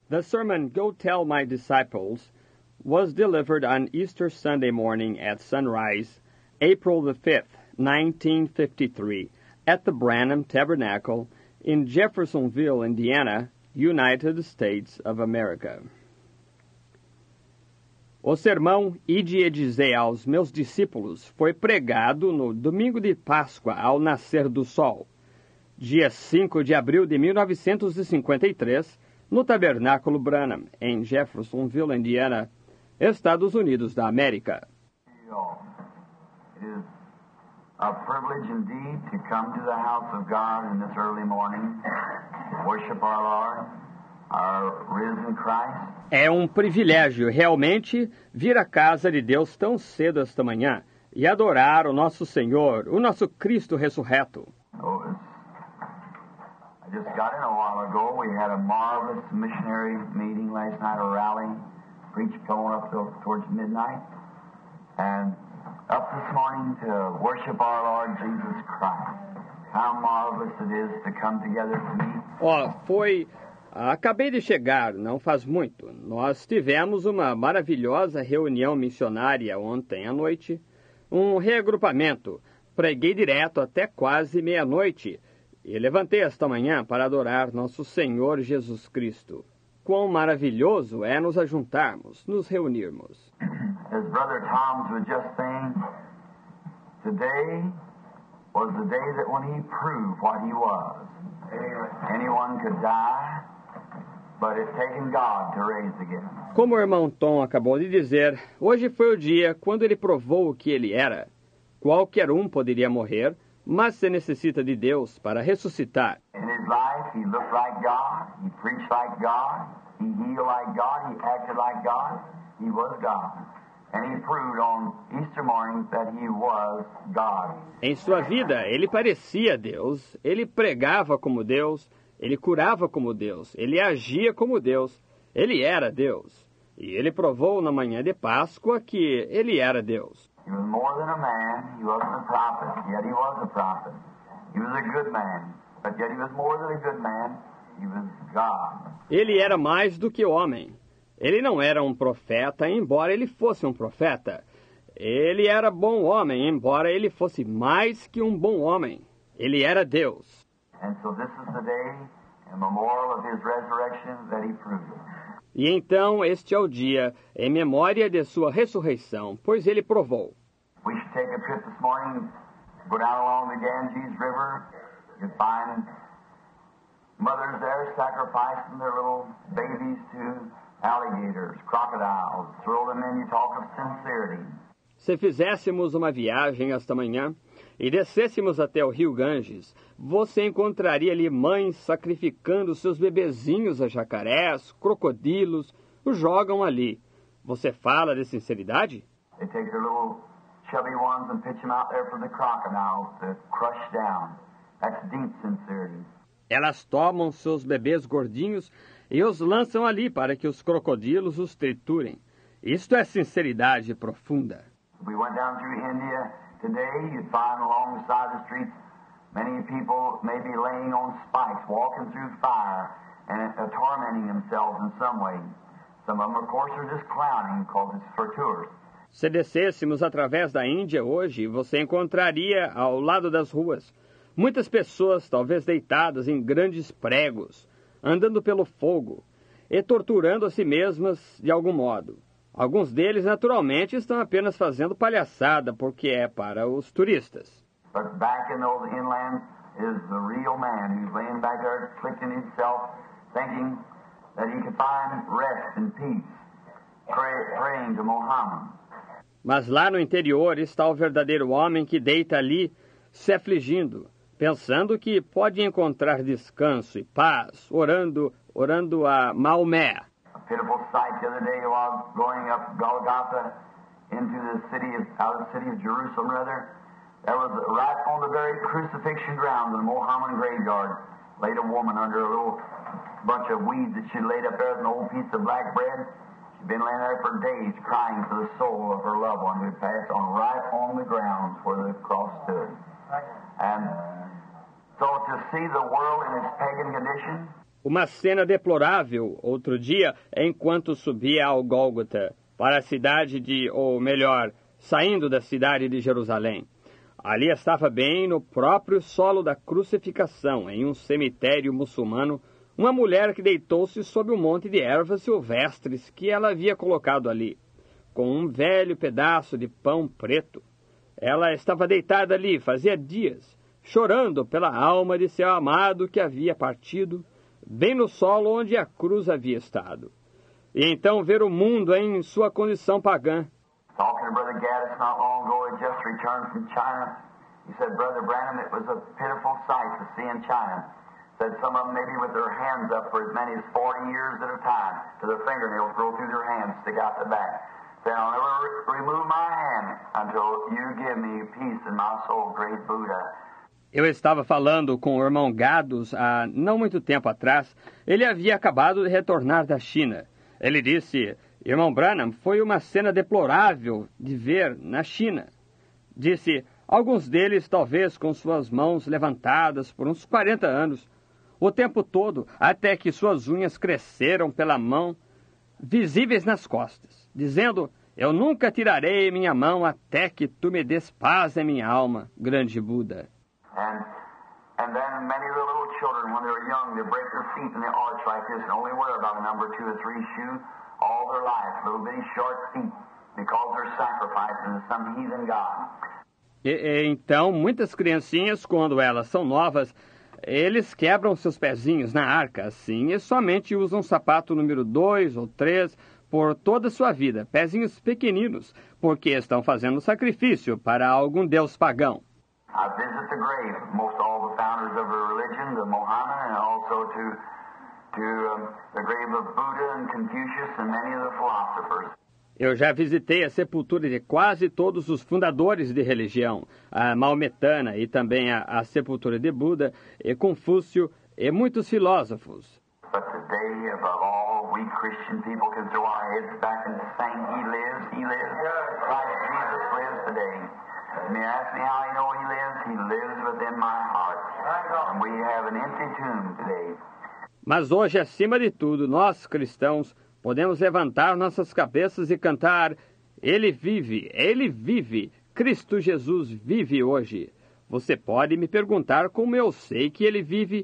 The sermon, Go Tell My Disciples, was delivered on Easter Sunday morning at sunrise, April the 5th, 1953, at the Branham Tabernacle in Jeffersonville, Indiana, United States of America. O sermão Ide e Dizei aos meus discípulos foi pregado no domingo de Páscoa ao nascer do sol, dia 5 de abril de 1953, no Tabernáculo Branham, em Jeffersonville, Indiana, Estados Unidos da América. It is a privilege indeed to come to the house of God in this early morning, to worship our Lord, our risen Christ. É um privilégio, realmente, vir à casa de Deus tão cedo esta manhã e adorar o nosso Senhor, o nosso Cristo ressurreto. I just got in a while ago. We had a marvelous missionary meeting last night, a rally, preached going up towards midnight, and up this morning to worship our Lord Jesus Christ. How marvelous it is to come together to meet. Acabei de chegar, não faz muito. Nós tivemos uma maravilhosa reunião missionária ontem à noite, um reagrupamento. Preguei direto até quase meia-noite e levantei esta manhã para adorar nosso Senhor Jesus Cristo. Quão maravilhoso é nos ajuntarmos, nos reunirmos. As Brother Tom was just saying, today was the day that when he proved what he was. Anyone could die, but it's taken God to raise again. Como o irmão Tom acabou de dizer, hoje foi o dia quando ele provou o que ele era. Qualquer um poderia morrer, mas se necessita de Deus para ressuscitar. In his life, he looked like God, he preached like God, he healed like God, he acted like God, he was God. And he proved on Easter morning that he was God. Em sua vida, ele parecia Deus, ele pregava como Deus, ele curava como Deus, ele agia como Deus, ele era Deus. E ele provou na manhã de Páscoa que ele era Deus. He was more than a man, he wasn't a prophet, yet he was a prophet. He was a good man, but yet he was more than a good man, he was God. Ele era mais do que homem. Ele não era um profeta, embora ele fosse um profeta. Ele era bom homem, embora ele fosse mais que um bom homem. Ele era Deus. And so this is the day, a memorial of his resurrection, that he proved it. E então este é o dia em memória de sua ressurreição, pois ele provou. We should take a trip this morning, go down along the Ganges River. You'll find mothers there sacrificing their little babies to alligators, crocodiles. Throw them in, you talk of sincerity. Se fizéssemos uma viagem esta manhã e descêssemos até o rio Ganges, você encontraria ali mães sacrificando seus bebezinhos a jacarés, crocodilos, os jogam ali. Você fala de sinceridade? They take their little chubby ones and pitch them out there for the crocodiles to crush down. That's deep sincerity. Elas tomam seus bebês gordinhos e os lançam ali para que os crocodilos os triturem. Isto é sinceridade profunda. We went down through India today. You'd find along the side of the streets many people maybe laying on spikes, walking through fire, and tormenting themselves in some way. Some of them, of course, are just clowning because it's for tourists. Se descêssemos através da Índia hoje, você encontraria ao lado das ruas muitas pessoas, talvez deitadas em grandes pregos, andando pelo fogo e torturando a si mesmas de algum modo. Alguns deles, naturalmente, estão apenas fazendo palhaçada, porque é para os turistas. But back in those inlands is the real man who's laying back there afflicting himself, thinking that he could find rest and peace, praying to Muhammad. Mas lá no interior está o verdadeiro homem que deita ali, se afligindo, pensando que pode encontrar descanso e paz, orando a Maomé. A pitiful sight the other day while I was going up Golgotha into the city of Jerusalem, rather. There was right on the very crucifixion ground in the Mohammedan graveyard laid a woman under a little bunch of weeds that she laid up there with an old piece of black bread. She'd been laying there for days crying for the soul of her loved one who had passed on right on the grounds where the cross stood. And so to see the world in its pagan condition. Uma cena deplorável, outro dia, enquanto subia ao Gólgota, para a cidade ou melhor, saindo da cidade de Jerusalém. Ali estava bem no próprio solo da crucificação, em um cemitério muçulmano, uma mulher que deitou-se sob um monte de ervas silvestres que ela havia colocado ali, com um velho pedaço de pão preto. Ela estava deitada ali fazia dias, chorando pela alma de seu amado que havia partido, bem no solo onde a cruz havia estado. E então ver o mundo em sua condição pagã. Talking to Brother Gaddis not long ago, he just returned from China. He said, Brother Branham, it was a pitiful sight to see in China. Said some of them maybe with their hands up for as many as 40 years at a time, to their fingernails grow through their hands, stick out the back. Said, I'll never remove my hand until you give me peace in my soul, great Buddha. Eu estava falando com o irmão Gaddis há não muito tempo atrás. Ele havia acabado de retornar da China. Ele disse, irmão Branham, foi uma cena deplorável de ver na China. Disse, alguns deles talvez com suas mãos levantadas por uns 40 anos, o tempo todo, até que suas unhas cresceram pela mão, visíveis nas costas, dizendo, eu nunca tirarei minha mão até que tu me des paz em minha alma, grande Buda. And then many of the little children, when they're young, they break their feet in the arch like this and only wear about a number 2 or 3 shoe all their life, little bitty short feet, because they're sacrificing to some heathen god. Então, muitas criancinhas, quando elas são novas, eles quebram seus pezinhos na arca, assim, e somente usam sapato número 2 ou 3 por toda a sua vida, pezinhos pequeninos, porque estão fazendo sacrifício para algum deus pagão. I visit the grave, most all the founders of the religion, the Mohammed, and also to the grave of Buddha and Confucius and many of the philosophers. Eu já visitei a sepultura de quase todos os fundadores de religião, a maometana e também a sepultura de Buda e Confúcio e muitos filósofos. But today, above all, we Christian people can throw our heads back and sing, He lives, He lives. Christ Jesus lives today. You may ask me how you know He lives. He lives within my heart. And we have an empty tomb today. Mas hoje, acima de tudo, nós cristãos podemos levantar nossas cabeças e cantar, Ele vive, Cristo Jesus vive hoje. Você pode me perguntar como eu sei que Ele vive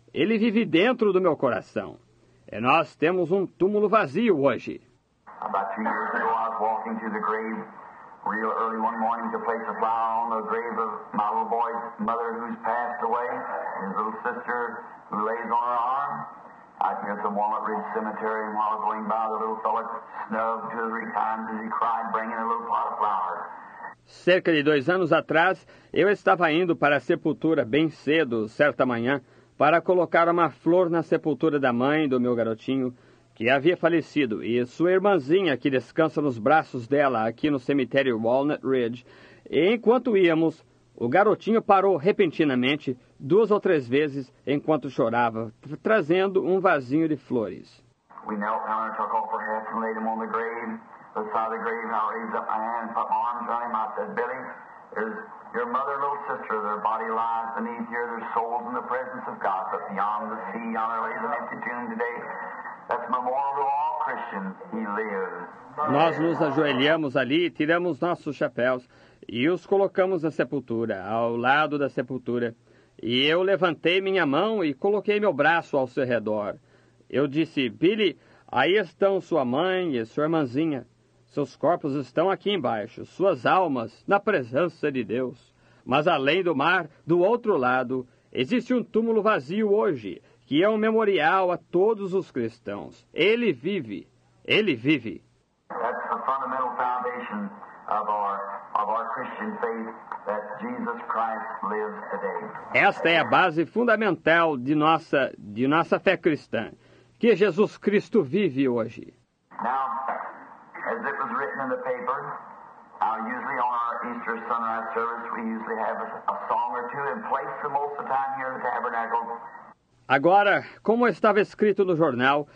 dentro do meu coração. E nós temos um túmulo vazio hoje. About 2 years ago, I was walking to the grave real early one morning to place a flower on the grave of my little boy's mother who's passed away, his little sister who lays on her arm. Out here at the Walnut Ridge Cemetery, and while I was going by, the little fella snubbed 2 or 3 times as he cried, bringing a little pot of flowers. Cerca de 2 anos atrás, eu estava indo para a sepultura bem cedo, certa manhã, para colocar uma flor na sepultura da mãe do meu garotinho, que havia falecido, e sua irmãzinha, que descansa nos braços dela aqui no cemitério Walnut Ridge. E enquanto íamos, o garotinho parou repentinamente 2 ou 3 vezes enquanto chorava, trazendo um vasinho de flores. We knelt down and took off her hats and laid him on the grave, beside the grave, and I raised up my hand and put my arms around him. I said, Billy, there's your mother and little sister, their body lies beneath here, their souls in the presence of God, but beyond the sea, yonder lays an empty tomb today. That's memorial to all Christians. He lives. Nós nos ajoelhamos ali, tiramos nossos chapéus e os colocamos na sepultura, ao lado da sepultura. E eu levantei minha mão e coloquei meu braço ao seu redor. Eu disse, Billy, aí estão sua mãe e sua irmãzinha. Seus corpos estão aqui embaixo, suas almas na presença de Deus. Mas além do mar, do outro lado, existe um túmulo vazio hoje, que é um memorial a todos os cristãos. Ele vive. Ele vive. That's the fundamental foundation of our Christian faith, that Jesus Christ lives today. Esta é a base fundamental de nossa fé cristã, que Jesus Cristo vive hoje. Now, as it was written in the paper, usually on our Easter sunrise service, we usually have a song or two in place for most of the time here in the tabernacle. Agora, como estava escrito no jornal,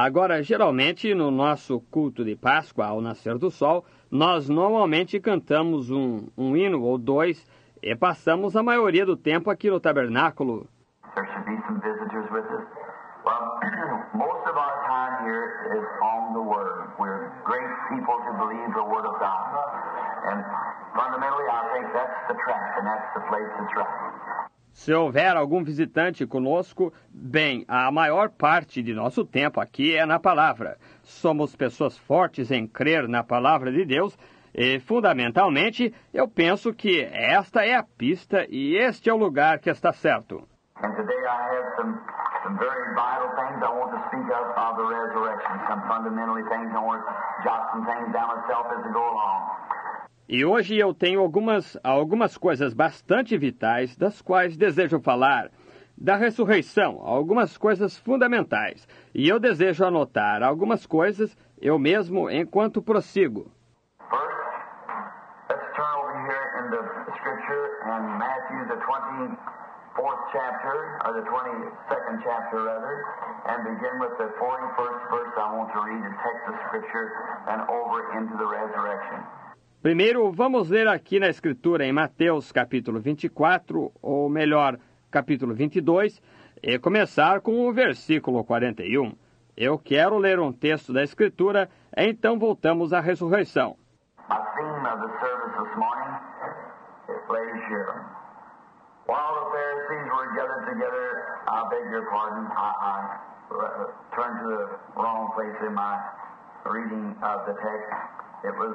geralmente no nosso culto de Páscoa, ao nascer do sol, nós normalmente cantamos um hino ou 2 e passamos a maioria do tempo aqui no tabernáculo. There should be some visitors with us. Well, most of our time here is on the Word. We're great people to believe the Word of God. And fundamentally, I think that's the track, and that's the place that's right. Se houver algum visitante conosco, bem, a maior parte de nosso tempo aqui é na palavra. Somos pessoas fortes em crer na palavra de Deus e, fundamentalmente, eu penso que esta é a pista e este é o lugar que está certo. And today I have some very vital things I want to speak of the resurrection, some fundamentally things I want to jot some things down myself as I go along. E hoje eu tenho algumas coisas bastante vitais das quais desejo falar. Da ressurreição, algumas coisas fundamentais. E eu desejo anotar algumas coisas eu mesmo enquanto prossigo. First, let's turn over here in the scripture in Matthew, the 24th chapter, or the 22nd chapter rather, and begin with the 41st verse I want to read, the text of scripture, and over into the resurrection. Primeiro, vamos ler aqui na Escritura em Mateus capítulo 24, ou melhor, capítulo 22, e começar com o versículo 41. Eu quero ler um texto da Escritura, então voltamos à ressurreição. My theme of the service this morning lays here. While the Pharisees were gathered together, I beg your pardon, I turned to the wrong place in my reading of the text. It was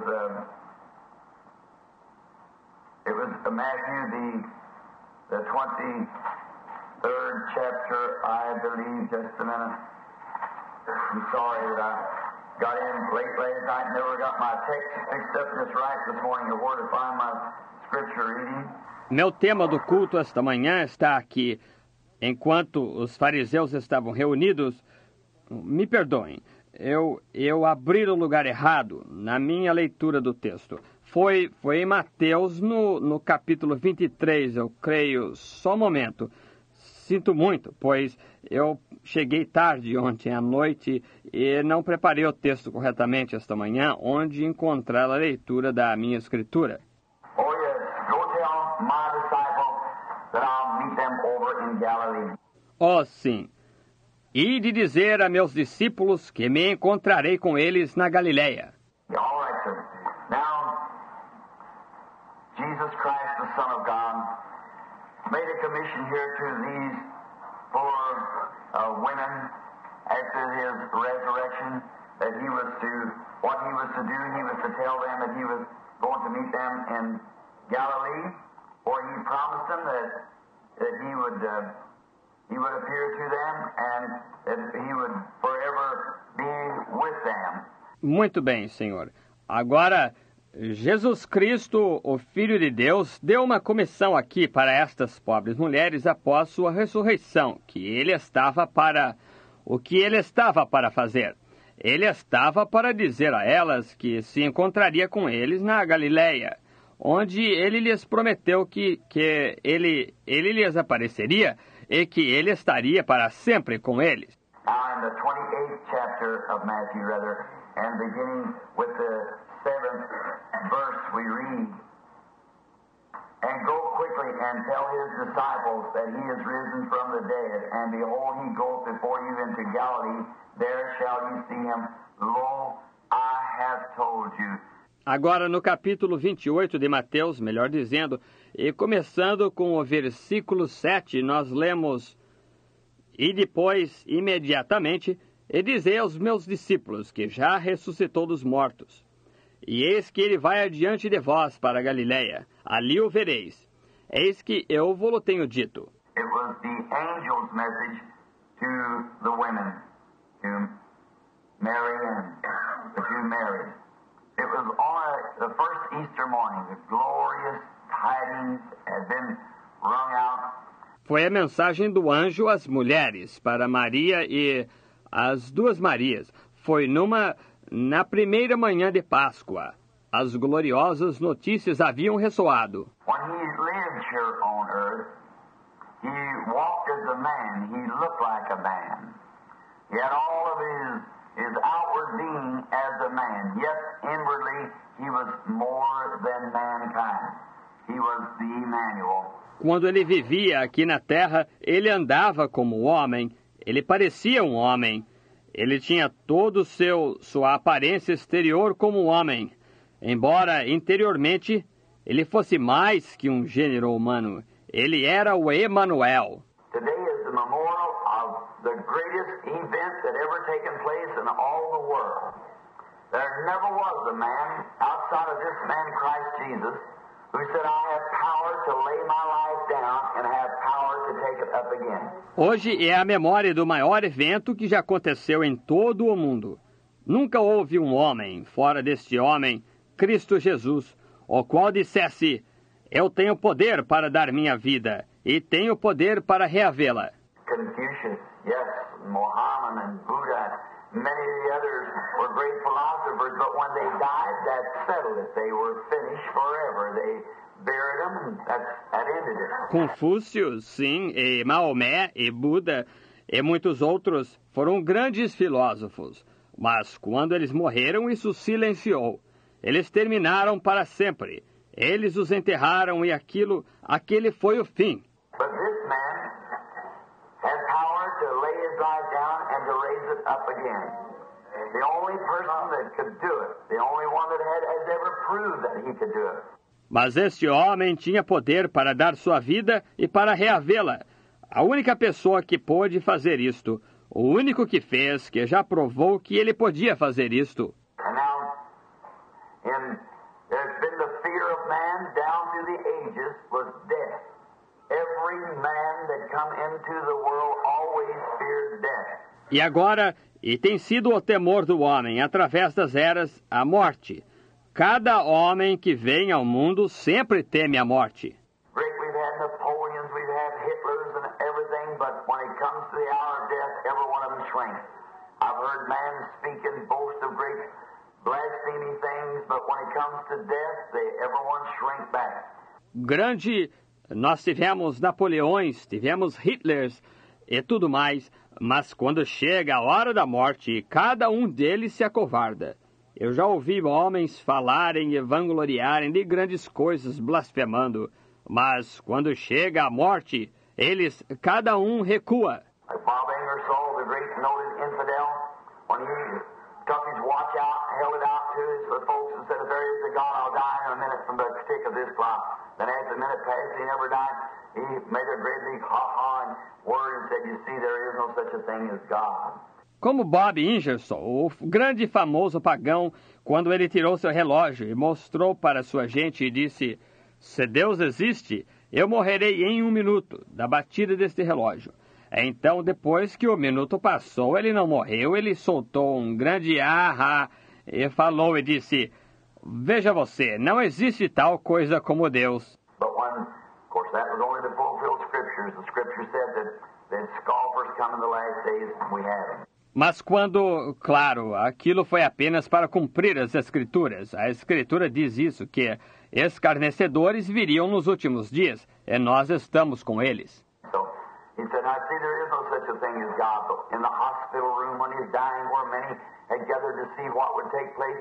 Matthew, the 23rd chapter, I believe. Just a minute. I'm sorry that I got in late last night and never got my text fixed up just right this morning or where to find my scripture reading. Meu tema do culto esta manhã está aqui. Enquanto os fariseus estavam reunidos, me perdoem, eu abri no lugar errado na minha leitura do texto. Foi em Mateus, no capítulo 23, eu creio. Só um momento. Sinto muito, pois eu cheguei tarde ontem à noite e não preparei o texto corretamente esta manhã, onde encontrar a leitura da minha escritura. Oh, yes. Go tell my disciples that I'll meet them over in Galilee. Oh, sim. E de dizer a meus discípulos que me encontrarei com eles na Galileia. All right, sir. Now, Jesus Christ, the Son of God, made a commission here to these four women after his resurrection that what he was to do, he was to tell them that he was going to meet them in Galilee, or he promised them that he would appear to them and that he would forever be with them. Muito bem, Senhor. Agora, Jesus Cristo, o Filho de Deus, deu uma comissão aqui para estas pobres mulheres após sua ressurreição, o que ele estava para fazer. Ele estava para dizer a elas que se encontraria com eles na Galileia, onde ele lhes prometeu que ele lhes apareceria e que ele estaria para sempre com eles. Now in the 28th chapter of Matthew, and beginning with the 7th verse we read, and go quickly and tell his disciples that he is risen from the dead, and behold, he goeth before you into Galilee, there shall you see him. Lo, I have told you. Agora no capítulo 28 de Mateus, melhor dizendo, e começando com o versículo 7, nós lemos: E depois, imediatamente, e dizei aos meus discípulos que já ressuscitou dos mortos. E eis que ele vai adiante de vós para a Galileia, ali o vereis. Eis que eu vos tenho dito. It was the angel's message to the women, to Mary and the two Marys. It was on the first Easter morning. The glorious tidings had been rung out. Foi a mensagem do anjo às mulheres, para Maria e as duas Marias. Foi na primeira manhã de Páscoa. As gloriosas notícias haviam ressoado. When he lived here on earth, he walked as a man. He looked like a man. He had all of his outward being as a man. Yet inwardly he was more than mankind. He was the Emmanuel. Quando ele vivia aqui na terra, ele andava como homem. ele parecia um homem. Ele tinha toda sua aparência exterior como um homem, embora interiormente ele fosse mais que um gênero humano. Ele era o Emanuel. Today is the memorial of the greatest event that ever taken place in all the world. There never was a man outside of this man Christ Jesus who said, I have power to lay my life down and have power to take it up again. Hoje é a memória do maior evento que já aconteceu em todo o mundo. Nunca houve um homem, fora deste homem, Cristo Jesus, o qual dissesse, eu tenho poder para dar minha vida e tenho poder para reavê-la. Confucius, yes, Mohammed and Buddha, many of the others were great philosophers, but when they died, that settled it. They were finished forever. They buried them, and that ended it. Confúcio, sim, e Maomé, e Buda, e muitos outros foram grandes filósofos. Mas quando eles morreram, isso silenciou. Eles terminaram para sempre. Eles os enterraram e aquele foi o fim. But this man had power to lay his life down and to raise it up again. The only person that could do it, the only one that has ever proved that he could do it. Mas este homem tinha poder para dar sua vida e para reavê-la. A única pessoa que pôde fazer isto, o único que fez, que já provou que ele podia fazer isto. And now, there's been the fear of man down through the ages was death. Every man that come into the world always feared death. E agora, tem sido o temor do homem, através das eras, a morte. Cada homem que vem ao mundo sempre teme a morte. Great, we've had Napoleons, we've had Hitlers and everything, but when it comes to the hour of death, every one of them shrinks. I've heard man speak and boast of great blaspheming things, but when it comes to death, everyone shrink back. Grande, nós tivemos Napoleões, tivemos Hitlers e tudo mais, mas quando chega a hora da morte, cada um deles se acovarda. Eu já ouvi homens falarem e vangloriarem de grandes coisas, blasfemando, mas quando chega a morte, cada um recua. Like Bob Ingersoll, the great noted infidel, when he took his watch out, held it out to his folks and said, if there is a God, I'll die in a minute from the tick of this clock. Then as the minute passed, he never died. He made a great big ha-ha and word and said, you see, there is no such a thing as God. Como Bob Ingersoll, o grande e famoso pagão, quando ele tirou seu relógio e mostrou para sua gente e disse, se Deus existe, eu morrerei em 1 minuto da batida deste relógio. Então, depois que o minuto passou, ele não morreu, ele soltou um grande ah e falou e disse, veja você, não existe tal coisa como Deus. But when, of course, that was only the fulfilled scriptures. The scripture said that scoffers come in the last days, and we have them. Mas quando, claro, aquilo foi apenas para cumprir as Escrituras. A Escritura diz isso, que escarnecedores viriam nos últimos dias, e nós estamos com eles. So, he said, I see there is no such a thing as God. But in the hospital room when he's dying, where many had gathered to see what would take place,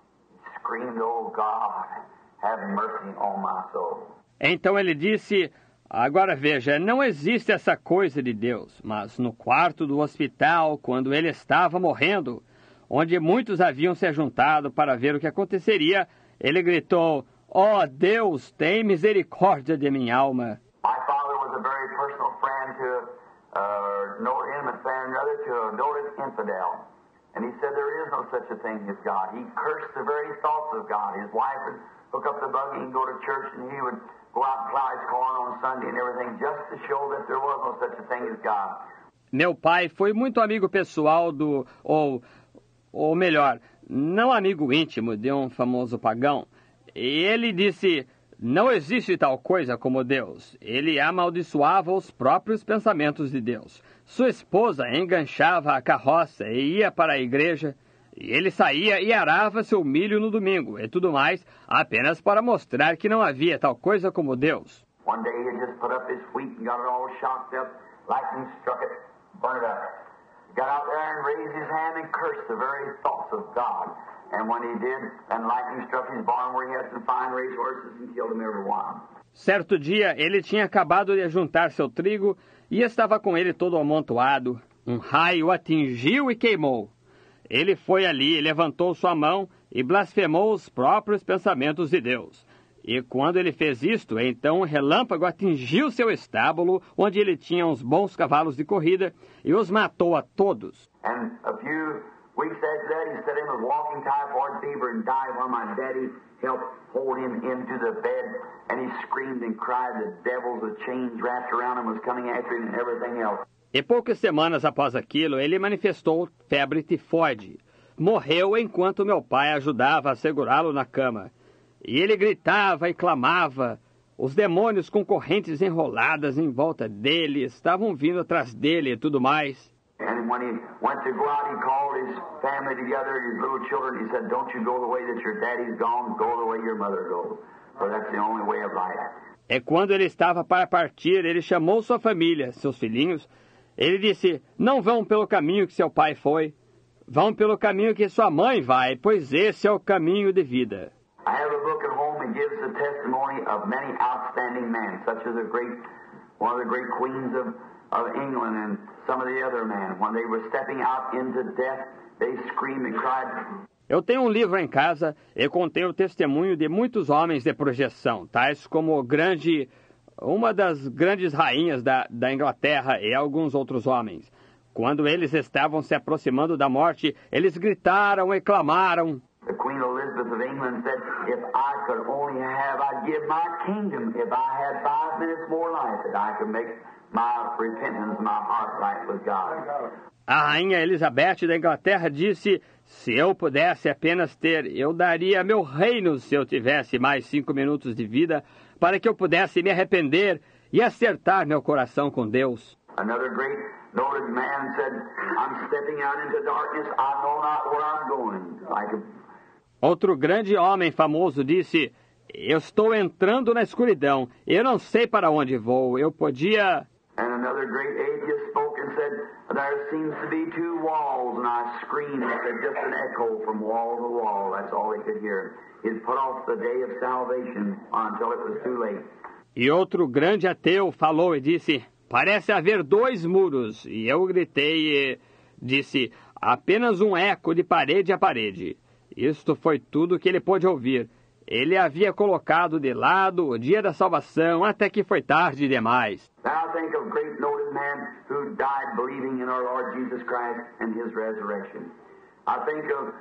he screamed, oh God, have mercy on my soul. Então ele disse, agora veja, não existe essa coisa de Deus, mas no quarto do hospital, quando ele estava morrendo, onde muitos haviam se juntado para ver o que aconteceria, ele gritou, oh Deus, tem misericórdia de minha alma. My father was a very personal friend to intimate friend rather to a noted infidel. And he said there is no such a thing as God. He cursed the very thoughts of God. His wife would hook up the buggy and go to church, and he would go out and plow his corn on Sunday and everything just to show that there was no such a thing as God. Meu pai foi muito amigo pessoal ou melhor, não amigo íntimo de um famoso pagão. E ele disse, não existe tal coisa como Deus. Ele amaldiçoava os próprios pensamentos de Deus. Sua esposa enganchava a carroça e ia para a igreja. E ele saía e arava seu milho no domingo e tudo mais, apenas para mostrar que não havia tal coisa como Deus. One day he just put up his wheat and got it all shocked up. Lightning struck it, burned it up. He got out there and raised his hand and cursed the very thoughts of God. And when he did, and lightning struck his barn where he had some fine raised horses and killed them every one. Certo dia, ele tinha acabado de juntar seu trigo e estava com ele todo amontoado. Um raio o atingiu e queimou. Ele foi ali, levantou sua mão e blasfemou os próprios pensamentos de Deus. E quando ele fez isto, então um relâmpago atingiu seu estábulo, onde ele tinha uns bons cavalos de corrida, e os matou a todos. And a few weeks after that, he said him with walking typhoid fever and died while my daddy helped hold him into the bed, and he screamed and cried. The devils with chains wrapped around him was coming after him and everything else. E poucas semanas após aquilo, ele manifestou febre tifoide. Morreu enquanto meu pai ajudava a segurá-lo na cama. E ele gritava e clamava. Os demônios com correntes enroladas em volta dele estavam vindo atrás dele e tudo mais. And when he went to go out, he called his family together, his little children. He said, "Don't you go the way that your daddy's gone, go the way your mother goes. For that's the only way of life." E quando ele estava para partir, ele chamou sua família, seus filhinhos. Ele disse, não vão pelo caminho que seu pai foi. Vão pelo caminho que sua mãe vai, pois esse é o caminho de vida. I have a book at home that gives the testimony of many outstanding men, such as one of the great queens of England and some of the other men. When they were stepping out into death, they screamed and cried. Eu tenho um livro em casa e contém o testemunho de muitos homens de projeção, tais como uma das grandes rainhas da Inglaterra e alguns outros homens. Quando eles estavam se aproximando da morte, eles gritaram e clamaram. The Queen Elizabeth of England said, "If I could only have, I'd give my kingdom if I had 5 minutes more life, that I could make my repentance, my heart right with God." A rainha Elizabeth da Inglaterra disse, se eu pudesse apenas ter, eu daria meu reino se eu tivesse mais 5 minutos de vida, para que eu pudesse me arrepender e acertar meu coração com Deus. Another great noted man said, "I'm stepping out into darkness, I know not where I'm going." Outro grande homem famoso disse, eu estou entrando na escuridão, eu não sei para onde vou, eu podia... And another great atheist spoke and said, "There seems to be 2 walls," and I screamed and said, "Just an echo from wall to wall." That's all they could hear. He'd put off the day of salvation until it was too late. E outro grande ateu falou e disse, parece haver 2 muros. E eu gritei e disse, apenas um eco de parede a parede. Isto foi tudo que ele pôde ouvir. Ele havia colocado de lado o dia da salvação até que foi tarde demais. Now think of great noted man who died believing in our Lord Jesus Christ and His resurrection. I think of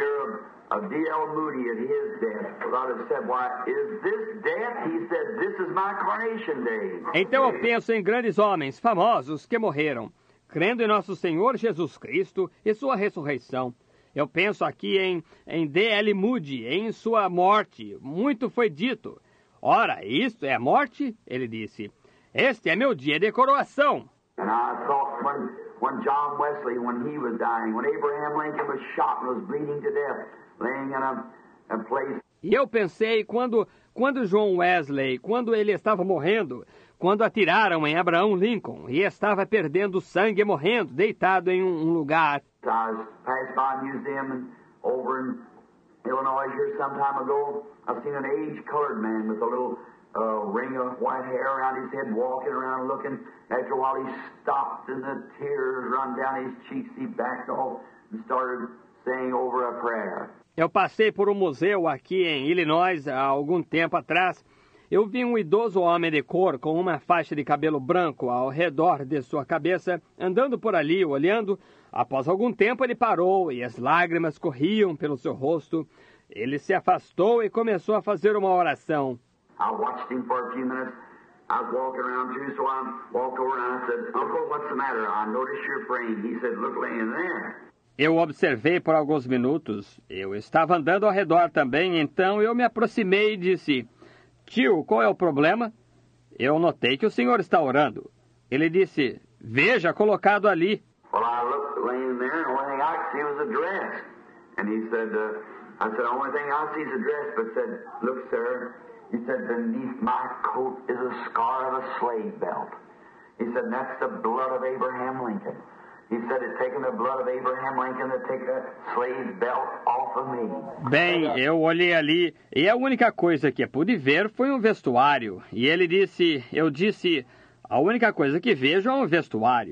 D.L. Moody at his death. God has said, "Why is this death?" He said, "This is my coronation day." Então eu penso em grandes homens famosos que morreram, crendo em nosso Senhor Jesus Cristo e sua ressurreição. Eu penso aqui em D.L. Moody, em sua morte. Muito foi dito. Ora, isto é a morte? Ele disse. Este é meu dia de coroação. And I thought when John Wesley, when he was dying, when Abraham Lincoln was shot and was bleeding to death, laying in a place. E eu pensei quando John Wesley, quando ele estava morrendo, quando atiraram em Abraham Lincoln e estava perdendo sangue e morrendo, deitado em um lugar. I was passed by a museum and over in Illinois here some time ago. I've seen an age-colored man with a little ring of white hair around his head, walking around looking. After a while he stopped and the tears run down his cheeks. He backed off and started saying over a prayer. Eu passei por um museu aqui em Illinois há algum tempo atrás. Eu vi um idoso homem de cor com uma faixa de cabelo branco ao redor de sua cabeça, andando por ali, olhando. Após algum tempo ele parou e as lágrimas corriam pelo seu rosto. Ele se afastou e começou a fazer uma oração. I watched him for a few minutes. I was walking around too, so I walked over and I said, "Uncle, what's the matter? I noticed you're praying." He said, "Look laying there." Eu observei por alguns minutos. Eu estava andando ao redor também, então eu me aproximei e disse, tio, qual é o problema? Eu notei que o senhor está orando. Ele disse, veja, colocado ali. Well, I looked laying there, and the only thing I could see was a dress. And he said, I said, the only thing I see is a dress, but said, "Look, sir," he said, "beneath my coat is a scar of a slave belt." He said, "That's the blood of Abraham Lincoln." He said, "It's taken the blood of Abraham Lincoln to take that slave belt off of me." Bem, eu olhei ali e a única coisa que pude ver foi um vestuário. E ele disse, eu disse, a única coisa que vejo é um vestuário.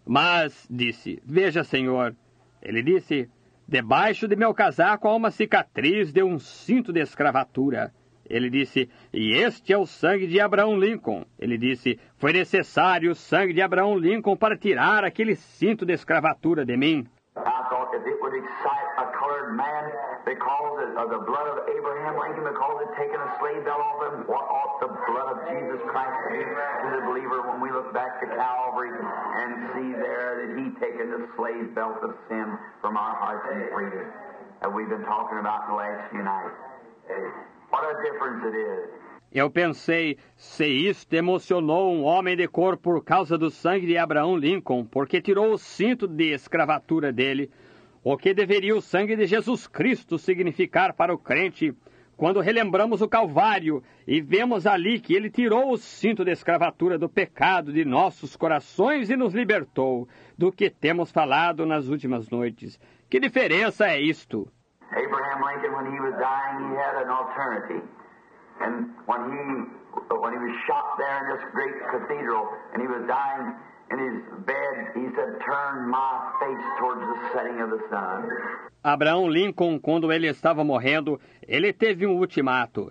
Mas, disse, veja, Senhor. Ele disse, debaixo de meu casaco há uma cicatriz de um cinto de escravatura. Ele disse, e este é o sangue de Abraham Lincoln. Ele disse, foi necessário o sangue de Abraham Lincoln para tirar aquele cinto de escravatura de mim. I thought if it would excite a colored man because of the blood of Abraham Lincoln, because it taken a slave belt off him, what ought the blood of Jesus Christ to do to the believer when we look back to Calvary and see there that he taken the slave belt of sin from our hearts and freed us, that we've been talking about in the last few nights. What a difference it is. Eu pensei, se isto emocionou um homem de cor por causa do sangue de Abraham Lincoln, porque tirou o cinto de escravatura dele, o que deveria o sangue de Jesus Cristo significar para o crente, quando relembramos o Calvário e vemos ali que ele tirou o cinto de escravatura do pecado de nossos corações e nos libertou, do que temos falado nas últimas noites. Que diferença é isto? Abraham Lincoln, when he was dying, he had an alternative. And when he was shot there in this great cathedral, and he was dying in his bed, he said, "Turn my face towards the setting of the sun." Abraham Lincoln, quando ele estava morrendo, ele teve um ultimato.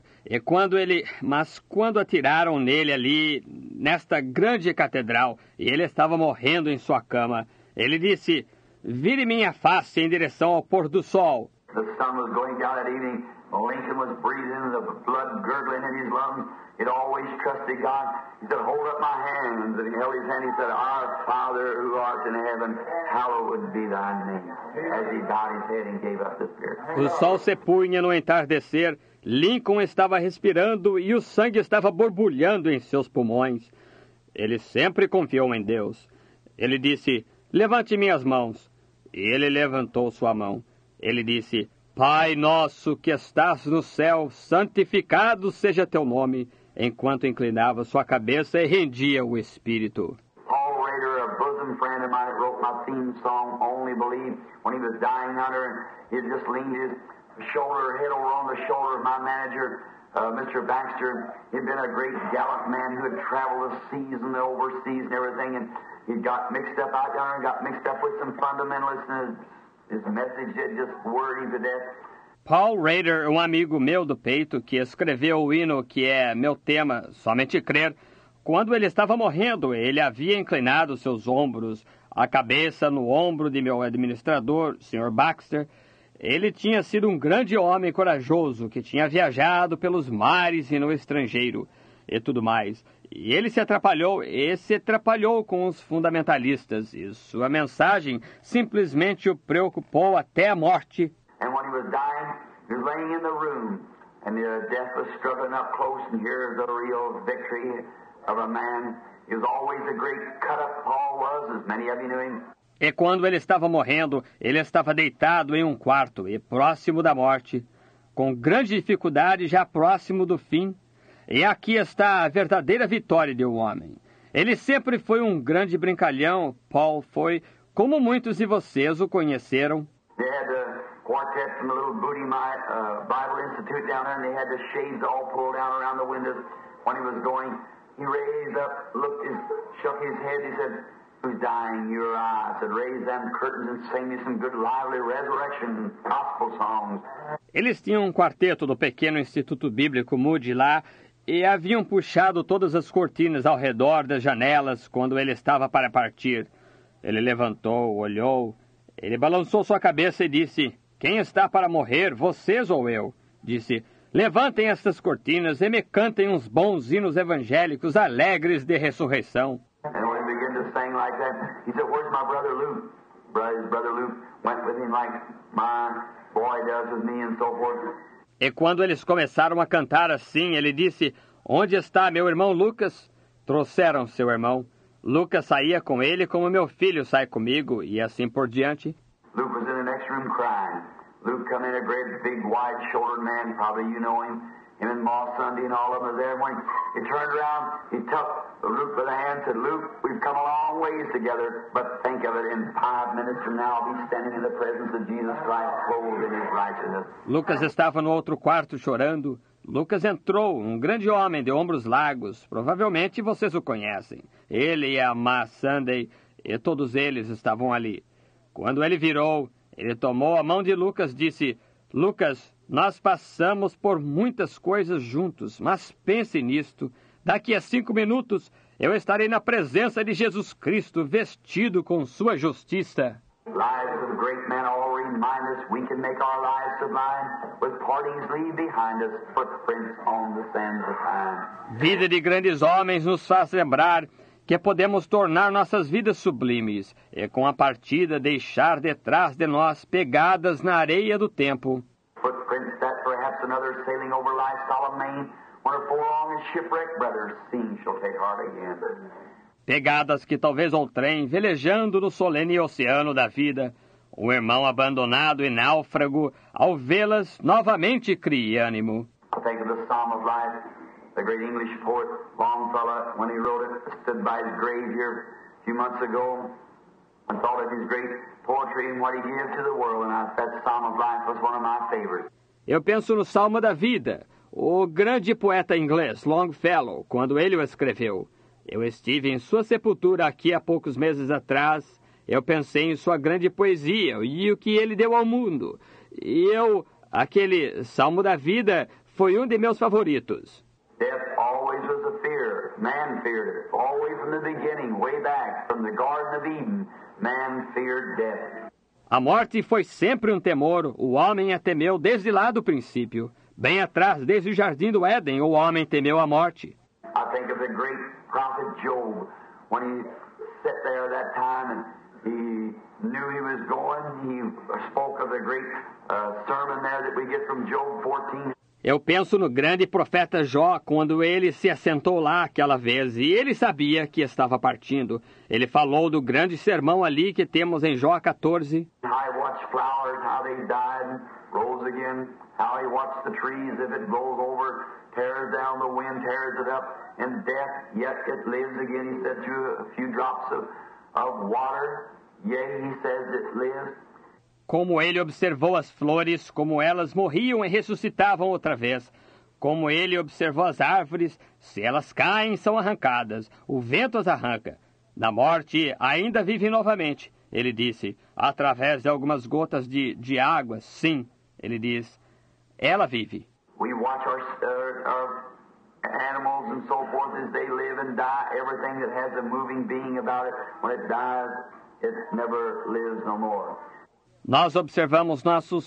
Mas quando atiraram nele ali, nesta grande catedral, e ele estava morrendo em sua cama, ele disse, vire minha face em direção ao pôr do sol. The sun was going down that evening. Lincoln was breathing, the blood gurgling in his lungs. He'd always trusted God. He said, hold up my hands. And he held his hand. He said, Our Father who art in heaven, hallowed be thy name. As he bowed his head and gave up the spirit. O sol se punha no entardecer. Lincoln estava respirando e o sangue estava borbulhando em seus pulmões. Ele sempre confiou em Deus. Ele disse, levante minhas mãos. E ele levantou sua mão. Ele disse, Pai nosso que estás no céu, santificado seja teu nome, enquanto inclinava sua cabeça e rendia o espírito. Paul Rader, a bosom friend of mine that wrote my theme song, Only Believe, when he was dying under, he had just leaned his head over on the shoulder of my manager, Mr. Baxter. He'd been a great gallant man who had traveled the seas and the overseas and everything, and he got mixed up out there and got mixed up with some fundamentalists, and his message had just worried him to death. Paul Rader, um amigo meu do peito, que escreveu o hino que é meu tema, Somente Crer, quando ele estava morrendo, ele havia inclinado seus ombros, a cabeça no ombro de meu administrador, Sr. Baxter. Ele tinha sido um grande homem corajoso, que tinha viajado pelos mares e no estrangeiro, e tudo mais. E ele se atrapalhou com os fundamentalistas, e sua mensagem simplesmente o preocupou até a morte. And when he was dying, he was laying in the room, and the death was struggling up close, and here's the real victory of a man. He was always a great cut-up, Paul was, as many of you knew him. E quando ele estava morrendo, ele estava deitado em um quarto e próximo da morte, com grande dificuldade, já próximo do fim. E aqui está a verdadeira vitória de um homem. Ele sempre foi um grande brincalhão, Paul foi, como muitos de vocês o conheceram. They had the quartet from the little Booty Bible Institute down there, and they had the shades all pulled down around the windows. When he was going, he raised up, shook his head, he said, "Who's dying? You or I?" I said, "Raise them curtains and sing me some good lively resurrection gospel songs." Eles tinham um quarteto do pequeno Instituto Bíblico Moody lá, e haviam puxado todas as cortinas ao redor das janelas quando ele estava para partir. Ele levantou, olhou, ele balançou sua cabeça e disse, quem está para morrer, vocês ou eu? Disse, levantem estas cortinas e me cantem uns bons hinos evangélicos alegres de ressurreição. And when he began to sing like that, he said, "Where's my brother Luke?" His brother Luke went with him like my boy does with me and so forth. E quando eles começaram a cantar assim, ele disse, onde está meu irmão Lucas? Trouxeram seu irmão. Lucas saía com ele como meu filho sai comigo, e assim por diante. Luke was in the next room crying. Luke come in, a great, big, wide-shouldered man, probably you know him. Him and Ma Sunday and all of them were there. When he turned around, he took Luke by the hand and said, Luke, we've come a long ways together, but think of it, in 5 minutes from now, I'll be standing in the presence of Jesus Christ, clothed in his righteousness. Lucas estava no outro quarto chorando. Lucas entrou, um grande homem de ombros largos. Provavelmente vocês o conhecem. Ele e a Ma Sunday. e todos eles estavam ali. Quando ele virou, ele tomou a mão de Lucas e disse: Lucas, nós passamos por muitas coisas juntos, mas pense nisto. Daqui a 5 minutos, eu estarei na presença de Jesus Cristo, vestido com sua justiça. Lives of great men all remind us we can make our lives sublime, with partings leave behind us footprints on the sands of time. Vida de grandes homens nos faz lembrar que podemos tornar nossas vidas sublimes e com a partida deixar detrás de nós pegadas na areia do tempo. Footprints that perhaps another sailing over life's solemn main, when a forlorn and shipwrecked brother seen shall take heart again. Pegadas que talvez outrem, velejando no solene oceano da vida, um irmão abandonado e náufrago, ao vê-las, novamente crie ânimo. I think of the Psalm of Life, the great English poet Longfellow, when he wrote it, stood by his grave here a few months ago, and thought of his great poetry and what he gave to the world, and that Psalm of Life was one of my favorites. Eu penso no Salmo da Vida, o grande poeta inglês Longfellow, quando ele o escreveu. Eu estive em sua sepultura aqui há poucos meses atrás. Eu pensei em sua grande poesia e o que ele deu ao mundo. E aquele Salmo da Vida foi um de meus favoritos. Death always was a fear. Man feared it. Always from the beginning, way back, from the Garden of Eden, man feared death. A morte foi sempre um temor. O homem a temeu desde lá do princípio. Bem atrás, desde o Jardim do Éden, o homem temeu a morte. I think of the great prophet Job, when he sat there that time and he knew he was going. He spoke of the great sermon there that we get from Job 14. Eu penso no grande profeta Jó, quando ele se assentou lá aquela vez, e ele sabia que estava partindo. Ele falou do grande sermão ali que temos em Jó 14. I watched flowers, how they died and rose again. How he watched the trees, if it blows over, tears down, the wind tears it up, and death, yet it lives again. He said, through a few drops of water, yea, he says it lives. Como ele observou as flores, como elas morriam e ressuscitavam outra vez. Como ele observou as árvores, se elas caem, são arrancadas. O vento as arranca. Na morte, ainda vivem novamente. Ele disse, através de algumas gotas de água, sim, ele diz, ela vive. We watch our animals and so forth as they live and die. Everything that has a moving being about it, when it dies, it never lives no more. Nós observamos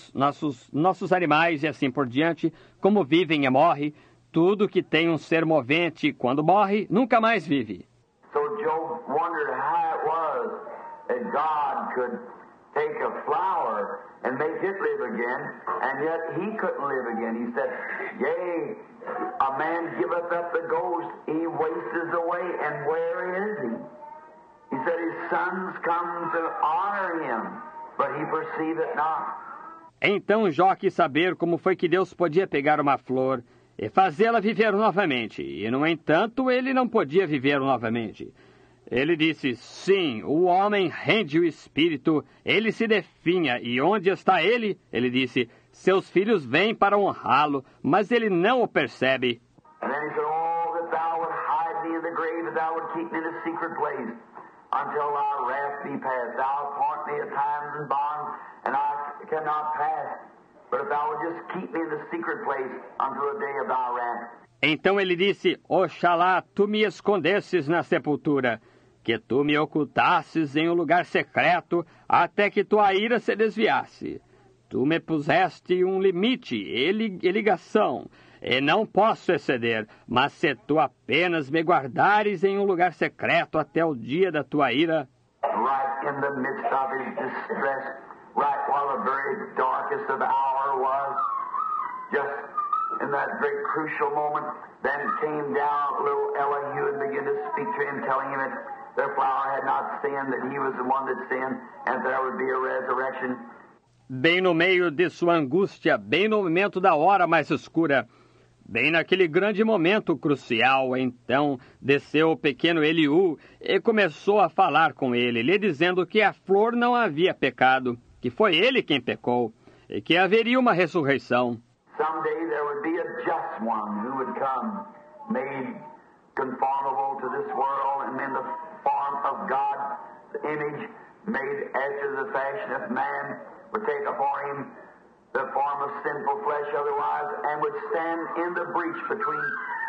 nossos animais e assim por diante, como vivem e morrem. Tudo que tem um ser movente, quando morre, nunca mais vive. So Job wondered how it was that God could take a flower and make it live again, and yet he couldn't live again. He said, yea, a man giveth up the ghost, he wasteth away, and where is he? He said his sons come to honor him, but he perceiveth not. Então Jó quis saber como foi que Deus podia pegar uma flor e fazê-la viver novamente, e no entanto ele não podia viver novamente. Ele disse, sim, o homem rende o espírito, ele se definha, e onde está ele? Ele disse, seus filhos vêm para honrá-lo, mas ele não o percebe. And then he said, oh, that thou would hide me in the grave, that thou would keep me in a secret place, until thy wrath be past. Thou appoint me at times and bonds, and I cannot pass. But if thou would just keep me in the secret place until the day of thy wrath. Então ele disse, oxalá tu me escondesses na sepultura, que tu me ocultasses em um lugar secreto, até que tua ira se desviasse. Tu me puseste um limite e ligação, e não posso exceder, mas se tu apenas me guardares em um lugar secreto até o dia da tua ira. Right in the midst of his distress, right while the very darkest of hour was, just in that very crucial moment, then came down little Elihu and began to speak to him, telling him that their flower had not sinned, that he was the one that sinned, and there would be a resurrection. Bem no meio de sua angústia, bem no momento da hora mais escura, bem naquele grande momento crucial, então desceu o pequeno Eliú e começou a falar com ele, lhe dizendo que a flor não havia pecado, que foi ele quem pecou, e que haveria uma ressurreição. Someday there would be a just one who would come, made conformable to this world and in the form of God, the image made after the fashion of man would take upon him the form of sinful flesh otherwise, and would stand in the breach between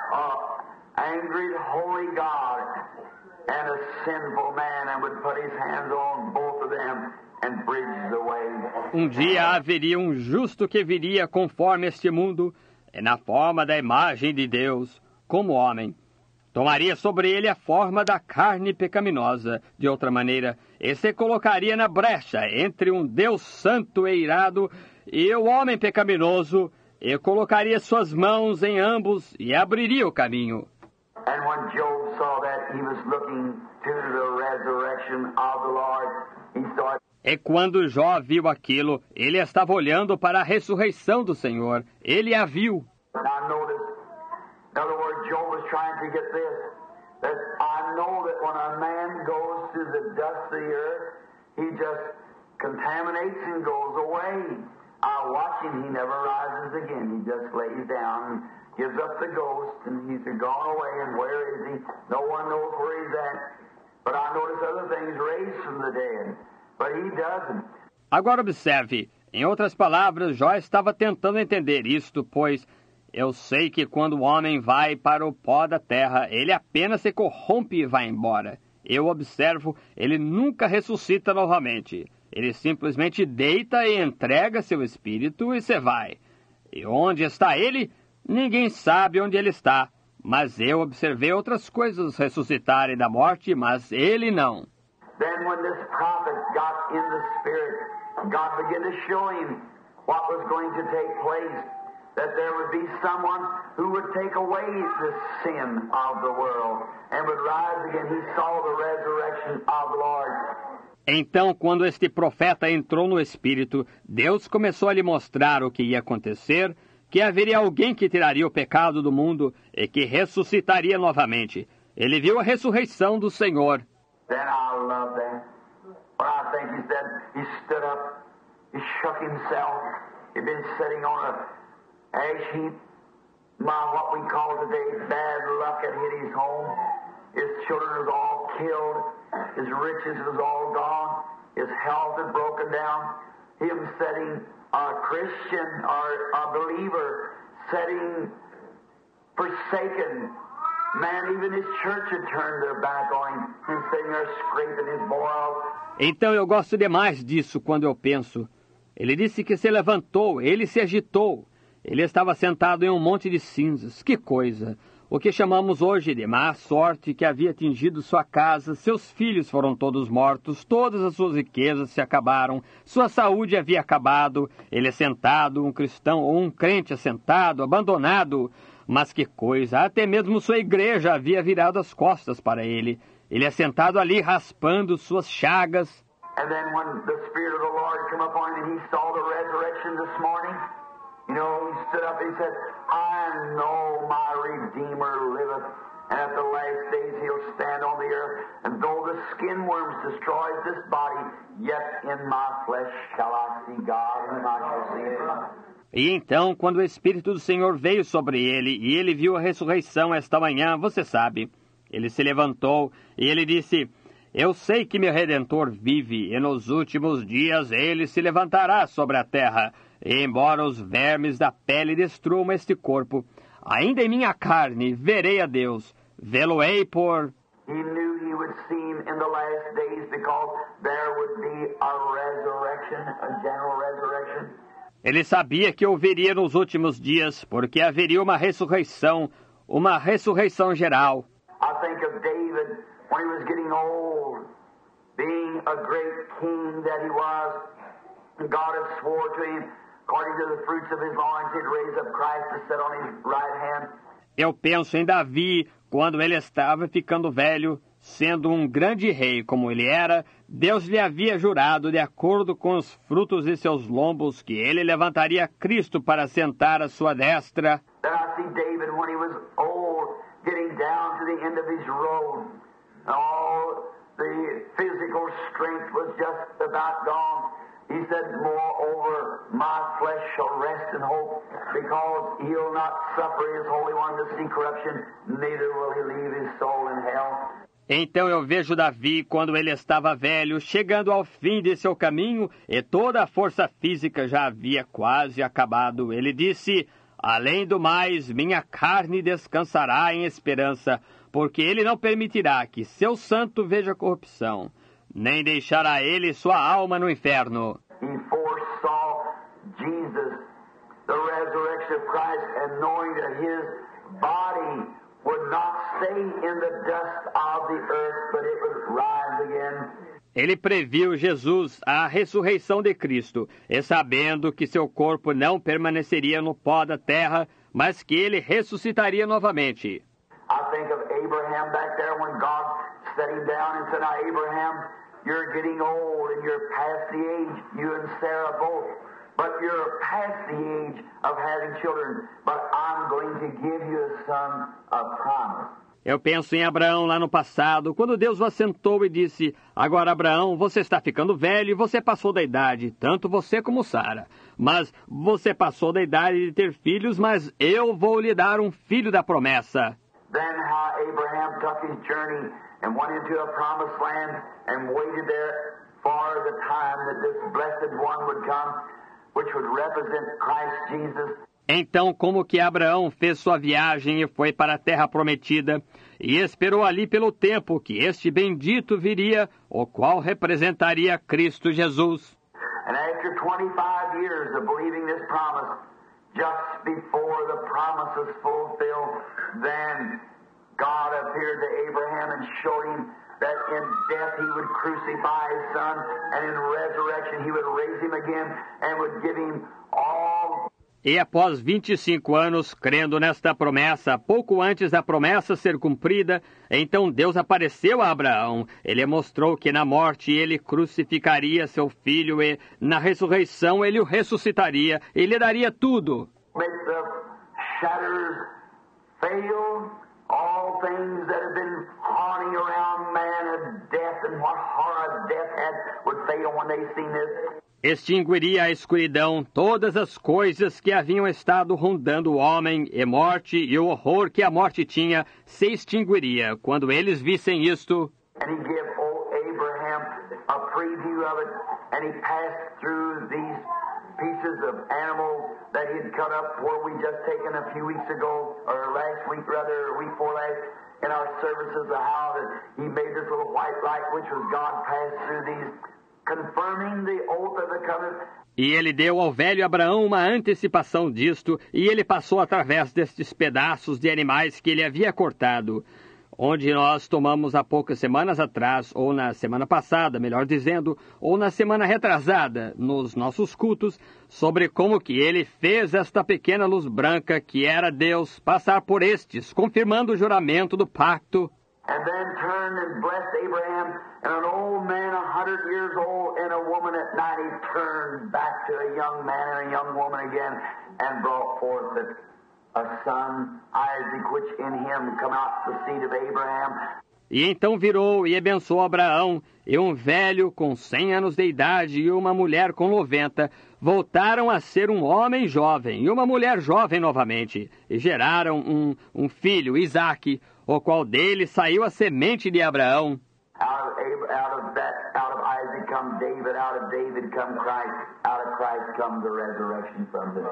angry, holy God and a sinful man, and would put his hands on both of them and bridge the way. Dia haveria justo que viria conforme este mundo, e na forma da imagem de Deus, como homem. Tomaria sobre ele a forma da carne pecaminosa, de outra maneira, e se colocaria na brecha entre Deus santo e irado e o homem pecaminoso, e colocaria suas mãos em ambos e abriria o caminho. And when Job saw that, he was looking to the resurrection of the Lord. He saw it. E quando Jó viu aquilo, ele estava olhando para a ressurreição do Senhor. Ele a viu. I noticed, in other words, Job was trying to get this, that I know that when a man goes to the dust of the earth, he just contaminates and goes away. I watch him, he never rises again. He just lays down and gives up the ghost, and he's gone away, and where is he? No one knows where he's at. But I notice other things raised from the dead, but he doesn't. Agora observe, em outras palavras, Jó estava tentando entender isto, pois eu sei que quando o homem vai para o pó da terra, ele apenas se corrompe e vai embora. Eu observo, ele nunca ressuscita novamente. Ele simplesmente deita e entrega seu espírito e se vai. E onde está ele? Ninguém sabe onde ele está. Mas eu observei outras coisas ressuscitarem da morte, mas ele não. Then when this prophet got in the Spirit, God began to show him what was going to take place, that there would be someone who would take away the sin of the world and would rise again. He saw the resurrection of the Lord. Então, quando este profeta entrou no Espírito, Deus começou a lhe mostrar o que ia acontecer, que haveria alguém que tiraria o pecado do mundo e que ressuscitaria novamente. Ele viu a ressurreição do Senhor. Then I love that. When I think he said, he stood up, he shook himself, he'd been sitting on a ash heap. What we call today bad luck had hit his home. His children was all killed. His riches was all gone. His health had broken down. Him setting a Christian or a believer, setting forsaken. Man, even his church had turned their back on him. He's sitting there scraping his boils. Então eu gosto demais disso quando eu penso. Ele disse que se levantou, ele se agitou. Ele estava sentado em um monte de cinzas. Que coisa! O que chamamos hoje de má sorte que havia atingido sua casa, seus filhos foram todos mortos, todas as suas riquezas se acabaram, sua saúde havia acabado, ele assentado, um cristão ou um crente assentado, abandonado. Mas que coisa, até mesmo sua igreja havia virado as costas para ele. Ele assentado ali raspando suas chagas. And then when the Spirit of the Lord came upon him and he saw the resurrection this morning, you know, he stood up and he said, I know my Redeemer liveth, and at the last days he'll stand on the earth, and though the skin worms destroys this body, yet in my flesh shall I see God, and I shall see him. E então, quando o Espírito do Senhor veio sobre ele, e ele viu a ressurreição esta manhã, você sabe, ele se levantou e ele disse, eu sei que meu Redentor vive, e nos últimos dias ele se levantará sobre a terra. E embora os vermes da pele destruam este corpo, ainda em minha carne verei a Deus, vê-lo-ei por... He knew he would see him in the last days because there would be a resurrection, a general resurrection. Ele sabia que o veria nos últimos dias, porque haveria uma ressurreição geral. I think of David when he was getting old, being a great king that he was, and God had swore to him, according to the fruits of his loins, he'd raise up Christ to sit on his right hand. Eu penso em Davi, quando ele estava ficando velho, sendo um grande rei como ele era, Deus lhe havia jurado, de acordo com os frutos de seus lombos, que ele levantaria Cristo para sentar à sua destra. Then I see David when he was old, getting down to the end of his road. All the physical strength was just about gone. He said, moreover, my flesh shall rest in hope, because he'll not suffer his Holy One to see corruption, neither will he leave his soul in hell. Então eu vejo Davi, quando ele estava velho, chegando ao fim de seu caminho, e toda a força física já havia quase acabado. Ele disse: além do mais, minha carne descansará em esperança, porque ele não permitirá que seu santo veja corrupção, nem deixará ele sua alma no inferno. He foresaw Jesus, the resurrection of Christ, and knowing that his body would not stay in the dust of the earth, but it would rise again. Ele previu Jesus, a ressurreição de Cristo, e sabendo que seu corpo não permaneceria no pó da terra, mas que ele ressuscitaria novamente. I think of Abraham back there when God set him down and said, now Abraham, you're getting old and you're past the age, you and Sarah both, but you're past the age of having children, but I'm going to give you a son of promise. Eu penso em Abraão lá no passado, quando Deus o assentou e disse: agora, Abraão, você está ficando velho e você passou da idade, tanto você como Sara. Mas você passou da idade de ter filhos, mas eu vou lhe dar um filho da promessa. Then how Abraham took his journey and went into a promised land and waited there for the time that this blessed one would come, which would represent Christ Jesus. Então, como que Abraão fez sua viagem e foi para a terra prometida, e esperou ali pelo tempo que este bendito viria, o qual representaria Cristo Jesus. And after 25 years of believing this promise, just before the promise was fulfilled, then God appeared to Abraham and showed him that in death he would crucify his son, and in resurrection he would raise him again and would give him all. E após 25 anos, crendo nesta promessa, pouco antes da promessa ser cumprida, então Deus apareceu a Abraão. Ele mostrou que na morte ele crucificaria seu filho e, na ressurreição, ele o ressuscitaria e lhe daria tudo. Make the shatters fail, all things that have been haunting around man of death and what horror death had would fail when they seen this. Extinguiria a escuridão, todas as coisas que haviam estado rondando o homem, e morte e o horror que a morte tinha se extinguiria quando eles vissem isto. And he gave old Abraham a preview of it, and he passed through these pieces of animal that he had cut up where we just taken a few weeks ago, or last week rather, a week before last, in our services, of how that he made this little white light, which was God passed through these, confirming the oath of the covenant. E ele deu ao velho Abraão uma antecipação disto, e ele passou através destes pedaços de animais que ele havia cortado, onde nós tomamos há poucas semanas atrás, ou na semana passada, melhor dizendo, ou na semana retrasada, nos nossos cultos, sobre como que ele fez esta pequena luz branca, que era Deus, passar por estes, confirmando o juramento do pacto. And then turned and blessed Abraham, and an old man 100 years old and a woman at 90 turned back to a young man and a young woman again and brought forth a son, Isaac, which in him come out the seed of Abraham. E então virou e abençoou Abraão, e um velho com 100 anos de idade e uma mulher com 90 voltaram a ser um homem jovem e uma mulher jovem novamente, e geraram um filho, Isaque, o qual dele saiu a semente de Abraão. Out of Isaac come David, out of David come Christ, out of Christ come the resurrection from the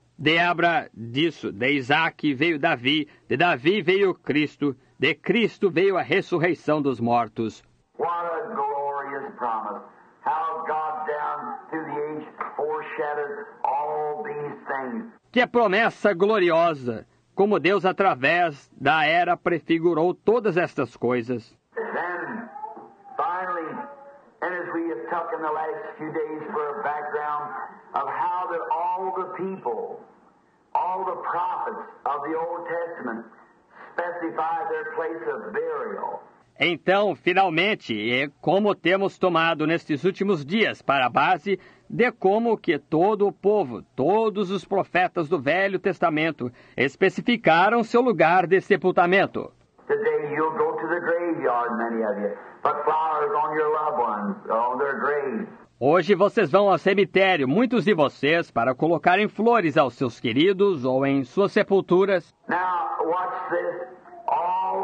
dead. De Isaque veio Davi, de Davi veio Cristo, de Cristo veio a ressurreição dos mortos. What a glorious promise. How God down through the age foreshadowed all these things. Que promessa gloriosa! Como Deus, através da era, prefigurou todas estas coisas. Then, finally, and as we have talked in the last few days for a background of how that all the people, all the prophets of the Old Testament specify their place of burial. Então, finalmente, como temos tomado nestes últimos dias para a base de como que todo o povo, todos os profetas do Velho Testamento, especificaram seu lugar de sepultamento. Today you'll go to the graveyard, many of you, put flowers on your loved ones, on their graves. Hoje vocês vão ao cemitério, muitos de vocês, para colocarem flores aos seus queridos ou em suas sepulturas. Now, watch this. All of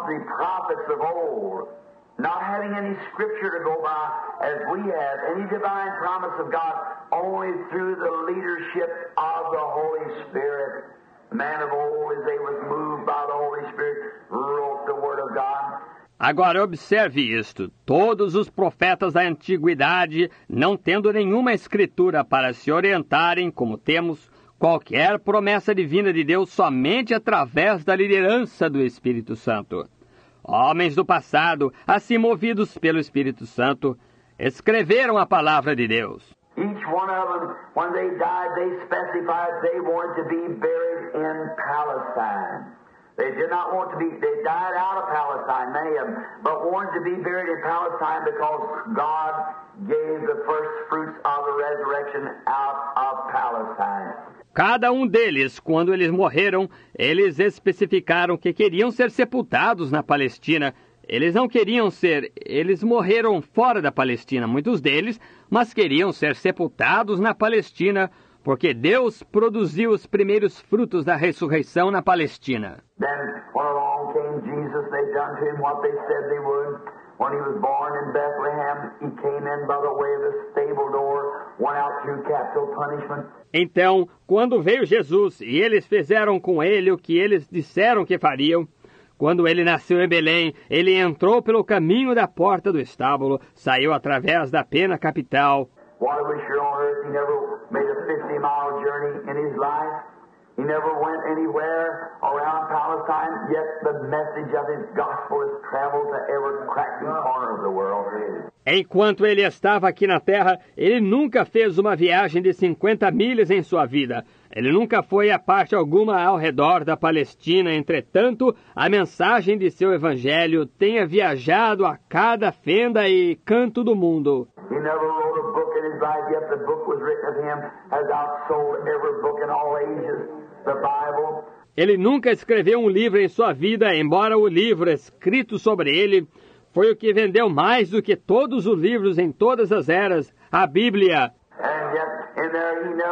of the prophets of old, not having any scripture to go by as we have, any divine promise of God, only through the leadership of the Holy Spirit. The man of old, as they was moved by the Holy Spirit, wrote the Word of God. Agora observe isto, todos os profetas da antiguidade, não tendo nenhuma escritura para se orientarem, como temos, qualquer promessa divina de Deus somente através da liderança do Espírito Santo. Homens do passado, assim movidos pelo Espírito Santo, escreveram a palavra de Deus. Each one of them, when they died, they specified they wanted to be buried in Palestine. They did not want to be, they died out of Palestine, many of them, but wanted to be buried in Palestine because God gave the first fruits of the resurrection out of Palestine. Cada um deles, quando eles morreram, eles especificaram que queriam ser sepultados na Palestina. Eles não queriam ser, eles morreram fora da Palestina, muitos deles, mas queriam ser sepultados na Palestina, porque Deus produziu os primeiros frutos da ressurreição na Palestina. Then, when along came Jesus, they done to him what they said they would. When he was born in Bethlehem, he came in by the way of the stable door, went out through capital punishment. Então, quando veio Jesus, e eles fizeram com ele o que eles disseram que fariam, quando ele nasceu em Belém, ele entrou pelo caminho da porta do estábulo, saiu através da pena capital. While he was here on earth, he never made a 50-mile journey in his life. He never went anywhere around Palestine, yet the message of his gospel has traveled to every cracking corner of the world. Enquanto ele estava aqui na terra, ele nunca fez uma viagem de 50 milhas em sua vida. Ele nunca foi a parte alguma ao redor da Palestina. Entretanto, a mensagem de seu evangelho tenha viajado a cada fenda e canto do mundo. He never wrote a book in his life, yet the book was written of him, has outsold every book in all ages, the Bible. Ele nunca escreveu um livro em sua vida, embora o livro escrito sobre ele foi o que vendeu mais do que todos os livros em todas as eras, a Bíblia. And yet, in there, he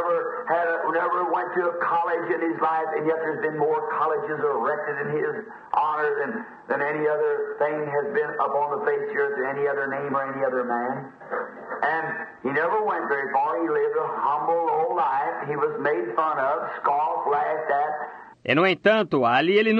never went to a college in his life, and yet there's been more colleges erected in his honor than any other thing has been upon the face of the earth, any other name or any other man. And he never went very far. He lived a humble old life. He was made fun of, scoffed, laughed at. E, no entanto, ali ele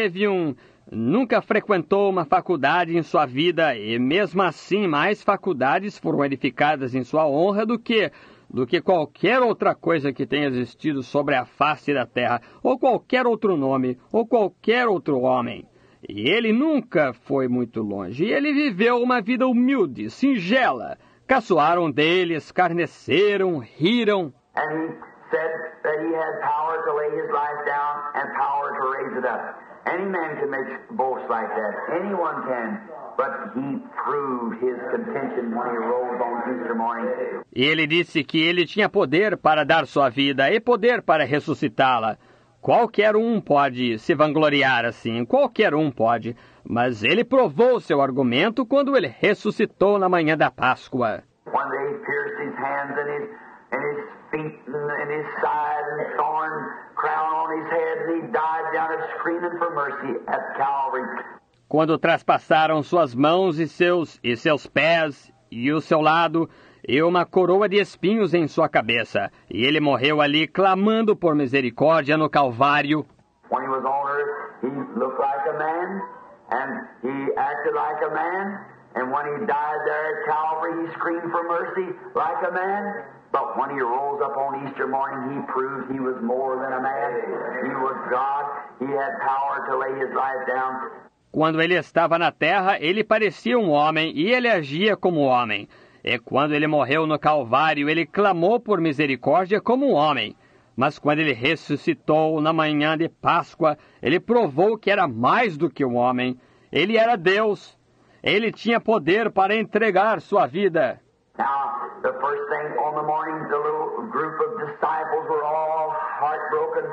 nunca frequentou uma faculdade em sua vida, e mesmo assim mais faculdades foram edificadas em sua honra do que qualquer outra coisa que tenha existido sobre a face da terra, ou qualquer outro nome, ou qualquer outro homem. E ele nunca foi muito longe, e ele viveu uma vida humilde, singela. Caçoaram dele, escarneceram, riram. And he said that he had power to lay his life down and power to raise it up. Any man can make boasts like that. Anyone can. But he proved his contention when he rose on Easter morning. E ele disse que ele tinha poder para dar sua vida e poder para ressuscitá-la. Qualquer um pode se vangloriar assim, qualquer um pode. Mas ele provou seu argumento quando ele ressuscitou na manhã da Páscoa. When they pierced his hands and his feet and his side and thorn crown on his head, and he died down there screaming for mercy at Calvary. Quando traspassaram suas mãos e seus pés e o seu lado, e uma coroa de espinhos em sua cabeça, e ele morreu ali clamando por misericórdia no Calvário. When he was on earth, he looked like a man, and he acted like a man, and when he died there at Calvary, he screamed for mercy like a man. But when he rose up on Easter morning, he proved he was more than a man. He was God. He had power to lay his life down. Quando ele estava na terra, ele parecia um homem e ele agia como homem. E quando ele morreu no Calvário, ele clamou por misericórdia como um homem. Mas quando ele ressuscitou na manhã de Páscoa, ele provou que era mais do que um homem. Ele era Deus. Ele tinha poder para entregar sua vida. Now, the first thing on the morning, the little group of disciples were all heartbroken.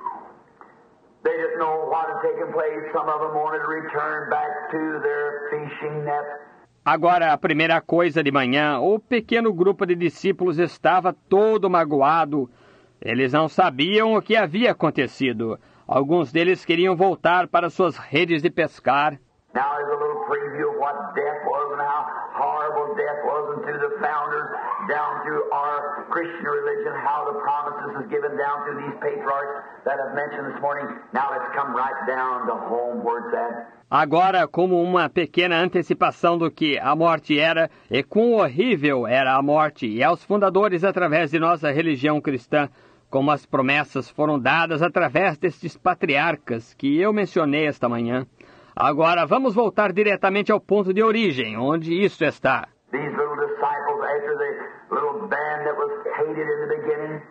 They didn't know what had taken place. Some of them wanted to return back to their fishing net. Agora, a primeira coisa de manhã, o pequeno grupo de discípulos estava todo magoado. Eles não sabiam o que havia acontecido. Alguns deles queriam voltar para suas redes de pescar. Now there's a little preview of what death was and how horrible death was, and through the founders, down through our Christian religion, how the promises was given down through these patriarchs that I've mentioned this morning. Now let's come right down to home where it's at. Agora, como uma pequena antecipação do que a morte era e quão horrível era a morte, e aos fundadores através de nossa religião cristã, como as promessas foram dadas através destes patriarcas que eu mencionei esta manhã. Agora, vamos voltar diretamente ao ponto de origem, onde isso está. These little disciples, after the little band that was hated in the beginning,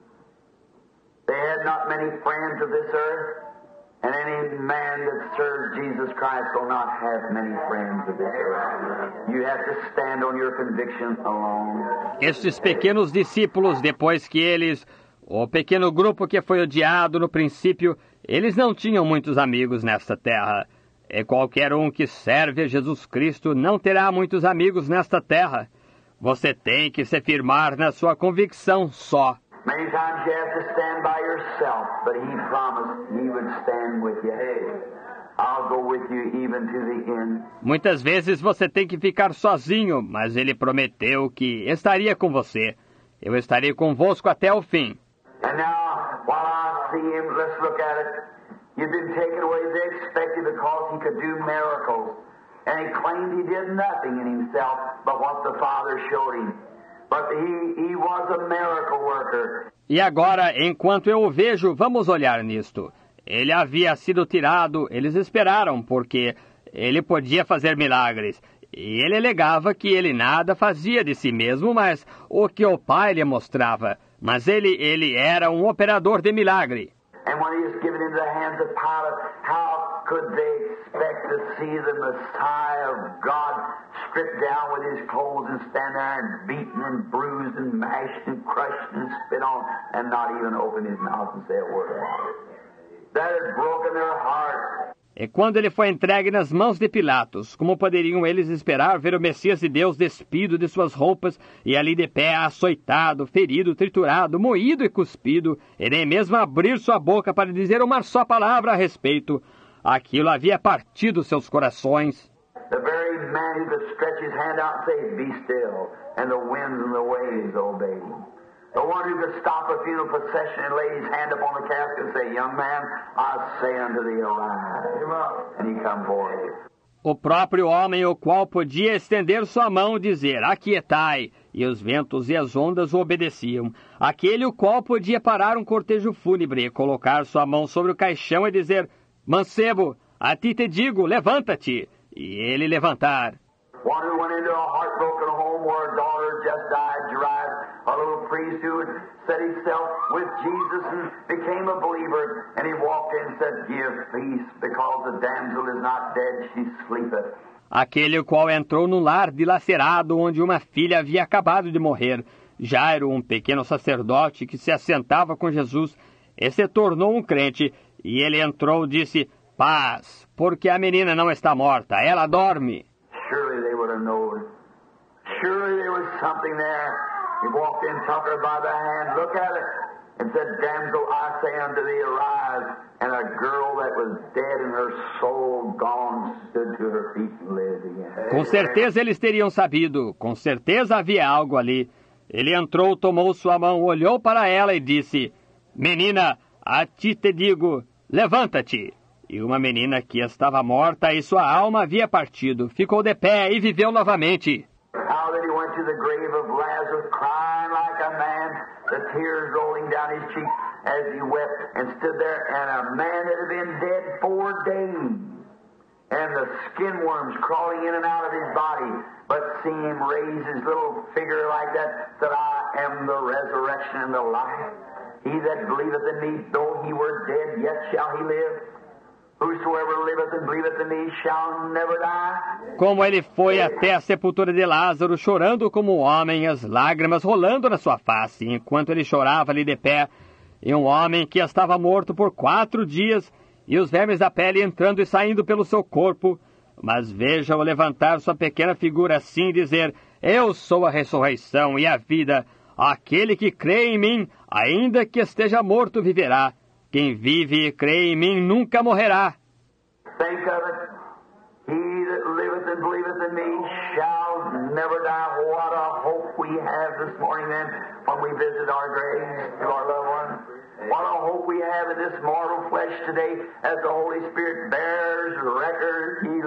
they had not many friends of this earth, and any man that serves Jesus Christ will not have many friends of this earth. You have to stand on your conviction alone. Estes pequenos discípulos, depois que eles, o pequeno grupo que foi odiado no princípio, eles não tinham muitos amigos nesta terra. E qualquer um que serve a Jesus Cristo não terá muitos amigos nesta terra. Você tem que se firmar na sua convicção só. Many times you have to stand by yourself, but He promised He would stand with you. Hey, I'll go with you even to the end. Muitas vezes você tem que ficar sozinho, mas Ele prometeu que estaria com você. Eu estarei convosco até o fim. And now, while I see Him, let's look at it. You've been taken away as they expected because He could do miracles. And He claimed He did nothing in Himself but what the Father showed Him. But he was a miracle worker. E agora, enquanto eu o vejo, vamos olhar nisto. Ele havia sido tirado, eles esperaram, porque ele podia fazer milagres. E ele alegava que ele nada fazia de si mesmo, mas o que o Pai lhe mostrava. Mas ele era um operador de milagre. And when he was given into the hands of Pilate, how could they expect to see the Messiah of God stripped down with his clothes and stand there and beaten and bruised and mashed and crushed and spit on and not even open his mouth and say a word about it? That had broken their heart. E quando ele foi entregue nas mãos de Pilatos, como poderiam eles esperar ver o Messias de Deus despido de suas roupas e ali de pé, açoitado, ferido, triturado, moído e cuspido, e nem mesmo abrir sua boca para dizer uma só palavra a respeito? Aquilo havia partido seus corações. The very man who could stretch his hand out and say, "Be still," and the winds and the waves obeyed him. The one who could stop a funeral procession and lay his hand upon the casket and say, "Young man, I say unto thee, arise." And he come forward. O próprio homem, o qual podia estender sua mão e dizer, aquietai, e os ventos e as ondas o obedeciam. Aquele o qual podia parar um cortejo fúnebre, colocar sua mão sobre o caixão e dizer, mancebo, a ti te digo, levanta-te. E ele levantar. One who went into a heartbroken home where a daughter just died, Jairus, a little priest who had set himself with Jesus and became a believer, and he walked in and said, "Give peace, because the damsel is not dead, she sleepeth." Aquele o qual entrou num lar dilacerado onde uma filha havia acabado de morrer. Jairo, um pequeno sacerdote que se assentava com Jesus, e se tornou um crente, e ele entrou e disse, paz, porque a menina não está morta, ela dorme. Surely they would have known. Surely there was something there. He walked in, took her by the hand, looked at her, and said, "Damsel, I say unto thee, arise." And a girl that was dead and her soul gone stood to her feet and lived again. Com certeza eles teriam sabido, com certeza havia algo ali. Ele entrou, tomou sua mão, olhou para ela e disse, menina, a ti te digo, levanta-te. E uma menina que estava morta e sua alma havia partido, ficou de pé e viveu novamente. How that he went to the grave of Lazarus crying like a man, the tears rolling down his cheeks as he wept, and stood there, and a man that had been dead 4 days, and the skin worms crawling in and out of his body, but seeing him raise his little figure like that, said, I am the resurrection and the life. He that believeth in me, though he were dead, yet shall he live. Whosoever liveth and believeth in me shall never die. Como ele foi até a sepultura de Lázaro, chorando como um homem, as lágrimas rolando na sua face, enquanto ele chorava ali de pé, e um homem que estava morto por 4 dias, e os vermes da pele entrando e saindo pelo seu corpo. Mas veja-o levantar sua pequena figura assim e dizer, eu sou a ressurreição e a vida. Aquele que crê em mim, ainda que esteja morto, viverá. Quem vive e crê em mim nunca morrerá. Think of it. He never die. What a hope we have this morning then when we visit our graves to our loved ones. What a hope we have in this mortal flesh today as the Holy Spirit bears record. He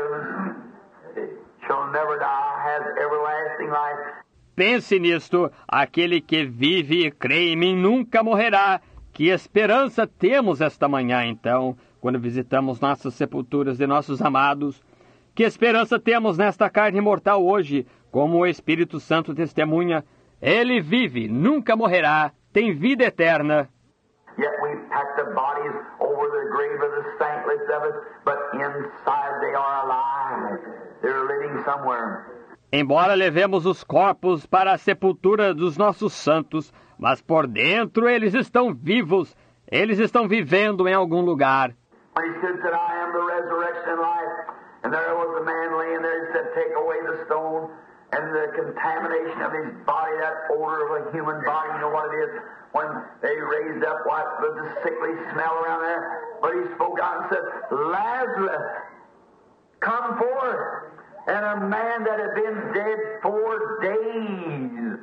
lives, shall never die, has everlasting life. Pense nisto, aquele que vive e crê em mim nunca morrerá. Que esperança temos esta manhã, então, quando visitamos nossas sepulturas de nossos amados? Que esperança temos nesta carne mortal hoje, como o Espírito Santo testemunha? Ele vive, nunca morrerá, tem vida eterna. Yet we pack the bodies over the grave of the saintless of us, but inside they are alive. They're living somewhere. Embora levemos os corpos para a sepultura dos nossos santos, mas por dentro eles estão vivos, eles estão vivendo em algum lugar. When he said, I am the resurrection and life, and there was a man laying there, he said, take away the stone, and the contamination of his body, that odor of a human body, you know what it is, when they raised up what was the sickly smell around there, but he spoke out and said, Lazarus, come forth. And a man that had been dead 4 days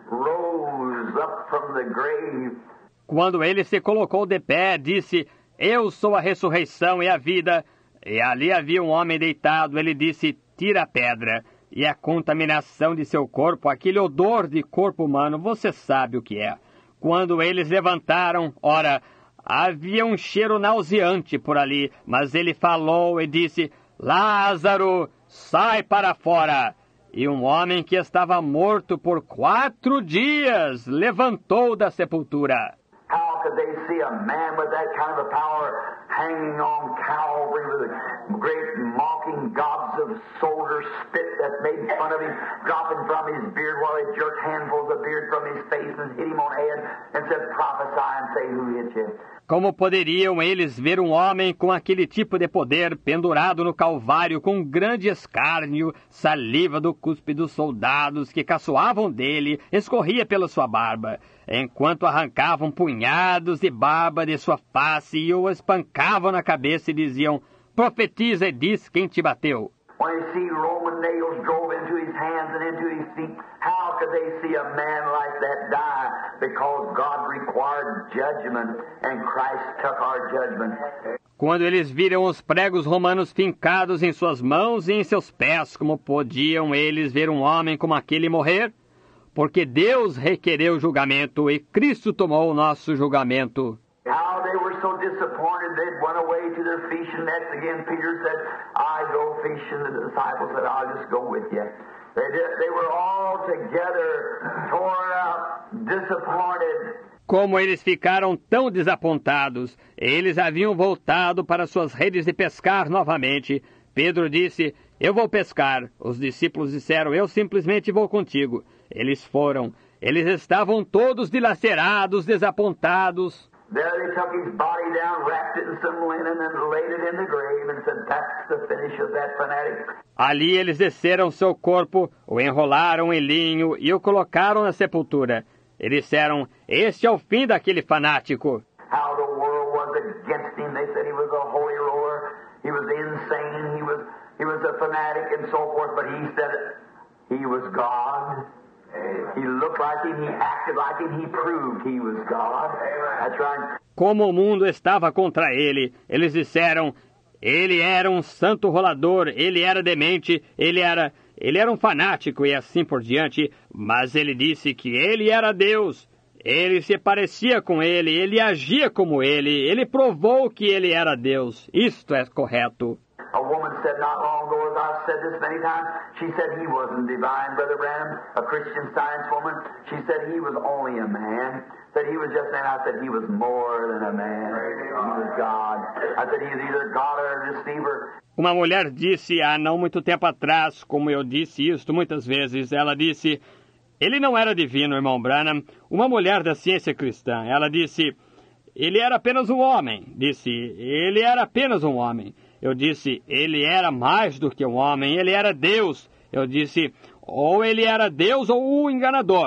rose up from the grave. Quando ele se colocou de pé, disse, eu sou a ressurreição e a vida. E ali havia um homem deitado. Ele disse, tira a pedra. E a contaminação de seu corpo, aquele odor de corpo humano, você sabe o que é. Quando eles levantaram, ora, havia um cheiro nauseante por ali, mas ele falou e disse, Lázaro, sai para fora! E um homem que estava morto por 4 dias levantou da sepultura. How could they see a man with that kind of a power hanging on Calvary with great mocking gobs of soldier spit that made fun of him, dropping from his beard while they jerked handfuls of beard from his face and hit him on the head and said, prophesy and say who hit you. Como poderiam eles ver um homem com aquele tipo de poder pendurado no Calvário com grande escárnio, saliva do cuspe dos soldados que caçoavam dele, escorria pela sua barba, enquanto arrancavam punhados de barba de sua face e o espancavam na cabeça e diziam, profetiza e diz quem te bateu. When they see Roman nails drove into his hands and into his feet, how could they see a man like that die? Because God required judgment and Christ took our judgment. Quando eles viram os pregos romanos fincados em suas mãos e em seus pés, como podiam eles ver um homem como aquele morrer? Porque Deus requereu julgamento e Cristo tomou o nosso julgamento. How they were so disappointed, they went away to their fishing nets again. Peter said, I go fishing. The disciples said, I'll just go with you. They were all together, torn up, disappointed. Como eles ficaram tão desapontados, eles haviam voltado para suas redes de pescar novamente. Pedro disse, eu vou pescar. Os discípulos disseram, eu simplesmente vou contigo. Eles foram. Eles estavam todos dilacerados, desapontados. There they took his body down, wrapped it in some linen, and laid it in the grave, and said, that's the finish of that fanatic. Ali eles desceram seu corpo, o enrolaram em linho e o colocaram na sepultura. Eles disseram, este é o fim daquele fanático. How the world was against him. They said he was a holy roller, he was insane, he was a fanatic, and so forth, but he said he was God. He looked like him, he acted like him, he proved he was God. That's right. Como o mundo estava contra ele, eles disseram, ele era um santo rolador, ele era demente, ele era um fanático e assim por diante, mas ele disse que ele era Deus. Ele se parecia com ele agia como ele provou que ele era Deus. Isto é correto. A woman said not long ago, as I've said this many times, she said he wasn't divine, Brother Branham, a Christian Science woman. She said he was only a man. Said he was just man. I said he was more than a man. He was God. I said he was either God or a deceiver. Uma mulher disse há não muito tempo atrás, como eu disse isto muitas vezes, ela disse, ele não era divino, irmão Branham, uma mulher da ciência cristã. Ela disse, ele era apenas um homem. Disse, ele era apenas um homem. Eu disse, ele era mais do que um homem, ele era Deus. Eu disse, ou ele era Deus ou um enganador.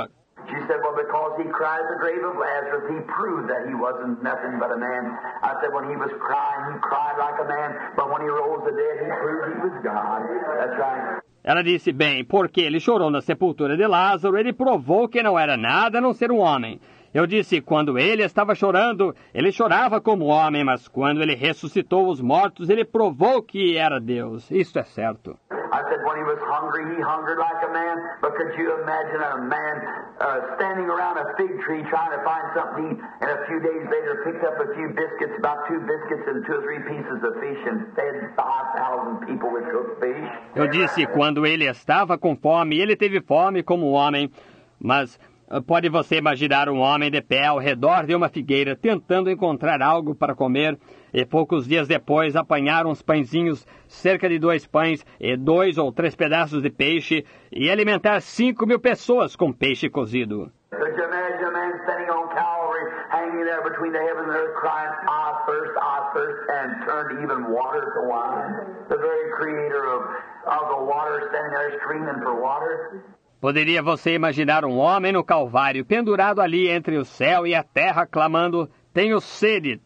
She said, well, because he cried at the grave of Lazarus, he proved that he wasn't nothing but a man. I said, when he was crying, he cried like a man, but when he rose the dead, he proved he was God. That's right. Ela disse, bem, porque ele chorou na sepultura de Lázaro, ele provou que não era nada a não ser um homem. Eu disse, quando ele estava chorando, ele chorava como homem, mas quando ele ressuscitou os mortos, ele provou que era Deus. Isso é certo. I said, when he was hungry, he hungered like a man. But could you imagine a man standing around a fig tree trying to find something to eat, and a few days later picked up a few biscuits, about 2 biscuits and 2 or 3 pieces of fish, and fed 5,000 people with cooked fish? Eu disse, quando ele estava com fome, ele teve fome como homem, mas pode você imaginar um homem de pé ao redor de uma figueira tentando encontrar algo para comer, e poucos dias depois apanhar uns pãezinhos, cerca de 2 pães e 2 ou 3 pedaços de peixe, e alimentar 5.000 pessoas com peixe cozido. Could you imagine a man standing on Calvary, hanging there between the heaven and the earth, crying, I thirst, and turned even water to wine? The very creator of the water standing there screaming for water? Poderia você imaginar um homem no Calvário, pendurado ali entre o céu e a terra, clamando, tenho sede,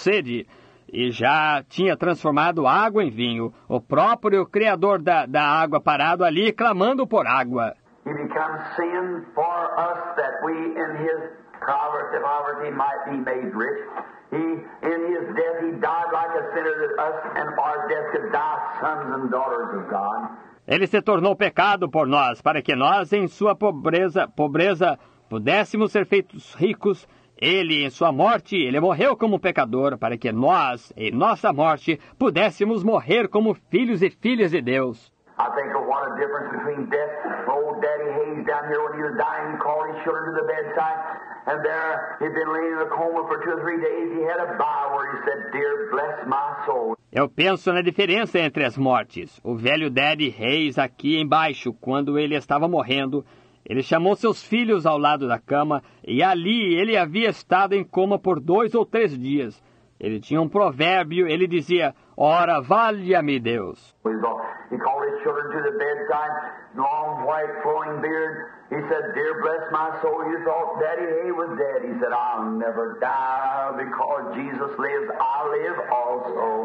e já tinha transformado água em vinho, o próprio Criador da água parado ali, clamando por água. He becomes sin for us that we in his poverty might be made rich. In his death he died like a sinner that us and our death could die sons and daughters of God. Ele se tornou pecado por nós, para que nós, em sua pobreza, pudéssemos ser feitos ricos. Ele, em sua morte, ele morreu como pecador, para que nós, em nossa morte, pudéssemos morrer como filhos e filhas de Deus. I think of what a difference between death. Old Daddy Hayes down here, when he was dying, he called his children to the bedside, and there he'd been laying in a coma for 2 or 3 days. He had a Bible where he said, "Dear, bless my soul." Eu penso na diferença entre as mortes. O velho Daddy Reis aqui embaixo, quando ele estava morrendo, ele chamou seus filhos ao lado da cama e ali ele havia estado em coma por 2 ou 3 dias. Ele tinha um provérbio, ele dizia, ora, valha-me Deus. He called his children to the bedside, long white flowing beard. He said, "Dear, bless my soul." You thought Daddy Hay was dead. He said, "I'll never die because Jesus lives, I live also."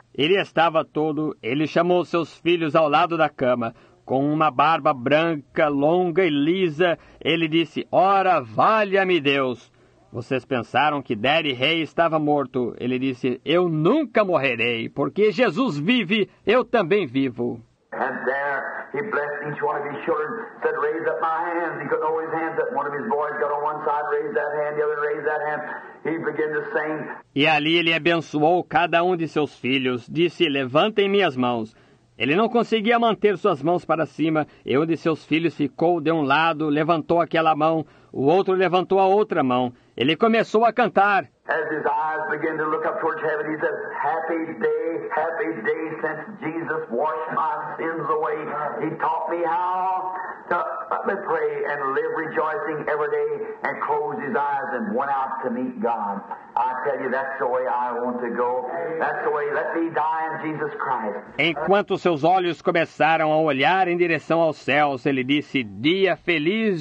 Ele chamou seus filhos ao lado da cama, com uma barba branca, longa e lisa. Ele disse, ora, valha-me Deus. Vocês pensaram que Daddy Hay estava morto. Ele disse, eu nunca morrerei, porque Jesus vive, eu também vivo. And there he blessed each one of his children, said, "Raise up my hands." He couldn't hold his hands up. One of his boys got on one side, raised that hand, the other raised that hand. He began to sing. E ali ele abençoou cada um de seus filhos, disse, levantem minhas mãos. Ele não conseguia manter suas mãos para cima, e um de seus filhos ficou de um lado, levantou aquela mão, o outro levantou a outra mão. Ele começou a cantar. As his eyes began to look up towards heaven, he said, happy day since Jesus washed my sins away. He taught me how to pray and live rejoicing every day, and closed his eyes and went out to meet God. I tell you, that's the way I want to go. That's the way, let me die in Jesus Christ. Enquanto seus olhos começaram a olhar em direção aos céus, ele disse, dia feliz,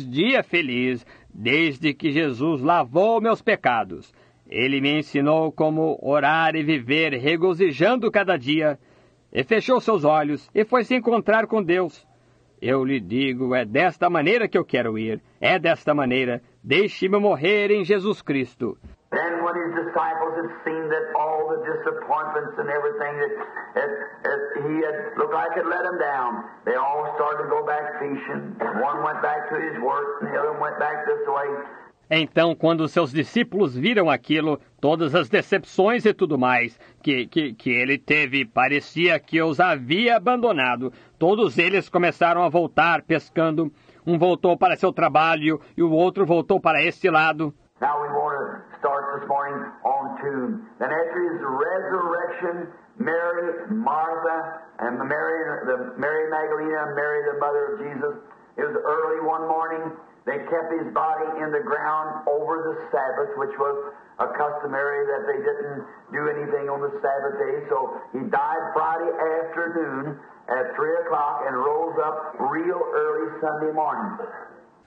desde que Jesus lavou meus pecados. Ele me ensinou como orar e viver, regozijando cada dia. E fechou seus olhos e foi se encontrar com Deus. Eu lhe digo, é desta maneira que eu quero ir. É desta maneira. Deixe-me morrer em Jesus Cristo. Then when his disciples had seen that all the disappointments and everything that he had looked like had let him down, they all started to go back fishing. One went back to his work and the other went back this way. Então, quando seus discípulos viram aquilo, todas as decepções e tudo mais que ele teve, parecia que os havia abandonado. Todos eles começaram a voltar pescando. Um voltou para seu trabalho e o outro voltou para este lado. Now we want to start this morning on 2. Then after his resurrection, Mary, Martha, and Mary Magdalene, Mary the mother of Jesus, it was early one morning. They kept his body in the ground over the Sabbath, which was a customary that they didn't do anything on the Sabbath day. So he died Friday afternoon at 3 o'clock and rose up real early Sunday morning.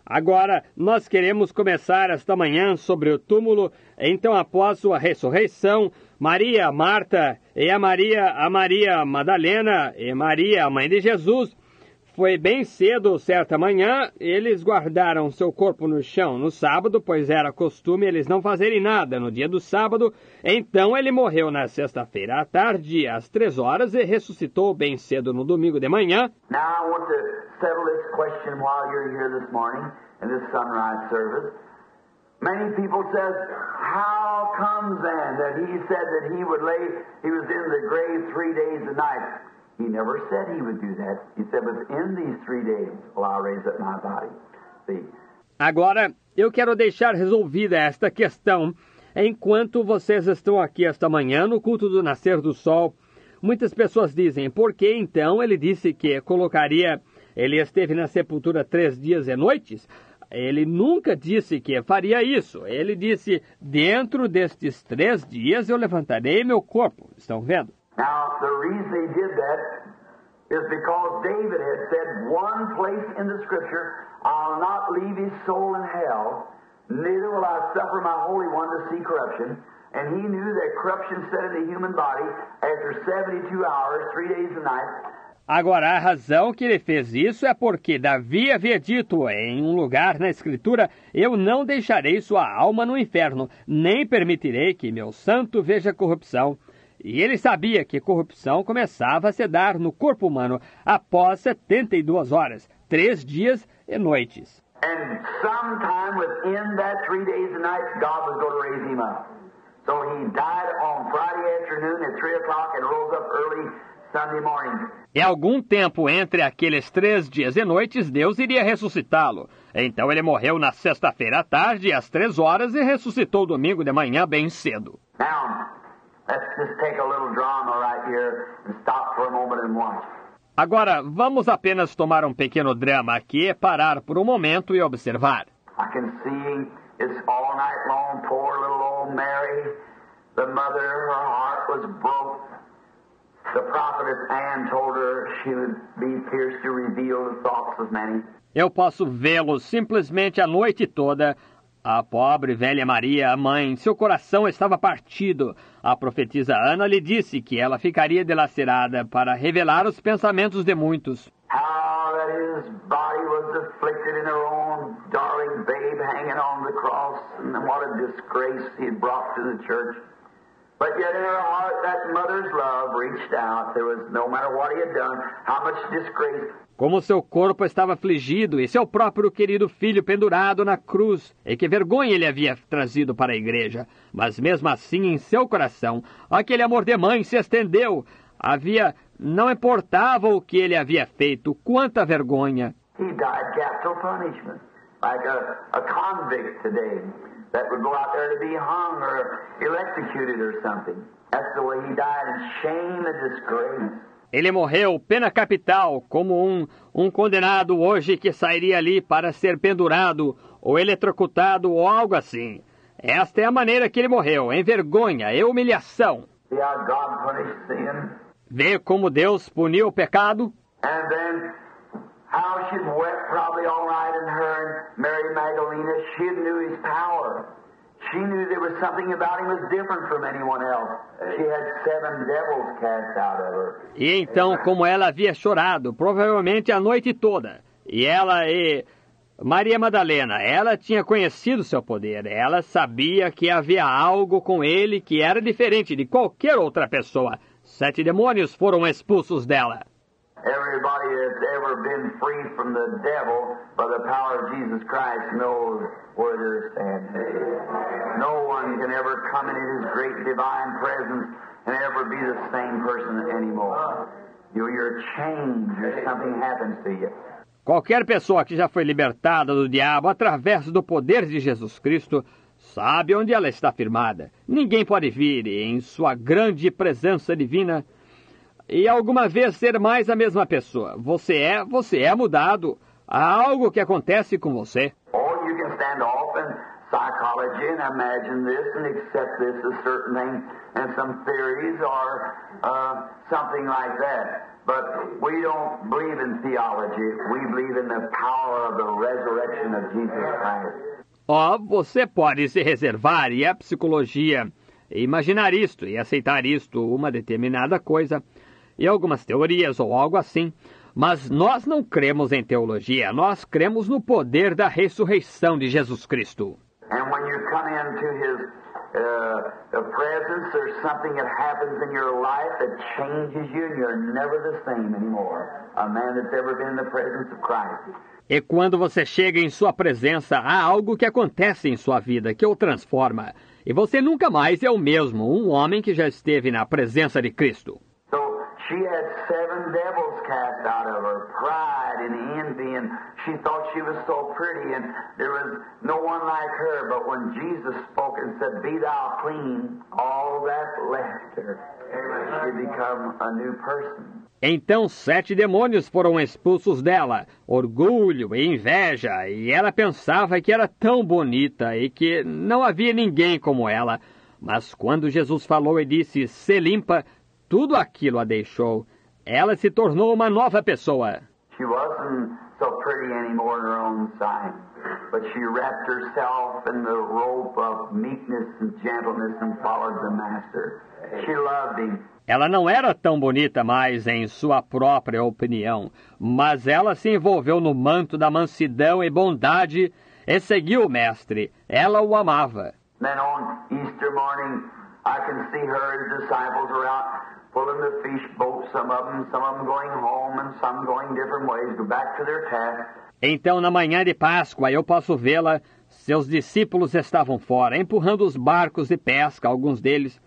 Agora, nós queremos começar esta manhã sobre o túmulo. Então, após sua ressurreição, Maria, Marta e a Maria Madalena e Maria, a mãe de Jesus, foi bem cedo, certa manhã, eles guardaram seu corpo no chão no sábado, pois era costume eles não fazerem nada no dia do sábado. Então ele morreu na sexta-feira à tarde, às 3 horas, e ressuscitou bem cedo no domingo de manhã. Now I want to settle this question while you're here this morning in this sunrise service. Many people said, how comes then that he said that he was in the grave 3 days and nights? He never said he would do that. He said, within these 3 days will I raise up my body. See? Agora, eu quero deixar resolvida esta questão enquanto vocês estão aqui esta manhã no culto do nascer do sol. Muitas pessoas dizem, por que então ele disse que ele esteve na sepultura 3 dias e noites? Ele nunca disse que faria isso. Ele disse, dentro destes 3 dias eu levantarei meu corpo. Estão vendo? Now, the reason he did that is because David had said one place in the Scripture, I'll not leave his soul in hell, neither will I suffer my Holy One to see corruption. And he knew that corruption set in the human body after 72 hours, 3 days and nights. Agora, a razão que ele fez isso é porque Davi havia dito em um lugar na Escritura, eu não deixarei sua alma no inferno, nem permitirei que meu santo veja corrupção. E ele sabia que corrupção começava a se dar no corpo humano após 72 horas, 3 dias e noites. And sometime within that 3 days and nights, God was going to raise him up. So he died on Friday afternoon at 3 o'clock and rose up early Sunday morning. E algum tempo entre aqueles 3 dias e noites, Deus iria ressuscitá-lo. Então ele morreu na sexta-feira à tarde, às 3 horas, e ressuscitou domingo de manhã bem cedo. Now, let's just take a little drama right here and stop for a moment and watch. Agora, vamos apenas tomar um pequeno drama aqui, parar por um momento e observar. I can see it's all night long, poor little old Mary, the mother, her heart was broke. The prophetess Anne told her she would be pierced to reveal the thoughts of many. Eu posso vê-lo simplesmente a noite toda. A pobre velha Maria, a mãe, seu coração estava partido. A profetisa Ana lhe disse que ela ficaria dilacerada para revelar os pensamentos de muitos. How that his body was afflicted in her own darling babe hanging on the cross, and what a disgrace he had brought to the church. But yet in her heart that mother's love reached out. There was, no matter what he had done, how much disgrace. Como seu corpo estava afligido e seu próprio querido filho pendurado na cruz, e que vergonha ele havia trazido para a igreja. Mas mesmo assim, em seu coração, aquele amor de mãe se estendeu. Não importava o que ele havia feito, quanta vergonha. He died capital punishment, like a convict today that would go out there to be hung or electrocuted or something. That's the way he died, in shame and disgrace. Ele morreu pena capital, como um condenado hoje que sairia ali para ser pendurado ou eletrocutado ou algo assim. Esta é a maneira que ele morreu, em vergonha e humilhação. See how God punished sin? Vê como Deus puniu o pecado? And then how she'd wept probably all night, and her and Mary Magdalena, she knew his power. She knew there was something about him that was different from anyone else. She had 7 devils cast out of her. E então, como ela havia chorado, provavelmente a noite toda, e ela e Maria Madalena, ela tinha conhecido seu poder, ela sabia que havia algo com ele que era diferente de qualquer outra pessoa. 7 demônios foram expulsos dela. Everybody that's ever been free from the devil by the power of Jesus Christ knows where they're standing. No one can ever come into his great divine presence and ever be the same person anymore. You're changed, or something happens to you. Qualquer pessoa que já foi libertada do diabo através do poder de Jesus Cristo sabe onde ela está firmada. Ninguém pode vir em sua grande presença divina e alguma vez ser mais a mesma pessoa. Você é mudado. Há algo que acontece com você. Or you can stand off and psychology and imagine this and accept this as certain thing and some theories or something like that. But we don't believe in theology. We believe in the power of the resurrection of Jesus Christ. Você pode se reservar e a psicologia imaginar isto e aceitar isto, uma determinada coisa, e algumas teorias ou algo assim, mas nós não cremos em teologia, nós cremos no poder da ressurreição de Jesus Cristo. And when you come into His presence, there's something that happens in your life that changes you and you're never the same anymore. A man that's ever been in the presence of Christ. E quando você chega em sua presença, há algo que acontece em sua vida que o transforma. E você nunca mais é o mesmo, um homem que já esteve na presença de Cristo. So she had 7 devils cast out of her, pride and envy, and she thought she was so pretty, and there was no one like her. But when Jesus spoke and said, "Be thou clean," all that left her. She become a new person. Então 7 demônios foram expulsos dela, orgulho e inveja, e ela pensava que era tão bonita e que não havia ninguém como ela. Mas quando Jesus falou e disse, "Se limpa", tudo aquilo a deixou. Ela se tornou uma nova pessoa. She wasn't so pretty anymore in her own sight, but she wrapped herself in the robe of meekness and gentleness and followed the Master. She loved Him. Ela não era tão bonita mais em sua própria opinião, mas ela se envolveu no manto da mansidão e bondade e seguiu o Mestre. Ela o amava. Then on Easter morning, I can see her disciples are out pulling the fish boat, some of them going home and some going different ways, go back to their task. Então, na manhã de Páscoa, eu posso vê-la. Seus discípulos estavam fora, empurrando os barcos de pesca, alguns deles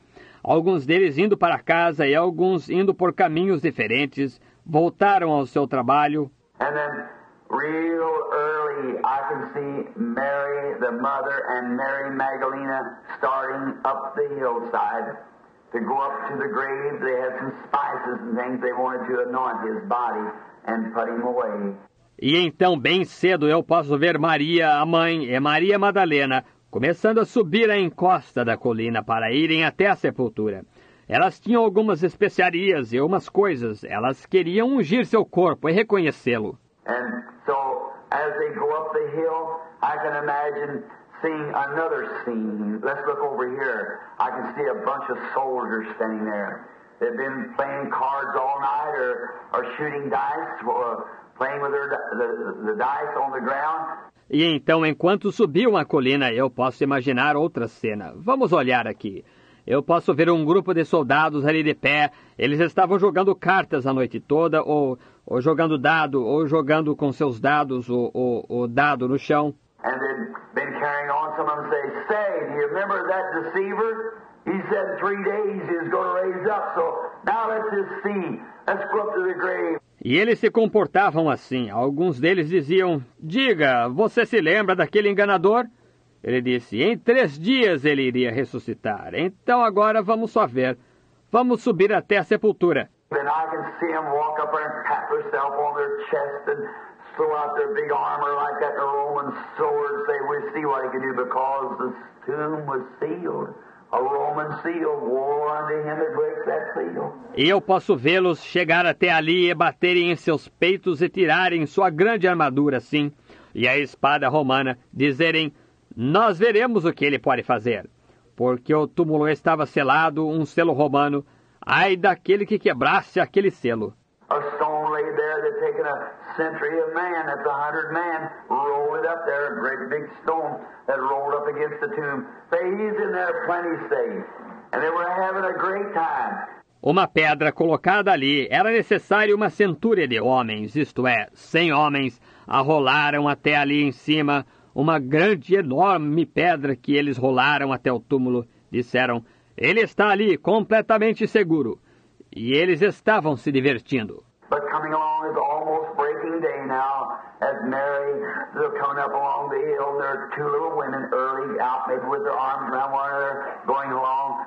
indo para casa e alguns indo por caminhos diferentes, voltaram ao seu trabalho. And then real early I can see Mary, the mother, and Mary Magdalena starting up the hillside to go up to the grave. They had some spices and things they wanted to anoint his body and put him away. E então, bem cedo, eu posso ver Maria, a mãe, e Maria Madalena começando a subir a encosta da colina para irem até a sepultura. Elas tinham algumas especiarias e umas coisas. Elas queriam ungir seu corpo e reconhecê-lo. And so, as they go up the hill, I can imagine seeing another scene. Let's look over here. I can see a bunch of soldiers standing there. They've been playing cards all night or shooting dice, playing with the dice on the ground. E então, enquanto subiam a colina, eu posso imaginar outra cena. Vamos olhar aqui. Eu posso ver um grupo de soldados ali de pé. Eles estavam jogando cartas a noite toda, ou jogando dado, ou jogando com seus dados o dado no chão. And they've been carrying on. Some of them say, do you remember that deceiver? He said in 3 days he was going to raise up. So now let's just see. Let's go up to the grave. E eles se comportavam assim. Alguns deles diziam, diga, você se lembra daquele enganador? Ele disse, em 3 dias ele iria ressuscitar. Então agora vamos só ver. Vamos subir até a sepultura. Then I can see them walk up there and pat themselves on their chest and throw out their big armor like that, the Roman swords. They would see what he could do because the tomb was sealed. A Roman seal, woe unto him that breaks that seal. E eu posso vê-los chegar até ali e baterem em seus peitos e tirarem sua grande armadura, sim, e a espada romana, dizerem, nós veremos o que ele pode fazer. Porque o túmulo estava selado, um selo romano, ai daquele que quebrasse aquele selo. A stone lay there, they'd taken a century of man, that's 100 men, rolled it up there, a great big stone that rolled up against the tomb. He's in there plenty safe. And they were having a great time. Uma pedra colocada ali, era necessário uma centúria de homens, isto é, 100 homens, a rolaram até ali em cima, uma grande, enorme pedra que eles rolaram até o túmulo. Disseram, ele está ali, completamente seguro. E eles estavam se divertindo. But coming along is almost breaking day now, as Mary, they're coming up along the hill, there are 2 little women early out, maybe with their arms around one another, going along.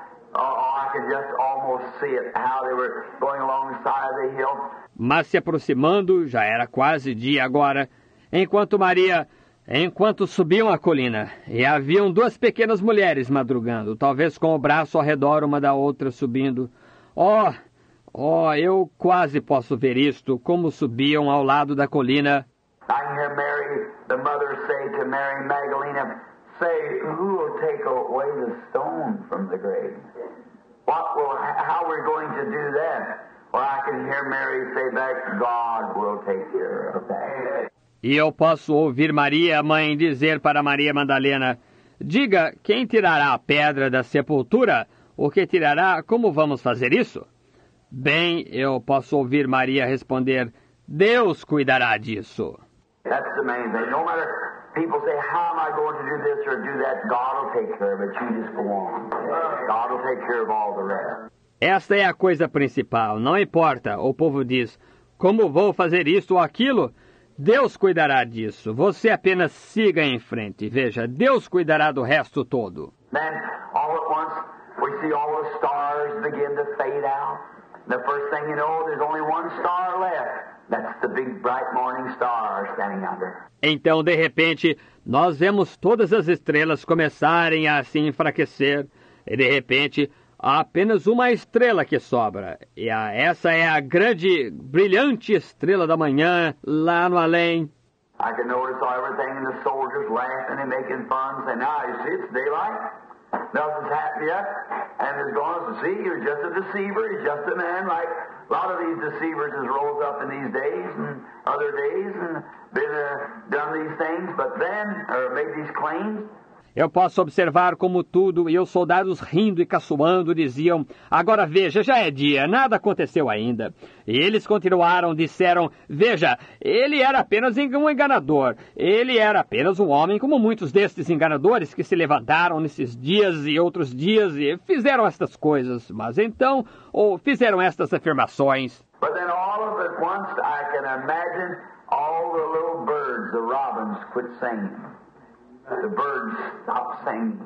I could just almost see it, how they were going along the side of the hill. Mas se aproximando, já era quase dia agora, enquanto Maria enquanto subiam a colina, e haviam 2 pequenas mulheres madrugando, talvez com o braço ao redor uma da outra subindo. Eu quase posso ver isto, como subiam ao lado da colina. I can hear Mary, the mother, say to Mary Magdalene, say, who will take away the stone from the grave? How we're going to do that? Well, I can hear Mary say back, God will take care of that. E eu posso ouvir Maria, mãe, dizer para Maria Madalena, diga, quem tirará a pedra da sepultura? O que tirará? Como vamos fazer isso? Bem, eu posso ouvir Maria responder, Deus cuidará disso. That's the main thing. No matter people say, how am I going to do this or do that, God will take care of it. You just go on. God will take care of all the rest. Esta é a coisa principal. Não importa, o povo diz, como vou fazer isto ou aquilo? Deus cuidará disso. Você apenas siga em frente. Veja, Deus cuidará do resto todo. Then, all at once, we see all the stars begin to fade out. The first thing you know, there's only one star left. That's the big bright morning star standing out there. Então, de repente, nós vemos todas as estrelas começarem a se enfraquecer. E, de repente, há apenas uma estrela que sobra. E essa é a grande, brilhante estrela da manhã, lá no além. I can notice everything and the soldiers laughing and making fun. Say, now, you see, it's daylight. Nothing's happened yet. And it's going to see, you're just a deceiver. You're just a man like a lot of these deceivers has rose up in these days and other days and done these things, but then, or made these claims. Eu posso observar como tudo, e os soldados rindo e caçoando diziam, agora veja, já é dia, nada aconteceu ainda. E eles continuaram, disseram, veja, ele era apenas um enganador. Ele era apenas um homem como muitos destes enganadores que se levantaram nesses dias e outros dias e fizeram estas coisas. Mas então, ou fizeram estas afirmações. But then all of it once, I can imagine all the little birds, the robins, quit singing. The birds stopped singing.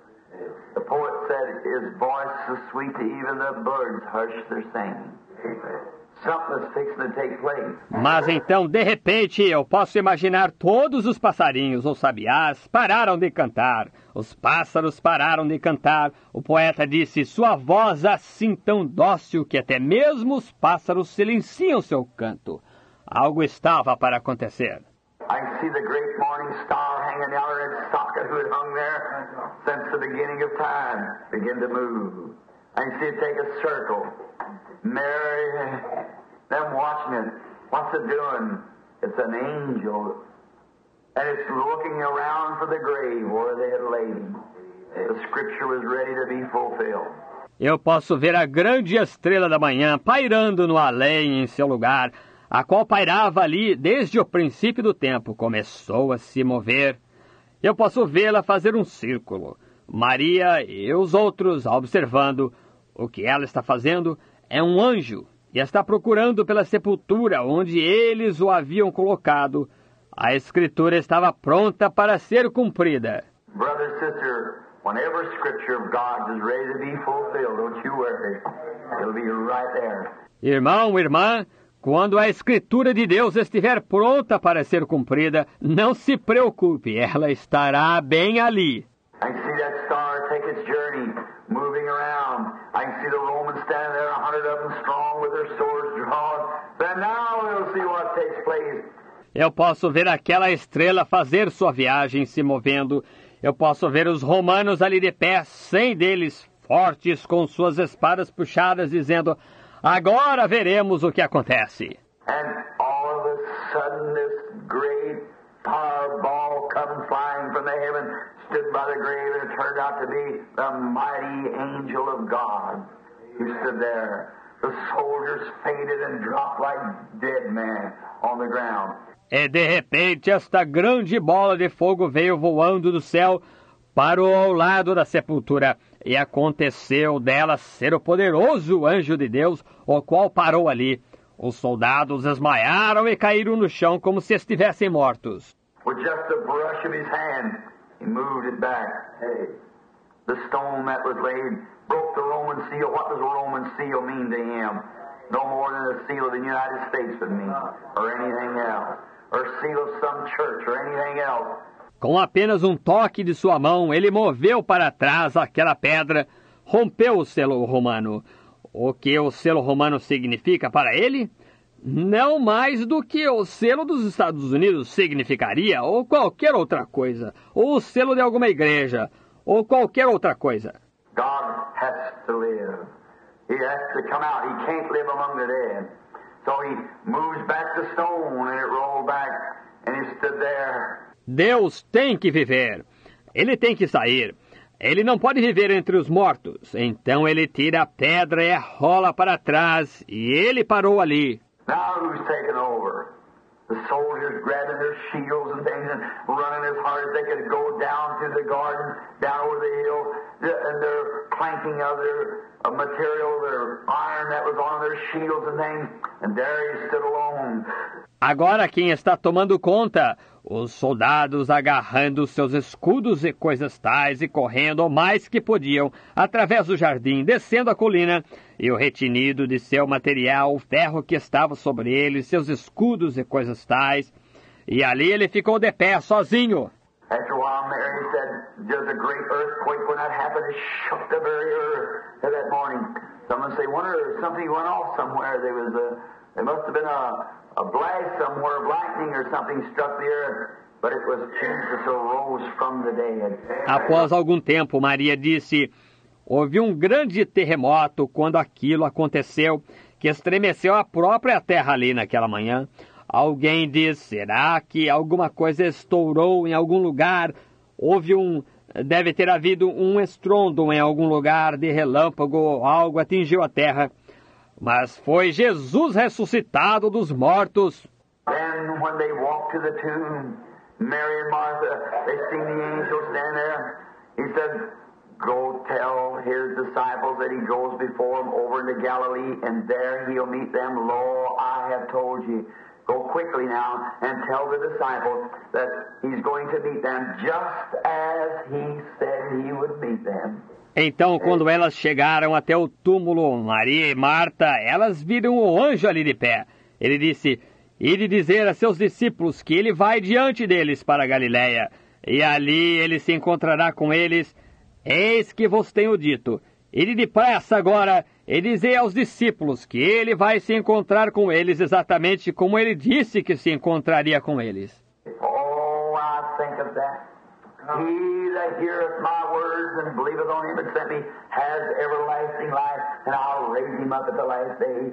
The poet said his voice was sweet to even the birds hushed their singing. Something's fixing to take place. Mas então, de repente, eu posso imaginar todos os passarinhos ou sabiás pararam de cantar. Os pássaros pararam de cantar. O poeta disse, sua voz assim tão dócil que até mesmo os pássaros silenciam seu canto. Algo estava para acontecer. I can see the great morning star hanging out in its socket who had hung there since the beginning of time begin to move. I can see it take a circle. Mary, them watching it. What's it doing? It's an angel. And it's looking around for the grave where they had laid him. The scripture was ready to be fulfilled. Eu posso ver a grande estrela da manhã pairando no além em seu lugar, a qual pairava ali desde o princípio do tempo, começou a se mover. Eu posso vê-la fazer um círculo. Maria e os outros, observando, o que ela está fazendo é um anjo, e está procurando pela sepultura onde eles o haviam colocado. A Escritura estava pronta para ser cumprida. Brother, sister, whenever Scripture of God is ready to be fulfilled, don't you worry. It'll be right there. Irmão, irmã, quando a Escritura de Deus estiver pronta para ser cumprida, não se preocupe, ela estará bem ali. I can see that star take its journey, moving around. I can see the Romans standing there, 100 of them strong with their swords drawn. Then now we'll see what takes place. Eu posso ver aquela estrela fazer sua viagem se movendo. Eu posso ver os romanos ali de pé, 100 deles, fortes com suas espadas puxadas, dizendo, agora veremos o que acontece. And all of a sudden this great fireball come flying from the heaven, stood by the grave, and it turned out to be the mighty angel of God who stood there. The soldiers fainted and dropped like dead men on the ground. E de repente esta grande bola de fogo veio voando do céu, parou ao lado da sepultura, e aconteceu dela ser o poderoso anjo de Deus, o qual parou ali. Os soldados desmaiaram e caíram no chão como se estivessem mortos. With just a brush of his hand, he moved it back. Hey, the stone that was laid broke the Roman seal. What does the Roman seal mean to him? no more than the seal of the United States with me, or anything else, or seal of some church, or anything else. Com apenas um toque de sua mão, ele moveu para trás aquela pedra, rompeu o selo romano. O que o selo romano significa para ele? Não mais do que o selo dos Estados Unidos significaria, ou qualquer outra coisa, ou o selo de alguma igreja, ou qualquer outra coisa. God has to live. He has to come out. He can't live among the dead. So he moves back the stone and it rolled back and he stood there. Deus tem que viver. Ele tem que sair. Ele não pode viver entre os mortos. Então ele tira a pedra e rola para trás. E ele parou ali. Now who's taking over? The soldiers grabbing their shields and things and running as hard as they could go down to the garden, down over the hill, and they're clanking of their material, their iron that was on their shields and things, and there he stood alone. Agora quem está tomando conta? Os soldados agarrando seus escudos e coisas tais e correndo o mais que podiam através do jardim, descendo a colina, e o retinido de seu material, o ferro que estava sobre ele, seus escudos e coisas tais, e ali ele ficou de pé, sozinho. After a while, Mary said, there's a great earthquake when that happened. It shook the very earth that morning. Someone say, wonder if something went off somewhere. There must have been a blast somewhere of lightning or something struck the earth. But it was Jesus who rose from the dead. Após algum tempo, Maria disse, houve um grande terremoto quando aquilo aconteceu, que estremeceu a própria terra ali naquela manhã. Alguém diz, será que alguma coisa estourou em algum lugar? Deve ter havido um estrondo em algum lugar de relâmpago, algo atingiu a terra. Mas foi Jesus ressuscitado dos mortos. Then when they walked to the tomb, Mary and Martha, they seen the angel stand there. He said, go tell his disciples that he goes before them over into Galilee, and there he'll meet them. Lo, I have told you. Go quickly now and tell the disciples that he's going to meet them just as he said he would meet them. Então, quando elas chegaram até o túmulo, Maria e Marta, elas viram o anjo ali de pé. Ele disse, ide dizer a seus discípulos que ele vai diante deles para a Galiléia, e ali ele se encontrará com eles. Eis que vos tenho dito. Ide depressa agora e dizei aos discípulos que ele vai se encontrar com eles exatamente como ele disse que se encontraria com eles. Oh, I think of that. He that heareth my words and believeth on him that sent me has everlasting life, and I'll raise him up at the last day.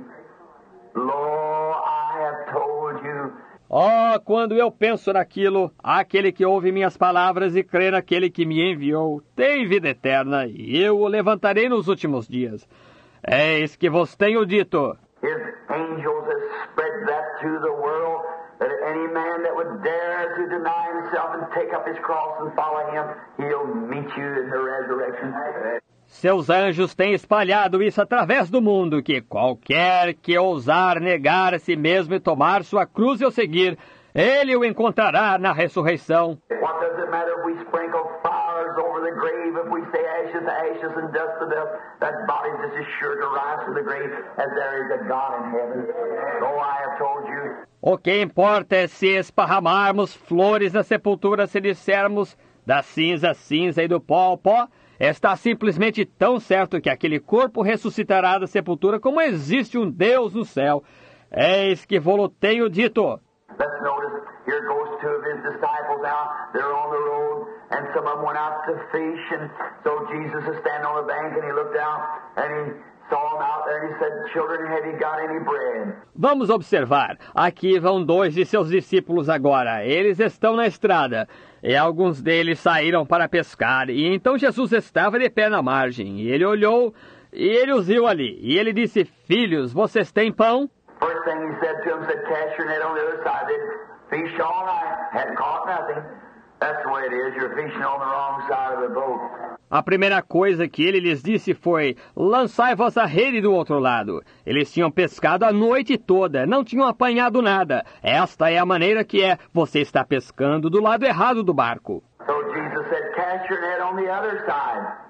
Lo, I have told you. Oh, quando eu penso naquilo, aquele que ouve minhas palavras e crê naquele que me enviou, tem vida eterna, e eu o levantarei nos últimos dias. Eis que vos tenho dito. His angels have spread that to the world, that any man that would dare to deny himself and take up his cross and follow him, he'll meet you in the resurrection. Seus anjos têm espalhado isso através do mundo, que qualquer que ousar negar a si mesmo e tomar sua cruz e o seguir, ele o encontrará na ressurreição. What does it matter if we sprinkle flowers over the grave, if we say ashes to ashes and dust to dust? That body is just as sure to rise from the grave as there is a God in heaven. So I have told you. O que importa é se esparramarmos flores na sepultura, se dissermos da cinza, cinza e do pó, ao pó. Está simplesmente tão certo que aquele corpo ressuscitará da sepultura como existe um Deus no céu. Eis que vos tenho dito. Let's notice, here goes two of his disciples out. They're on the road, and some of them went out to fish, and so Jesus is standing on the bank, and he looked out, and he saw them out there, and he said, children, have you got any bread? Vamos observar. Aqui vão dois de seus discípulos agora. Eles estão na estrada. E alguns deles saíram para pescar. E então Jesus estava de pé na margem. E ele olhou e ele os viu ali. E ele disse, filhos, vocês têm pão? First thing he said to them, cast your net on the other side. They fished all night, hadn't caught nothing. That's the way it is. You're fishing on the wrong side of the boat. A primeira coisa que ele lhes disse foi, lançai vossa rede do outro lado. Eles tinham pescado a noite toda, não tinham apanhado nada. Esta é a maneira que é, você está pescando do lado errado do barco. So Jesus said, cast your net on the other side.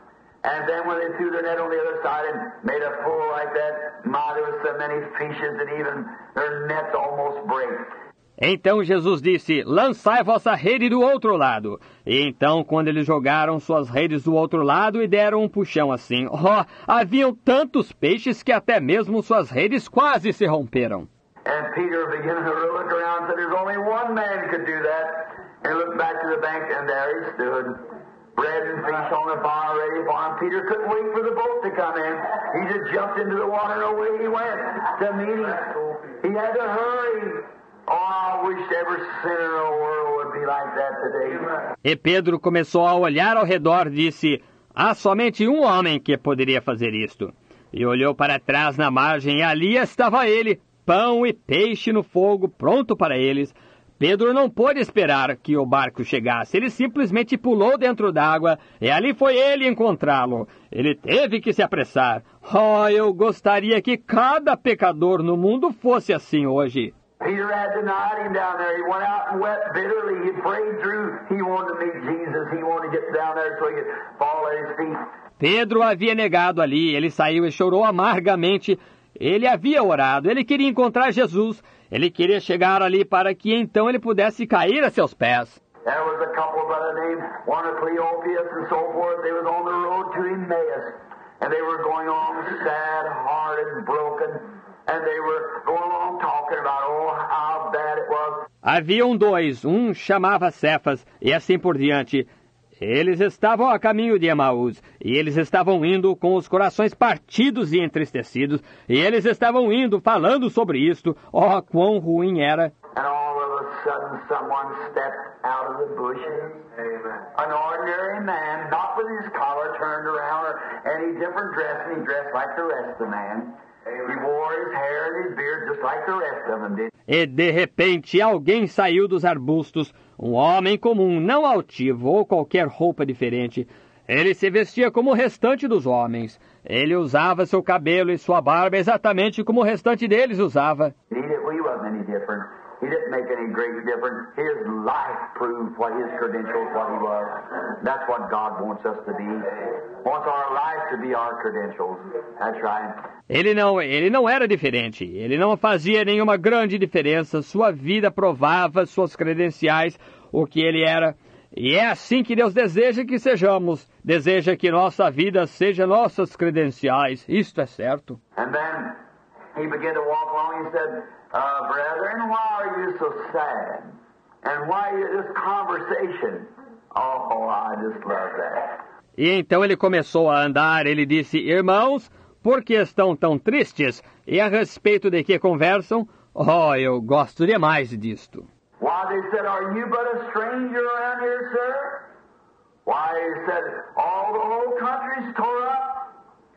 And then when they threw their net on the other side and made a pool like that, there were so many fishes that even their nets almost break. Então Jesus disse, lançai vossa rede do outro lado. E então, quando eles jogaram suas redes do outro lado e deram um puxão assim, haviam tantos peixes que até mesmo suas redes quase se romperam. And Peter began to look around and said, there's only one man who could do that. And he looked back to the bank, and there he stood, bread and fish on the bar ready for him. Peter couldn't wait for the boat to come in. He just jumped into the water and away he went to meet him. He had to hurry. Oh, I wish every sinner in the world would be like that today. E Pedro começou a olhar ao redor e disse, há somente um homem que poderia fazer isto. E olhou para trás na margem e ali estava ele, pão e peixe no fogo, pronto para eles. Pedro não pôde esperar que o barco chegasse. Ele simplesmente pulou dentro d'água e ali foi ele encontrá-lo. Ele teve que se apressar. Eu gostaria que cada pecador no mundo fosse assim hoje. Peter had denied him down there. He went out and wept bitterly. He prayed through. He wanted to meet Jesus. He wanted to get down there so he could fall at his feet. Pedro havia negado ali. Ele saiu e chorou amargamente. Ele havia orado. Ele queria encontrar Jesus. Ele queria chegar ali para que então ele pudesse cair a seus pés. There was a couple by the name, one of Cleopas and so forth. They was on the road to Emmaus. And they were going on sad-hearted, broken. And they were going along talking about, how bad it was. Haviam dois, um chamava Cefas, e assim por diante. Eles estavam a caminho de Emaús, e eles estavam indo com os corações partidos e entristecidos, e eles estavam indo falando sobre isto, quão ruim era. And all of a sudden someone stepped out of the bushes. Amen. An ordinary man, not with his collar turned around or any different dress, and he dressed like the rest of the man. He wore his hair and his beard just like the rest of them did. E de repente alguém saiu dos arbustos, um homem comum, não altivo ou qualquer roupa diferente. Ele se vestia como o restante dos homens. Ele usava seu cabelo e sua barba exatamente como o restante deles usava. He wasn't any different. He didn't make any great difference. His life proved what his credentials, what he was. That's what God wants us to be. Wants our life to be our credentials. That's right. Ele não era diferente. Ele não fazia nenhuma grande diferença. Sua vida provava suas credenciais, o que ele era. E é assim que Deus deseja que sejamos. Deseja que nossa vida seja nossas credenciais. Isto é certo. And then he began to walk along. He said, brethren, why are you so sad? And why this conversation? Oh, I just love that. E então ele começou a andar. Ele disse, irmãos, por que estão tão tristes? E a respeito de que conversam? Eu gosto demais disto. Why, they said, are you but a stranger around here, sir? Why, he said, all the whole country's tore up.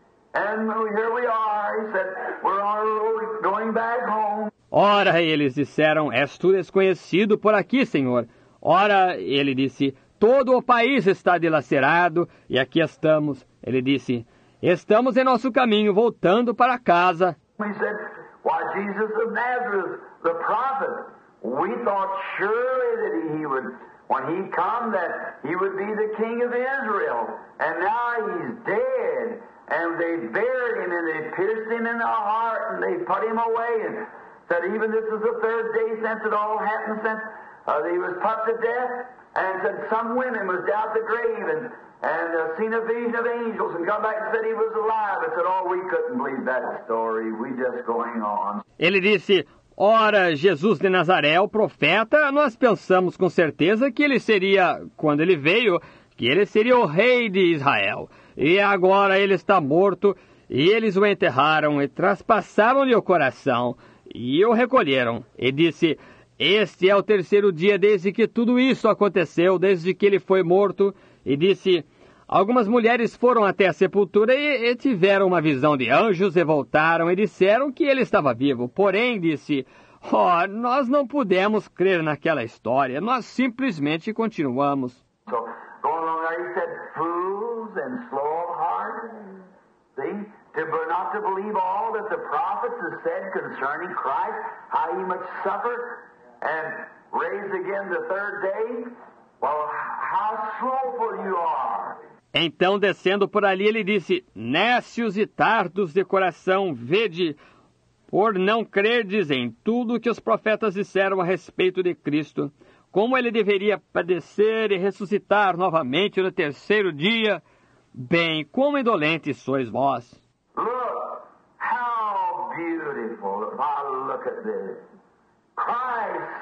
And here we are. He said, we're on a road going back home. Ora, eles disseram, és tu desconhecido por aqui, Senhor. Ora, ele disse, todo o país está dilacerado, e aqui estamos. Ele disse, estamos em nosso caminho, voltando para casa. He said, why, Jesus of Nazareth, the prophet, we thought surely that he would, when he come, that he would be the king of Israel. And now he's dead. And they buried him, and they pierced him in the heart, and they put him away, and said even this is the third day since it all happened, since he was put to death, and said some women was down at the grave, and seen a vision of angels, and come back and said he was alive, and said, we couldn't believe that story, we just going on. Ele disse, ora, Jesus de Nazaré, o profeta, nós pensamos com certeza que ele seria, quando ele veio, que ele seria o rei de Israel. E agora ele está morto, e eles o enterraram, e traspassaram-lhe o coração, e o recolheram. E disse, este é o terceiro dia desde que tudo isso aconteceu, desde que ele foi morto. E disse, algumas mulheres foram até a sepultura e tiveram uma visão de anjos, e voltaram, e disseram que ele estava vivo. Porém, disse, nós não pudemos crer naquela história, nós simplesmente continuamos. So, going along there, he said, fools and slow of heart, see, not to believe all that the prophets have said concerning Christ, how he must suffer and raise again the third day. Well, how slowful you are. Então, descendo por ali, ele disse: Nécios e tardos de coração, vede, por não crerdes em tudo o que os profetas disseram a respeito de Cristo, como ele deveria padecer e ressuscitar novamente no terceiro dia, bem, como indolentes sois vós. Look, how beautiful, if I look at this. Christ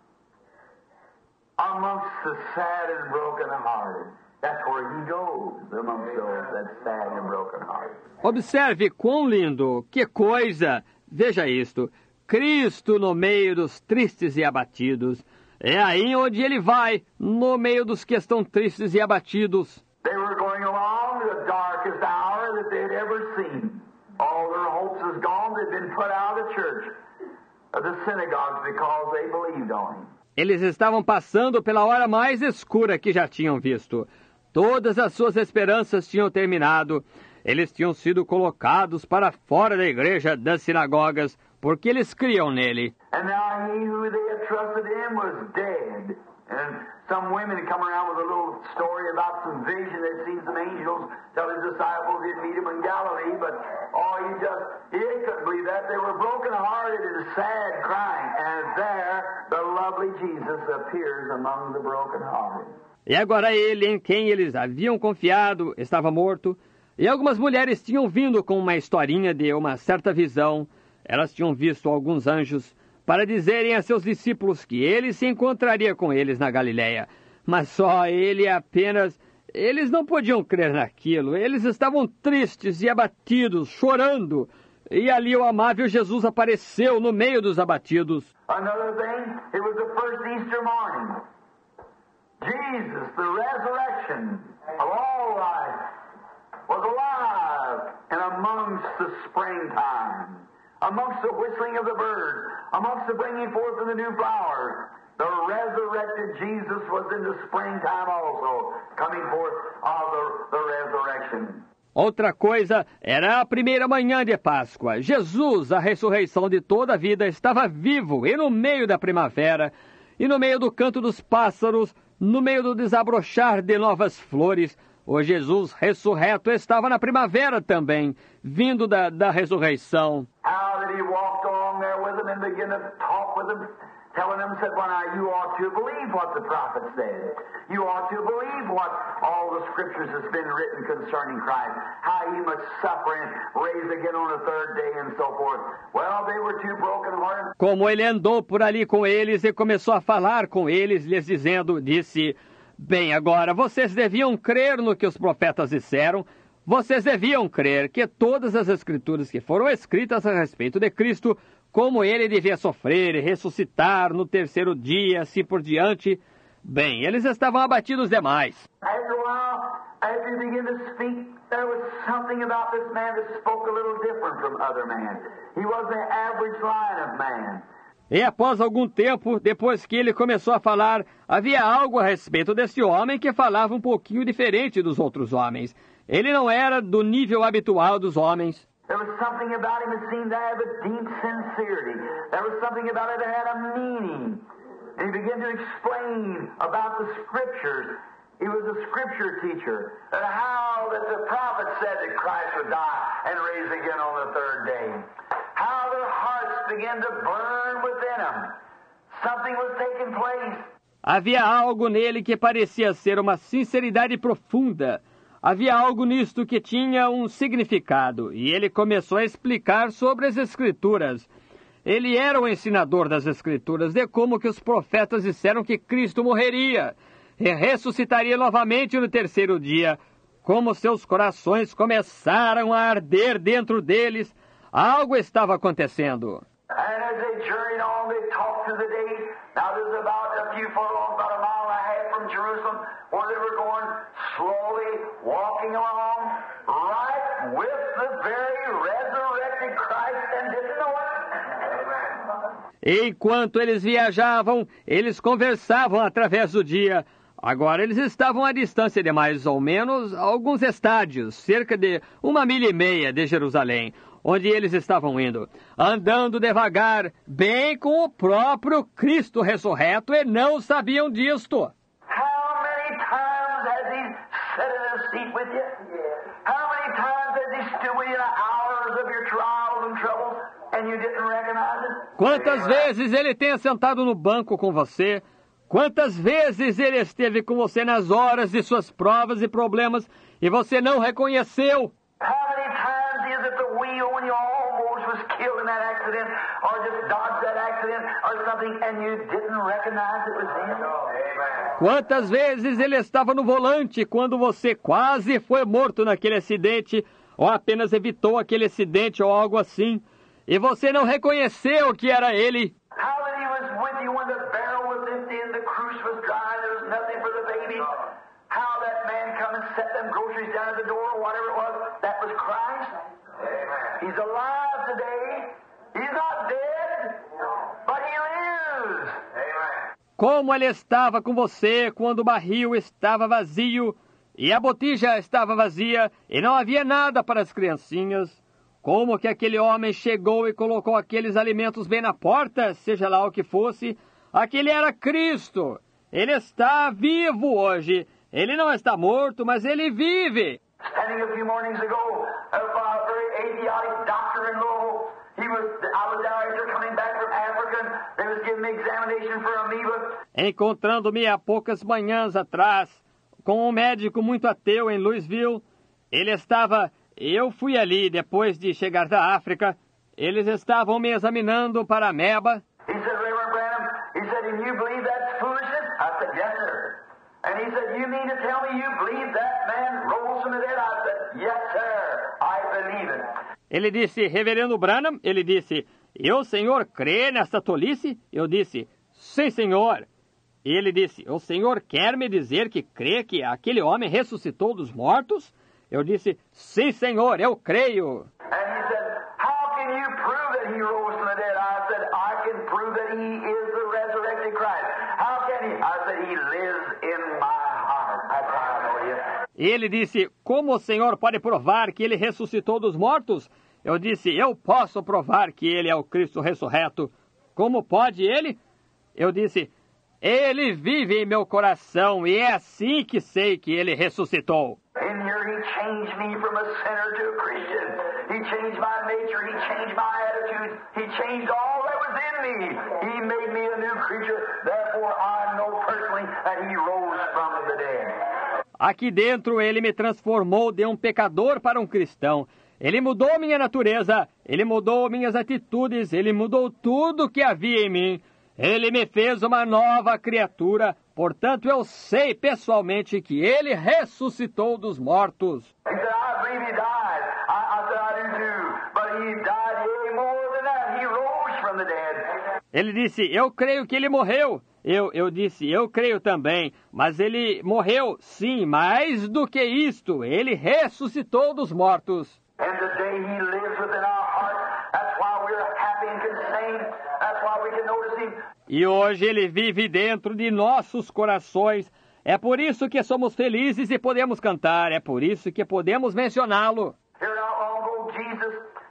amongst the sad and broken-hearted. That's where he goes, amongst those that's sad and broken-hearted. Observe quão lindo, que coisa! Veja isto, Cristo no meio dos tristes e abatidos. É aí onde ele vai, no meio dos que estão tristes e abatidos. They were going along to the darkest hour that they'd ever seen. All their hopes was gone. They'd been put out of the church, of the synagogues, because they believed on him. Eles estavam passando pela hora mais escura que já tinham visto. Todas as suas esperanças tinham terminado. Eles tinham sido colocados para fora da igreja, das sinagogas, porque eles criam nele. And now he who they had trusted in was dead. And some women come around with a little story about some vision they'd seen some angels tell his disciples he'd meet them in Galilee, but he couldn't believe that. They were broken-hearted and sad, crying. And there, the lovely Jesus appears among the broken-hearted. E agora ele, em quem eles haviam confiado, estava morto. E algumas mulheres tinham vindo com uma historinha de uma certa visão. Elas tinham visto alguns anjos para dizerem a seus discípulos que ele se encontraria com eles na Galileia. Mas só ele apenas... Eles não podiam crer naquilo. Eles estavam tristes e abatidos, chorando. E ali o amável Jesus apareceu no meio dos abatidos. Another thing, it was the first Easter morning. Jesus, the resurrection of all life, was alive and amongst the springtime, amongst the whistling of the birds, amongst the bringing forth of the new flowers. The resurrected Jesus was in the springtime also, coming forth of the resurrection. Outra coisa, era a primeira manhã de Páscoa. Jesus, a ressurreição de toda a vida, estava vivo e no meio da primavera, e no meio do canto dos pássaros, no meio do desabrochar de novas flores. O Jesus ressurreto estava na primavera também, vindo da ressurreição. How that he walked along there with them and began to talk with them, telling them, said, well, now you ought to believe what the prophet said. You ought to believe what all the scriptures has been written concerning Christ, how he must suffer and raise again on the third day and so forth. Well, they were too broken-hearted. Como ele andou por ali com eles e começou a falar com eles, lhes disse, bem, agora, vocês deviam crer no que os profetas disseram. Vocês deviam crer que todas as escrituras que foram escritas a respeito de Cristo, como ele devia sofrer e ressuscitar no terceiro dia, assim por diante. Bem, eles estavam abatidos demais. After a while, after he began to speak, there was something about this man that spoke a little different from other men. He was the average line of man. E após algum tempo, depois que ele começou a falar, havia algo a respeito desse homem que falava um pouquinho diferente dos outros homens. Ele não era do nível habitual dos homens. There was something about him that seemed to have a deep sincerity. There was something about it that had a meaning. And he began to explain about the scriptures. He was a scripture teacher. And how that the prophet said that Christ would die and raise again on the third day. How their hearts began to burn within them. Something was taking place. Havia algo nele que parecia ser uma sinceridade profunda. Havia algo nisto que tinha um significado, e ele começou a explicar sobre as Escrituras. Ele era o ensinador das Escrituras, de como que os profetas disseram que Cristo morreria e ressuscitaria novamente no terceiro dia. Como seus corações começaram a arder dentro deles, algo estava acontecendo. And as they journeyed on, they talked through the day. Now there's about a few furlongs, about a mile and a half from Jerusalem, where they were going slowly, walking along, right with the very resurrected Christ, and didn't know it. Enquanto eles viajavam, eles conversavam através do dia. Agora eles estavam à distância de mais ou menos alguns estádios, cerca de 1,5 milha de Jerusalém, onde eles estavam indo, andando devagar, bem com o próprio Cristo ressurreto, e não sabiam disto. How many times has he sat in his seat with because of your trials and troubles, and you didn't recognize it? Quantas vezes ele tenha sentado no banco com você, quantas vezes ele esteve com você nas horas de suas provas e problemas e você não reconheceu? How many times is it the wheel when you almost was killed in that accident, or just dodged that accident or something, and you didn't recognize it was him? Quantas vezes ele estava no volante quando você quase foi morto naquele acidente, ou apenas evitou aquele acidente ou algo assim, e você não reconheceu que era ele? How that he was with you when the barrel was empty and the cruise was dry and there was nothing for the baby? How that man come and set them groceries down at the door or whatever it was, that was Christ? Amen. He's alive today. He's not dead, but he lives. Amen. Como ele estava com você quando o barril estava vazio e a botija estava vazia e não havia nada para as criancinhas. Como que aquele homem chegou e colocou aqueles alimentos bem na porta, seja lá o que fosse. Aquele era Cristo. Ele está vivo hoje. Ele não está morto, mas ele vive. Standing a few mornings ago, a very idiotic doctor in Louisville. I was down after coming back from Africa, and they was giving me examination for amoeba. Encontrando-me há poucas manhãs atrás com um médico muito ateu em Louisville, eu fui ali depois de chegar da África, eles estavam me examinando para a ameba. He said, Reverend Branham, he said, and you believe that's foolishness? I said, yes, sir. And he said, you mean to tell me you believe that man rose from the dead? I said, yes, sir, I believe it. Ele disse, Reverendo Branham, ele disse, e o senhor crê nessa tolice? Eu disse, sim, senhor. E ele disse, o senhor quer me dizer que crê que aquele homem ressuscitou dos mortos? Eu disse, sim, senhor, eu creio. And he said, how can you prove that he rose from the dead? I said, I can prove that he is the resurrected Christ. How can he? I said, he lives in my heart. That's how I know him. E ele disse, como o senhor pode provar que ele ressuscitou dos mortos? Eu disse, eu posso provar que ele é o Cristo ressurreto. Como pode ele? Eu disse, ele vive em meu coração e é assim que sei que ele ressuscitou. In here he changed me from a sinner to a Christian. He changed my nature, he changed my attitudes, he changed all that was in me. He made me a new creature. Therefore I know personally that he rose from the dead. Aqui dentro ele me transformou de um pecador para um cristão. Ele mudou minha natureza, ele mudou minhas atitudes, ele mudou tudo que havia em mim. Ele me fez uma nova criatura, portanto eu sei pessoalmente que ele ressuscitou dos mortos. He said, I believe he died. I said, I do too. But he died yea, more than that. He rose from the dead. Ele disse, eu creio que ele morreu. Eu disse, eu creio também, mas ele morreu, sim, mais do que isto, ele ressuscitou dos mortos. And today he lives within our heart. That's why we're happy and can sing. That's why we can notice him. E hoje ele vive dentro de nossos corações. É por isso que somos felizes e podemos cantar. É por isso que podemos mencioná-lo. Here not long ago, Jesus,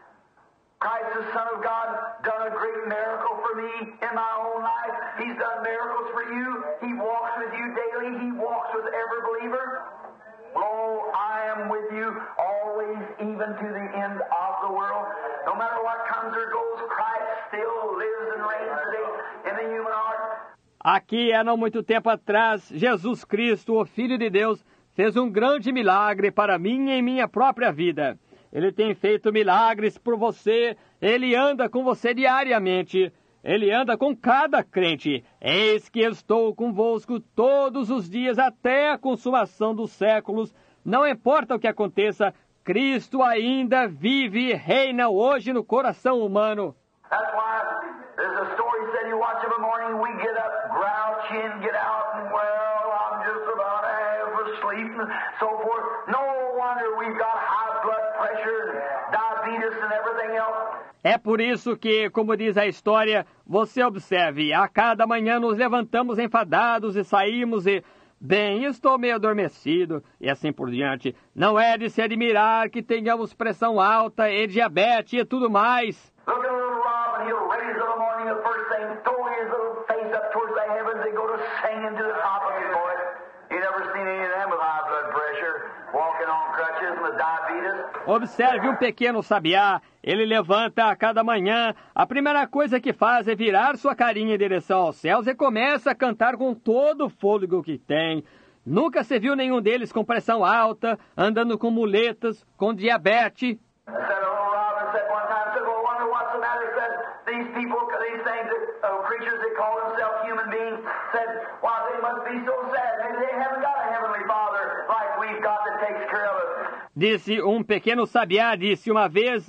Christ the Son of God, done a great miracle for me in my own life. He's done miracles for you. He walks with you daily. He walks with every believer. Lo, I am with you always, even to the end of the world. No matter what comes or goes, Christ still lives and reigns today in the human heart. Aqui, há não muito tempo atrás, Jesus Cristo, o Filho de Deus, fez um grande milagre para mim em minha própria vida. Ele tem feito milagres por você, ele anda com você diariamente. Ele anda com cada crente. Eis que estou convosco todos os dias até a consumação dos séculos. Não importa o que aconteça, Cristo ainda vive e reina hoje no coração humano. That's why there's a story said you watch every morning, we get up, grouchy and get out and well, I'm just about half asleep and so forth. No wonder we've got high blood pressure and diabetes and everything else. É por isso que, como diz a história, você observe, a cada manhã nos levantamos enfadados e saímos e, bem, estou meio adormecido e assim por diante. Não é de se admirar que tenhamos pressão alta e diabetes e tudo mais. Look at little Rob, and he'll raise up in the morning, the first thing, throw his little face up towards the heavens and go to singing to the top of his voice. You never seen any of them with high blood pressure, walking on crutches with diabetes. Observe um pequeno sabiá. Ele levanta a cada manhã. A primeira coisa que faz é virar sua carinha em direção aos céus e começa a cantar com todo o fôlego que tem. Nunca se viu nenhum deles com pressão alta, andando com muletas, com diabetes. These people, these things, creatures that call themselves human beings, said, "Why, they must be so sad. Maybe they haven't got a heavenly Father like we've got that takes care of us." Disse um pequeno sabiá, disse uma vez,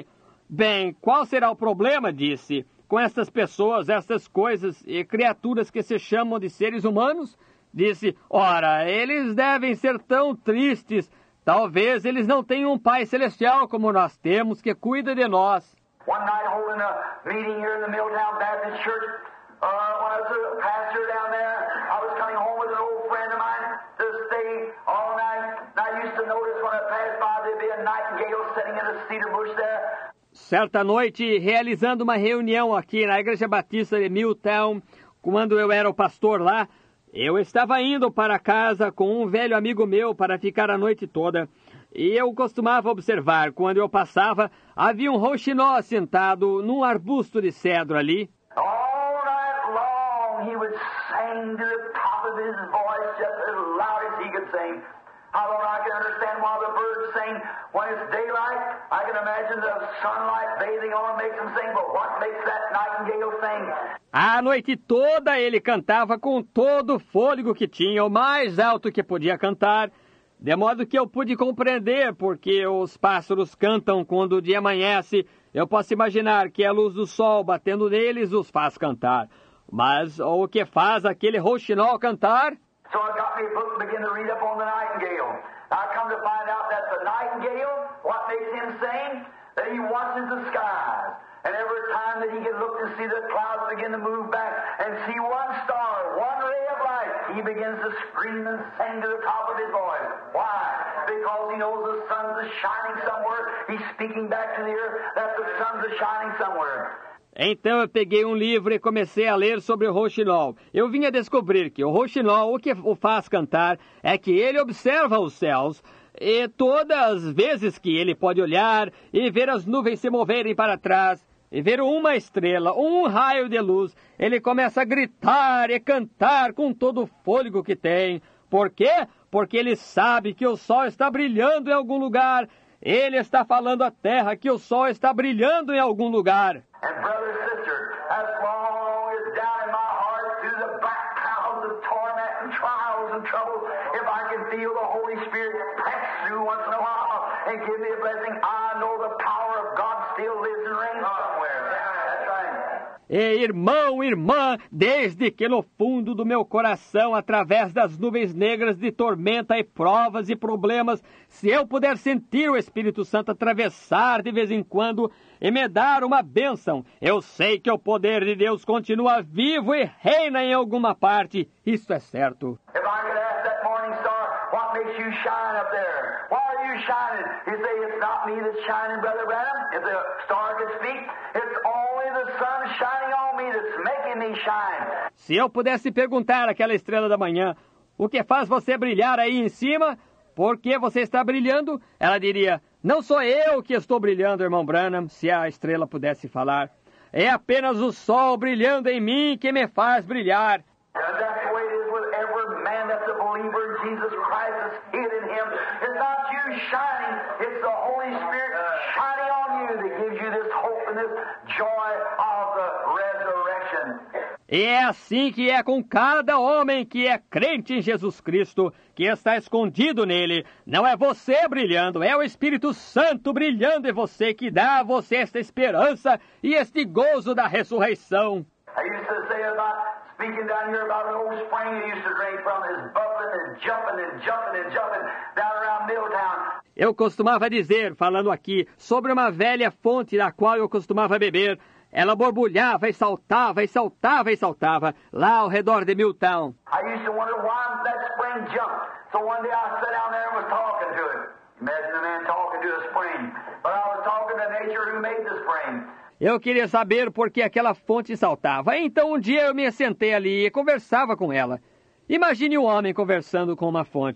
bem, qual será o problema, disse, com estas pessoas, estas coisas e criaturas que se chamam de seres humanos? Disse, ora, eles devem ser tão tristes. Talvez eles não tenham um Pai Celestial como nós temos, que cuida de nós. One night holding a meeting here in the Milltown Baptist Church, when I was a pastor down there, I was coming home with an old friend of mine to stay all night. And I used to notice when I passed by, there'd be a nightingale sitting in a cedar bush there. Certa noite, realizando uma reunião aqui na Igreja Batista de Milltown, quando eu era o pastor lá, eu estava indo para casa com um velho amigo meu para ficar a noite toda. E eu costumava observar, quando eu passava, havia um rouxinol sentado num arbusto de cedro ali. All night long he would sing to the top of his voice just as loud as he could sing. How long I can understand why the birds sing when it's daylight. I can imagine the sunlight bathing on them makes them sing, but what makes that nightingale sing? A noite toda ele cantava com todo o fôlego que tinha, o mais alto que podia cantar. De modo que eu pude compreender porque os pássaros cantam quando o dia amanhece. Eu posso imaginar que a luz do sol batendo neles os faz cantar. Mas o que faz aquele rouxinol cantar? So I got me a book and began to read up on the nightingale. I come to find out that the nightingale, what makes him sing? That he watches the skies. And every time that he can look and see the clouds begin to move back and see one star, one ray of light, he begins to scream and sing to the top of his voice. Why? Because he knows the sun's shining somewhere. He's speaking back to the earth that the sun's shining somewhere. Então eu peguei um livro e comecei a ler sobre o rouxinol. Eu vim a descobrir que o rouxinol, o que o faz cantar, é que ele observa os céus. E todas as vezes que ele pode olhar e ver as nuvens se moverem para trás, e ver uma estrela, um raio de luz, ele começa a gritar e cantar com todo o fôlego que tem. Por quê? Porque ele sabe que o sol está brilhando em algum lugar. Ele está falando à terra que o sol está brilhando em algum lugar. And brother, sister, as long as down in my heart through the black clouds of torment and trials and trouble, if I can feel the Holy Spirit press through once in a while and give me a blessing, I know the power of God still lives and reigns somewhere. That's right. E irmão, irmã, desde que no fundo do meu coração, através das nuvens negras de tormenta e provas e problemas, se eu puder sentir o Espírito Santo atravessar de vez em quando e me dar uma bênção, eu sei que o poder de Deus continua vivo e reina em alguma parte. Isso é certo. If I could ask that morning star, what makes you shine up there? Why are you shining? You say, it's not me that's shining, Brother Branham. If the star could speak, it's only the sun shining on me that's making me shine. Se eu pudesse perguntar àquela estrela da manhã, o que faz você brilhar aí em cima? Por que você está brilhando? Ela diria, não sou eu que estou brilhando, irmão Branham, se a estrela pudesse falar. É apenas o sol brilhando em mim que me faz brilhar. And that's the way it is with every man that's a believer in Jesus Christ that's hid in him. It's not you shining, it's the Holy Spirit shining on you that gives you this hope and this joy of the resurrection. E é assim que é com cada homem que é crente em Jesus Cristo, que está escondido nele. Não é você brilhando, é o Espírito Santo brilhando em você, que dá a você esta esperança e este gozo da ressurreição. I used to say about speaking down here about an old spring you used to drink from, is bubbling and jumping and jumping and jumping down around Milltown. Eu costumava dizer, falando aqui, sobre uma velha fonte da qual eu costumava beber. Ela borbulhava e saltava e saltava e saltava lá ao redor de Milltown. I used to wonder why that spring jumped. So one day I sat down there and was talking to it. Imagine a man talking to a spring. But I was talking to nature who made the spring. Eu queria saber por que aquela fonte saltava. Então um dia eu me sentei ali e conversava com ela. Imagine um homem conversando com uma fonte.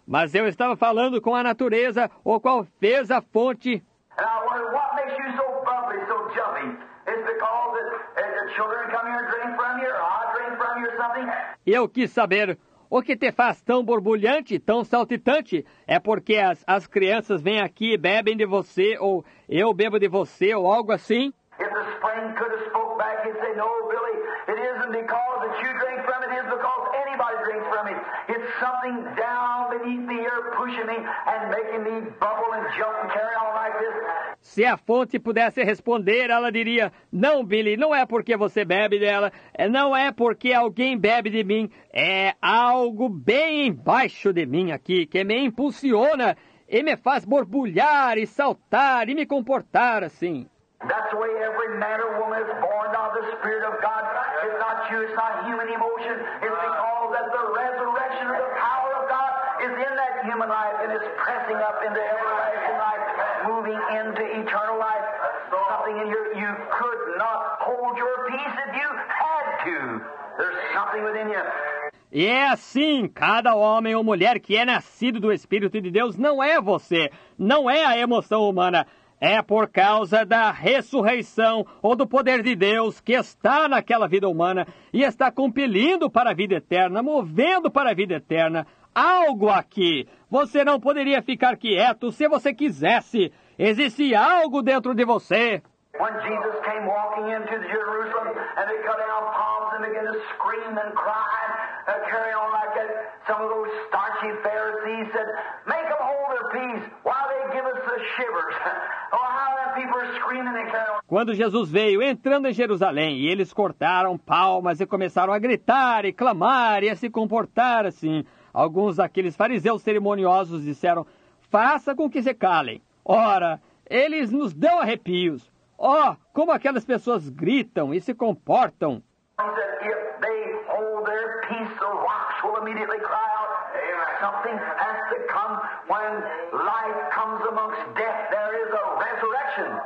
Mas eu estava falando com a natureza, o qual fez a fonte. And I wondered, what makes you so bubbly, so jumpy? It's because the children come here and drink from you, or I drink from you or something? E eu quis saber, o que te faz tão borbulhante, tão saltitante? É porque as crianças vêm aqui e bebem de você, ou eu bebo de você, ou algo assim? If the spring could have spoke back, he'd say, no, Billy, it isn't because that you drink from it, it is because anybody drinks from it. It's something down beneath the earth pushing me and making me bubble and jump and carry on like this. Se a fonte pudesse responder, ela diria, não, Billy, não é porque você bebe dela, não é porque alguém bebe de mim, é algo bem embaixo de mim aqui, que me impulsiona e me faz borbulhar e saltar e me comportar assim. That's the way every man or woman is born of the Spirit of God. It's not you, it's not human emotion. It's because that the resurrection of the power of God is in that human life and is pressing up into everlasting life, moving into eternal life. Something in here, you could not hold your peace if you had to. There's something within you. E é assim, cada homem ou mulher que é nascido do Espírito de Deus não é você, não é a emoção humana. É por causa da ressurreição ou do poder de Deus que está naquela vida humana e está compelindo para a vida eterna, movendo para a vida eterna. Algo aqui. Você não poderia ficar quieto se você quisesse. Existe algo dentro de você. When Jesus came walking into Jerusalem and they cut down palms and began to scream and cry and carry on like that, some of those starchy Pharisees said, make them hold their peace while they give us the shivers. Oh, how them people are screaming and carrying on. Quando Jesus veio entrando em Jerusalém e eles cortaram palmas e começaram a gritar e clamar e a se comportar assim, alguns daqueles fariseus cerimoniosos disseram, faça com que se calem. Ora, eles nos dão arrepios. Oh, como aquelas pessoas gritam e se comportam. He said, if they hold their peace, the rocks will immediately cry out. Something has to come when life comes amongst death. There is a resurrection.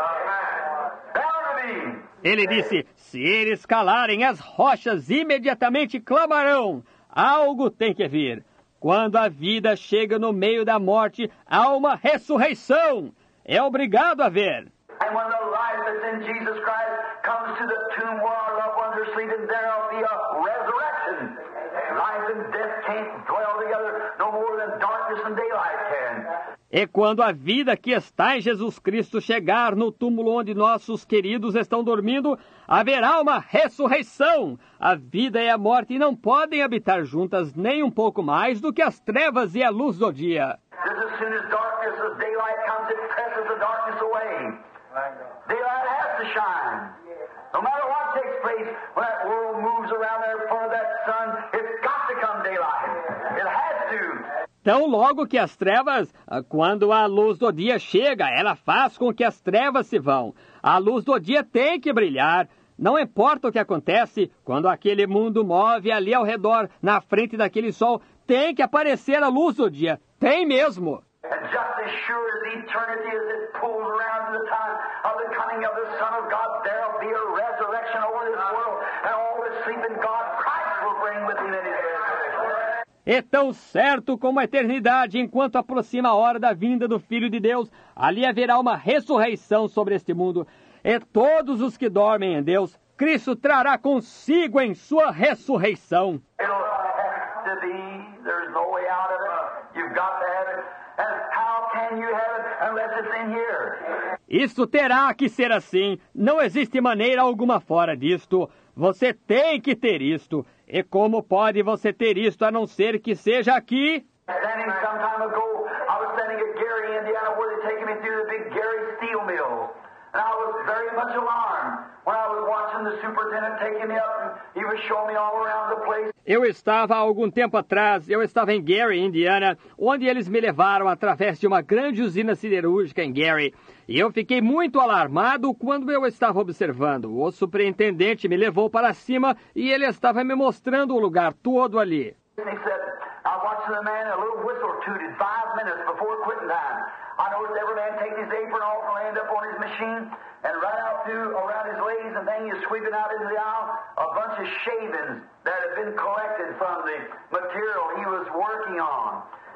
Bound to be. Ele disse, se eles calarem, as rochas imediatamente clamarão. Algo tem que vir. Quando a vida chega no meio da morte, há uma ressurreição. É obrigado a ver. And when the life that's in Jesus Christ comes to the tomb where our loved ones are sleeping, there'll be a resurrection. Life and death can't dwell together no more than darkness and daylight can. E quando a vida que está em Jesus Cristo chegar no túmulo onde nossos queridos estão dormindo, haverá uma ressurreição. A vida e a morte não podem habitar juntas nem um pouco mais do que as trevas e a luz do dia. Just as soon as darkness, as daylight comes, it presses the darkness away. Daylight has to shine. No matter what takes place, when that world moves around there in front of that sun, it's got to come daylight. It has to. Tão logo que as trevas, quando a luz do dia chega, ela faz com que as trevas se vão. A luz do dia tem que brilhar. Não importa o que acontece, quando aquele mundo move ali ao redor, na frente daquele sol, tem que aparecer a luz do dia. Tem mesmo. And just as sure as eternity as it pulls around to the time of the coming of the Son of God, there'll be a resurrection over this world, and all the sleeping God Christ will bring with him in his resurrection. É tão certo como a eternidade, enquanto aproxima a hora da vinda do Filho de Deus, ali haverá uma ressurreição sobre este mundo. E todos os que dormem em Deus, Cristo trará consigo em sua ressurreição. It'll have to be. There's no way out of it. You've got to have it. And how can you have it unless it's in here? Isso terá que ser assim. Não existe maneira alguma fora disto. Você tem que ter isto. E como pode você ter isto a não ser que seja aqui? Standing some time ago, I was standing at Gary, Indiana, where they're taking me through the big Gary steel mill. And I was very much alarmed when I was watching the superintendent taking me up, and he was showing me all around the place. Eu estava há algum tempo atrás, em Gary, Indiana, onde eles me levaram através de uma grande usina siderúrgica em Gary. E eu fiquei muito alarmado quando eu estava observando. O superintendente me levou para cima e ele estava me mostrando o lugar todo ali. He said, I watched the man, a little whistle tooted 5 minutes before quitting time. I noticed every man take his apron off and land up on his machine, and right out through around his legs, and then you're sweeping out into the aisle a bunch of shavings that had been collected from the material he was working on.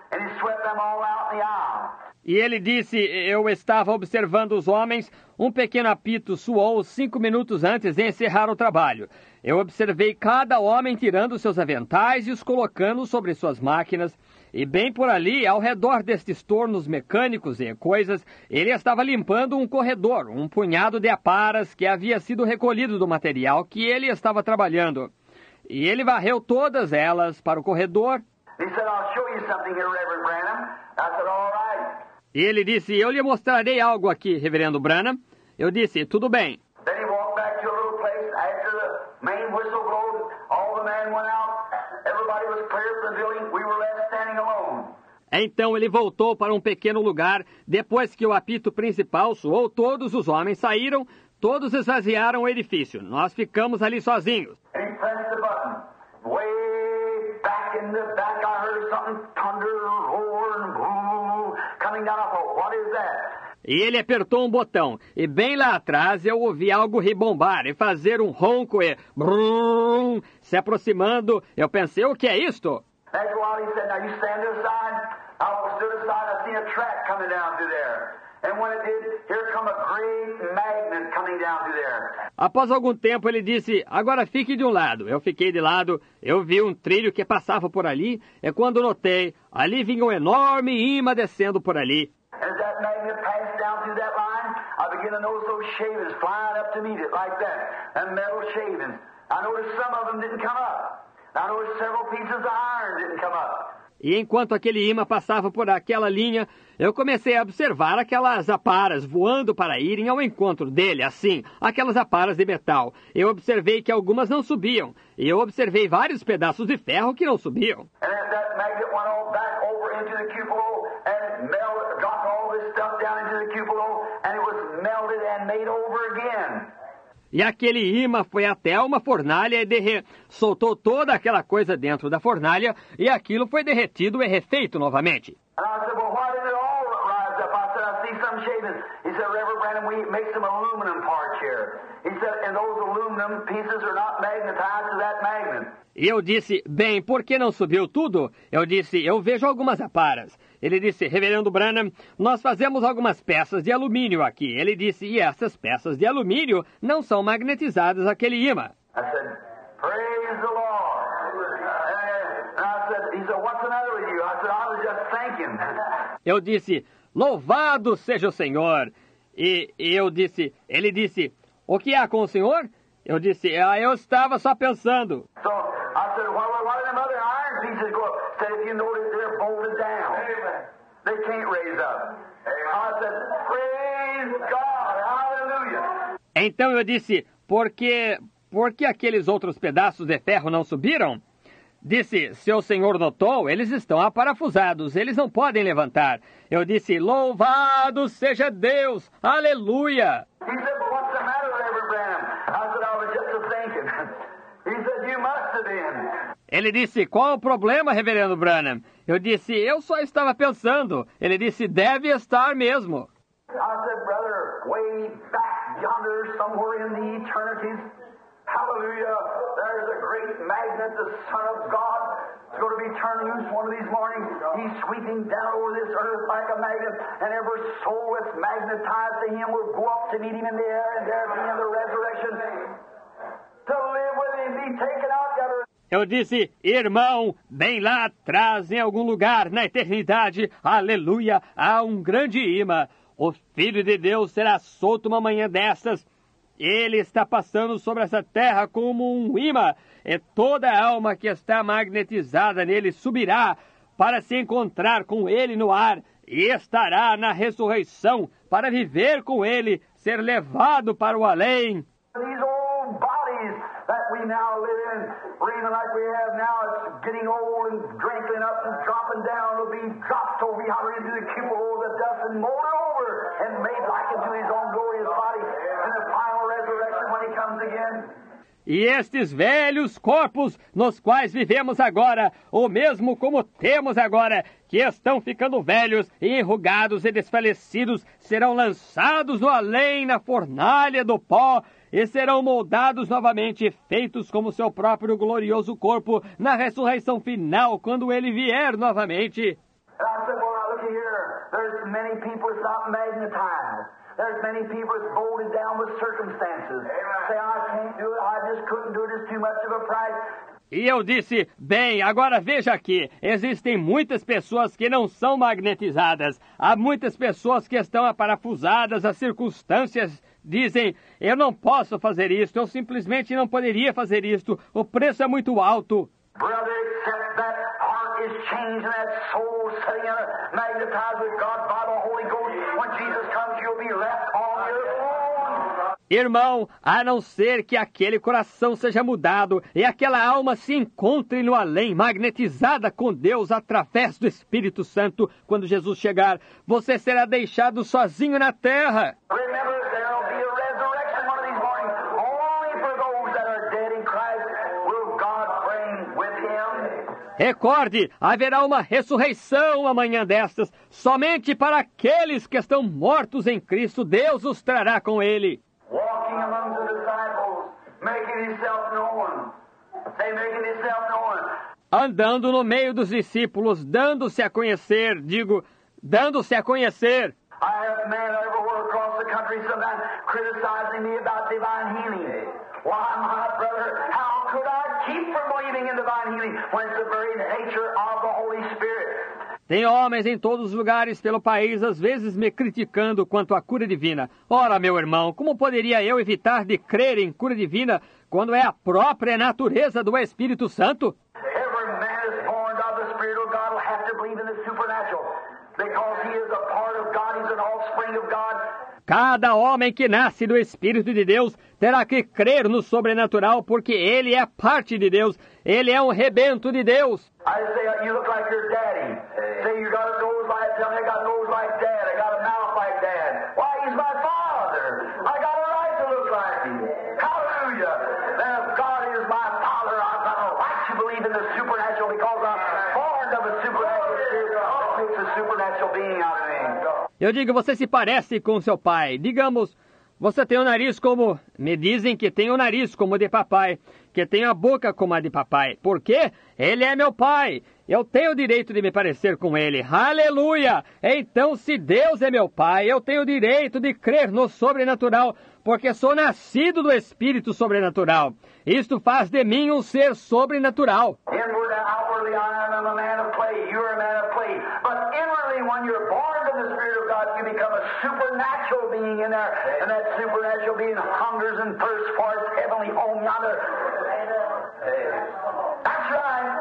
and he swept them all out in the aisle. E ele disse, eu estava observando os homens, um pequeno apito soou 5 minutos antes de encerrar o trabalho. Eu observei cada homem tirando seus aventais e os colocando sobre suas máquinas, e bem por ali, ao redor destes tornos mecânicos e coisas, ele estava limpando um corredor, um punhado de aparas que havia sido recolhido do material que ele estava trabalhando. E ele varreu todas elas para o corredor. He said, I'll show you something here, Reverend Branham. I said, all right. E ele disse, eu lhe mostrarei algo aqui, Reverendo Branham. Eu disse, tudo bem. Then he walked back to a little place. After the main whistle blowed, all the men went out. Everybody was cleared from the building. We were left standing alone. Então ele voltou para um pequeno lugar. Depois que o apito principal soou, todos os homens saíram, todos esvaziaram o edifício. Nós ficamos ali sozinhos. And he pressed the button. Way back in the back, I heard something thunder, roar, and boom, coming down. I thought, what is that? E ele apertou um botão, e bem lá atrás eu ouvi algo ribombar e fazer um ronco e brum, se aproximando. Eu pensei, o que é isto? After a while he said, now you stand to the side. I stood aside, I seen a track coming down through there. And when it did, here come a great magnet coming down through there. Após algum tempo ele disse, agora fique de um lado. Eu fiquei de lado, eu vi um trilho que passava por ali, e quando notei, ali vinha um enorme imã descendo por ali. As that magnet passed down through that line, I began to notice those shavings flying up to meet it like that, and metal shavings. I noticed some of them didn't come up. I noticed several pieces of iron didn't come up. E enquanto aquele imã passava por aquela linha, eu comecei a observar aquelas aparas voando para irem ao encontro dele, assim, aquelas aparas de metal. Eu observei que algumas não subiam, e eu observei vários pedaços de ferro que não subiam. And that magnet went all back over into the cupola, and it melted, dropped all this stuff down into the cupola, and it was melted and made over again. E aquele imã foi até uma fornalha e soltou toda aquela coisa dentro da fornalha, e aquilo foi derretido e refeito novamente. And I said, well, why did it all rise up? I said, I see some shavings. He said, Reverend Branham, we make some aluminum parts here. He said, and those aluminum pieces are not magnetized to that magnet. E eu disse, bem, por que não subiu tudo? Eu disse, eu vejo algumas aparas. Ele disse, Reverendo Branham, nós fazemos algumas peças de alumínio aqui. Ele disse, e essas peças de alumínio não são magnetizadas àquele imã. I said, praise the Lord. And I said, he said, what's the matter with you? I said, I was just thinking. Eu disse, louvado seja o Senhor. E ele disse, o que há com o Senhor? Eu disse, eu estava só pensando. So I said, why do them other iron pieces go up? Said, if you notice, they're bolted down. Amen. They can't raise up. Amen. I said, praise God, hallelujah. Então eu disse, por que aqueles outros pedaços de ferro não subiram? Disse, se o Senhor notou, eles estão aparafusados, eles não podem levantar. Eu disse, louvado seja Deus, aleluia. He said, well, what's the matter, Reverend Branham? I said, I was just a-thinking. He said, you must have been. Ele disse, qual o problema, Reverendo Branham? Eu disse, eu só estava pensando. Ele disse, deve estar mesmo. I said, brother, way back yonder, somewhere in the eternities, hallelujah, there's a great magnet, the Son of God, is going to be turned loose one of these mornings. He's sweeping down over this earth like a magnet, and every soul that's magnetized to him will go up to meet him in the air, and there be in the resurrection, to live with him, be taken out together. Eu disse, irmão, bem lá atrás, em algum lugar, na eternidade, aleluia, há um grande imã. O Filho de Deus será solto uma manhã destas. Ele está passando sobre essa terra como um imã, e toda alma que está magnetizada nele subirá para se encontrar com ele no ar, e estará na ressurreição para viver com ele, ser levado para o além. These old bodies that we now live in, breathing like we have now, it's getting old and wrinkling up and dropping down. It'll be dropped over out into the cupel of the dust and molded over and made like into his own glorious body in the final resurrection when he comes again. E estes velhos corpos nos quais vivemos agora, ou mesmo como temos agora, que estão ficando velhos, enrugados e desfalecidos, serão lançados no além, na fornalha do pó, e serão moldados novamente, feitos como seu próprio glorioso corpo, na ressurreição final, quando ele vier novamente. And I said, well, now look here. There's many people that's not magnetized. There's many people that's bolted down with circumstances. Say, I can't do it. I just couldn't do it. It's too much of a price. E eu disse, bem, agora veja aqui, existem muitas pessoas que não são magnetizadas. Há muitas pessoas que estão aparafusadas, as circunstâncias dizem, eu não posso fazer isto, eu simplesmente não poderia fazer isto, o preço é muito alto. Brother, except that heart is changed and that soul setting in a magnetized with God by the Holy Ghost, when Jesus comes, you'll be left on your own. Irmão, a não ser que aquele coração seja mudado e aquela alma se encontre no além, magnetizada com Deus através do Espírito Santo, quando Jesus chegar, você será deixado sozinho na terra. Remember, there'll be a resurrection one of these mornings. Only for those that are dead in Christ will God bring with Him. Recorde, haverá uma ressurreição amanhã destas. Somente para aqueles que estão mortos em Cristo, Deus os trará com Ele. Walking among the disciples, making Himself known. Say, making Himself known. Andando no meio dos discípulos, dando-se a conhecer, dando-se a conhecer. I have men everywhere across the country sometimes criticizing me about divine healing. Why, my brother, how could I keep from believing in divine healing when it's the very nature of the Holy Spirit? Tem homens em todos os lugares pelo país, às vezes me criticando quanto à cura divina. Ora, meu irmão, como poderia eu evitar de crer em cura divina quando é a própria natureza do Espírito Santo? Every man is born of the Spirit of God will have to believe in the supernatural. Because he is a part of God, he's an offspring of God. Cada homem que nasce do Espírito de Deus terá que crer no sobrenatural, porque ele é parte de Deus. Ele é um rebento de Deus. I say, you look like your daddy. Say, you got a nose like, tell me I got a nose like dad. I got a mouth like dad. Why, he's my father. I got a right to look like him. Hallelujah. Then if God is my father, I've got a right to believe in the supernatural because I'm born of a supernatural spirit. God makes a supernatural being out of me. Eu digo, você se parece com seu pai. Digamos, você tem o nariz como... Me dizem que tem o nariz como o de papai, que tem a boca como a de papai. Por quê? Ele é meu pai. Eu tenho o direito de me parecer com ele. Aleluia! Então, se Deus é meu pai, eu tenho o direito de crer no sobrenatural, porque sou nascido do Espírito sobrenatural. Isto faz de mim um ser sobrenatural. Inward and outwardly, I am a man of clay. You're a man of clay. But inwardly, when you're born of the Spirit of God, you become a supernatural being in there. And that supernatural being hungers and thirsts for its heavenly home yonder. That's right.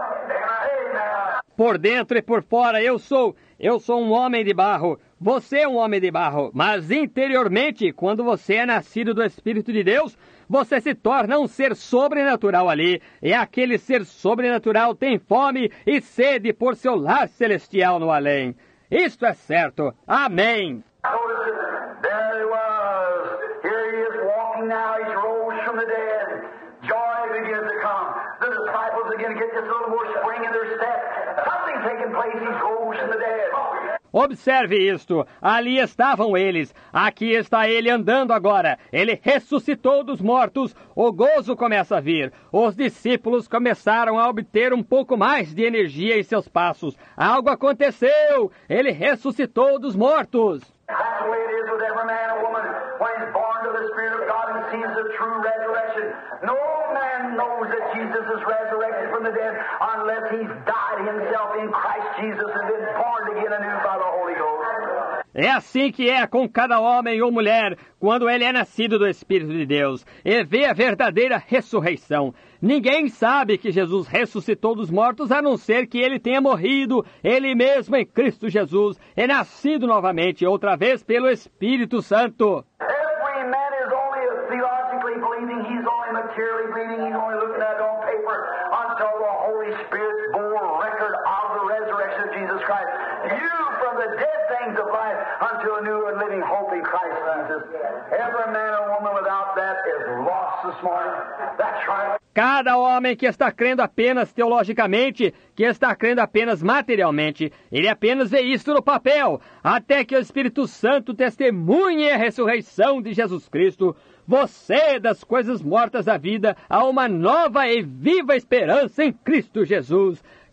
Amen. Por dentro e por fora, eu sou um homem de barro. Você é um homem de barro. Mas interiormente, quando você é nascido do Espírito de Deus, você se torna um ser sobrenatural ali. E aquele ser sobrenatural tem fome e sede por seu lar celestial no além. Isto é certo. Amém. There he was. Here he is walking now. He's rose from the dead. Joy begins to come. The disciples begin to get this little more spring in their step. Something's taking place. He's rose from the dead. Observe isto. Ali estavam eles. Aqui está ele andando agora. Ele ressuscitou dos mortos. O gozo começa a vir. Os discípulos começaram a obter um pouco mais de energia em seus passos. Algo aconteceu. Ele ressuscitou dos mortos. That's the way it is with every man and woman when he's born to the Spirit of God and sees the true resurrection. No man knows that Jesus is resurrected from the dead unless he's died himself in Christ Jesus and been born again anew by the Holy Ghost. É assim que é com cada homem ou mulher quando ele é nascido do Espírito de Deus e vê a verdadeira ressurreição. Ninguém sabe que Jesus ressuscitou dos mortos a não ser que ele tenha morrido, ele mesmo em Cristo Jesus, e nascido novamente, outra vez pelo Espírito Santo. Every man is only theologically believing, he's only materially believing, he's only looking at it on paper until the Holy Spirit bore record of the resurrection of Jesus Christ. You from the dead things of life unto a new and living hope in Christ Jesus. Every man and woman without that is lost this morning. That's right. Cada homem que está crendo apenas teologicamente, que está crendo apenas materialmente, ele apenas vê isto no papel, até que o Espírito Santo testemunhe a ressurreição de Jesus Cristo. Você, das coisas mortas da vida, há uma nova e viva esperança em Cristo Jesus.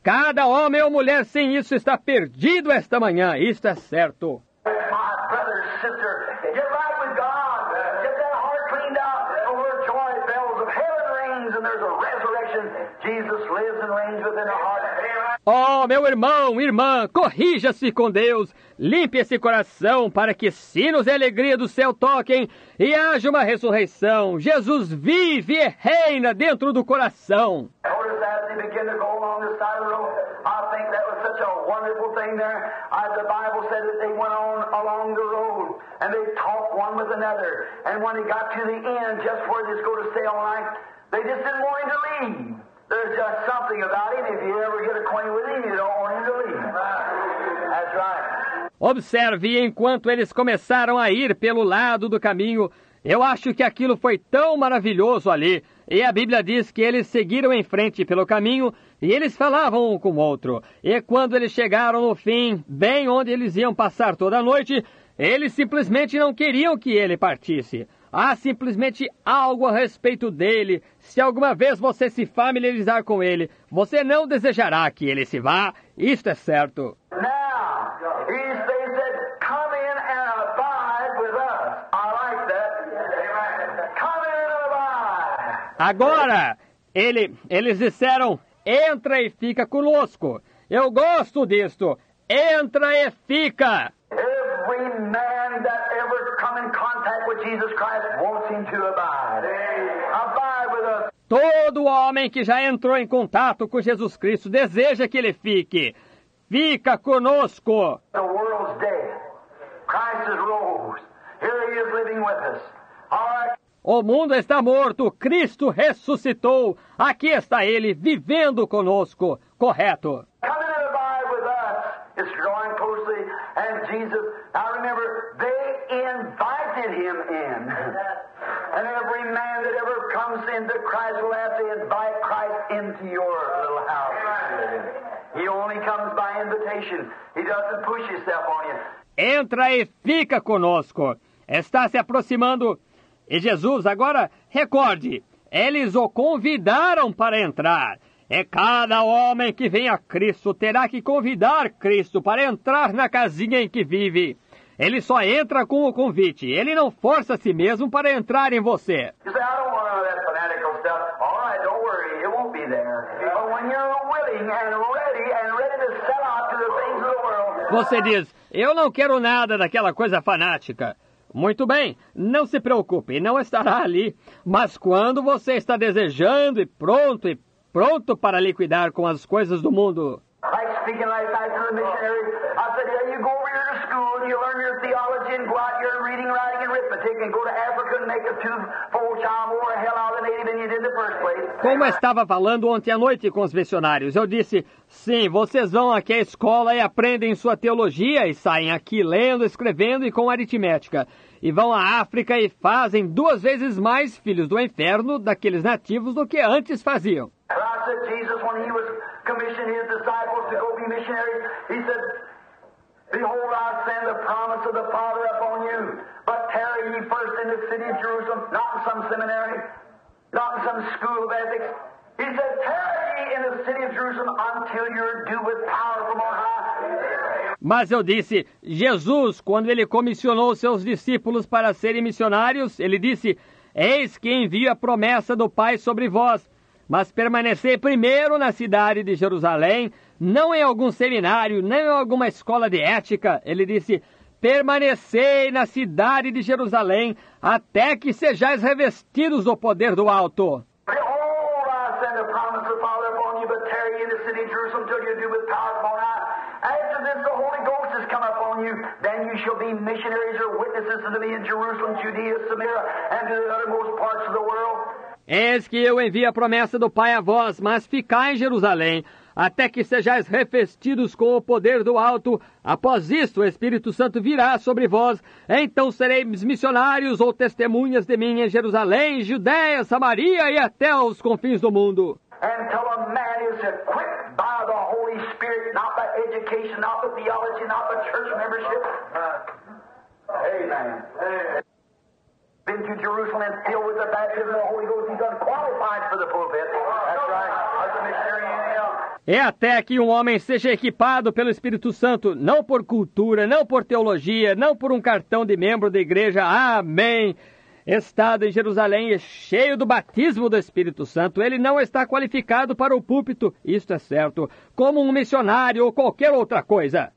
Cada homem ou mulher sem isso está perdido esta manhã, isto é certo. My brother, sister, get right with God. Get that heart cleaned out. The word joy bells of heaven rings and there's a resurrection. Jesus lives and reigns within the heart. Oh, meu irmão, irmã, corrija-se com Deus. Limpe esse coração para que sinos e alegria do céu toquem e haja uma ressurreição. Jesus vive e reina dentro do coração. Notice as they begin to go along the side of the road, I think that was such a wonderful thing there. The Bible said that they went on along the road and they talked one with another. And when they got to the end, just where they was going to stay all night, they just didn't want him to leave. There's just something about him. If you ever get acquainted with him, you don't want him to leave. That's right. Observe, enquanto eles começaram a ir pelo lado do caminho, eu acho que aquilo foi tão maravilhoso ali. E a Bíblia diz que eles seguiram em frente pelo caminho e eles falavam um com o outro. E quando eles chegaram no fim, bem onde eles iam passar toda a noite, eles simplesmente não queriam que ele partisse. Há simplesmente algo a respeito dele. Se alguma vez você se familiarizar com ele, você não desejará que ele se vá. Isto é certo. Now, they said, come in and abide with us. I like that. Come in and abide. Agora, eles disseram, entra e fica conosco. Eu gosto disto. Entra e fica. Every man that ever come in contact with Jesus Christ wants him to abide. Abide with us. Todo homem que já entrou em contato com Jesus Cristo deseja que ele fique. Fica conosco. The world's dead. Christ is rose. Here he is living with us. All right. O mundo está morto, Cristo ressuscitou. Aqui está ele, vivendo conosco. Correto. Come in and abide with us. It's drawing closely. And Jesus, now remember, they invited him in. And every man that ever comes into Christ will have to invite Christ into your little house. He only comes by invitation. He doesn't push himself on you. Entra e fica conosco. Está se aproximando. E Jesus, agora, recorde, eles o convidaram para entrar. É cada homem que vem a Cristo terá que convidar Cristo para entrar na casinha em que vive. Ele só entra com o convite. Ele não força a si mesmo para entrar em você. You say, I don't want none of that fanatical stuff. All right, don't worry, it won't be there. But when you're willing and ready to sell out to the things of the world. Você diz, eu não quero nada daquela coisa fanática. Muito bem, não se preocupe, não estará ali. Mas quando você está desejando e pronto para liquidar com as coisas do mundo. Like speaking last night to the missionary, I said, yeah, you go over here to school and you learn your theology and go out here reading, writing, and arithmetic and go to Africa and make a two-fold child more hell out of the native than you did in the first place. Como eu estava falando ontem à noite com os missionários, eu disse, sim, vocês vão aqui à escola e aprendem sua teologia e saem aqui lendo, escrevendo e com aritmética. E vão à África e fazem 2 vezes mais filhos do inferno daqueles nativos do que antes faziam. And I said, Jesus, when he was commissioning his disciples to go be missionaries, he said, behold, I send the promise of the Father upon you, but tarry ye first in the city of Jerusalem, not in some seminary, not in some school of ethics. He said, tarry ye in the city of Jerusalem until you're endued with power from on high. Mas eu disse, Jesus, quando ele comissionou seus discípulos para serem missionários, ele disse, eis que envio a promessa do Pai sobre vós, mas permanecei primeiro na cidade de Jerusalém, não em algum seminário, nem em alguma escola de ética. Ele disse, permanecei na cidade de Jerusalém, até que sejais revestidos do poder do alto. Behold, I send the promise of the Father upon you, but tarry ye in the city of Jerusalem till you're endued with power from on high. After this, the Holy Ghost has come upon you. Then you shall be missionaries or witnesses unto me in Jerusalem, Judea, Samaria, and to the uttermost parts of the world. Eis que eu envio a promessa do Pai a vós, mas ficai em Jerusalém, até que sejais revestidos com o poder do alto. Após isto, o Espírito Santo virá sobre vós. Então sereis missionários ou testemunhas de mim em Jerusalém, Judéia, Samaria e até os confins do mundo. Until a man is equipped by the Holy Spirit, not by education, not by theology, not by church membership. Amen. Been to Jerusalem and filled with the baptism of the Holy Ghost, he's unqualified for the pulpit. That's right. That's a missionary in hell. É até que um homem seja equipado pelo Espírito Santo, não por cultura, não por teologia, não por um cartão de membro da igreja. Amém. Estado em Jerusalém é cheio do batismo do Espírito Santo. Ele não está qualificado para o púlpito, isto é certo, como um missionário ou qualquer outra coisa.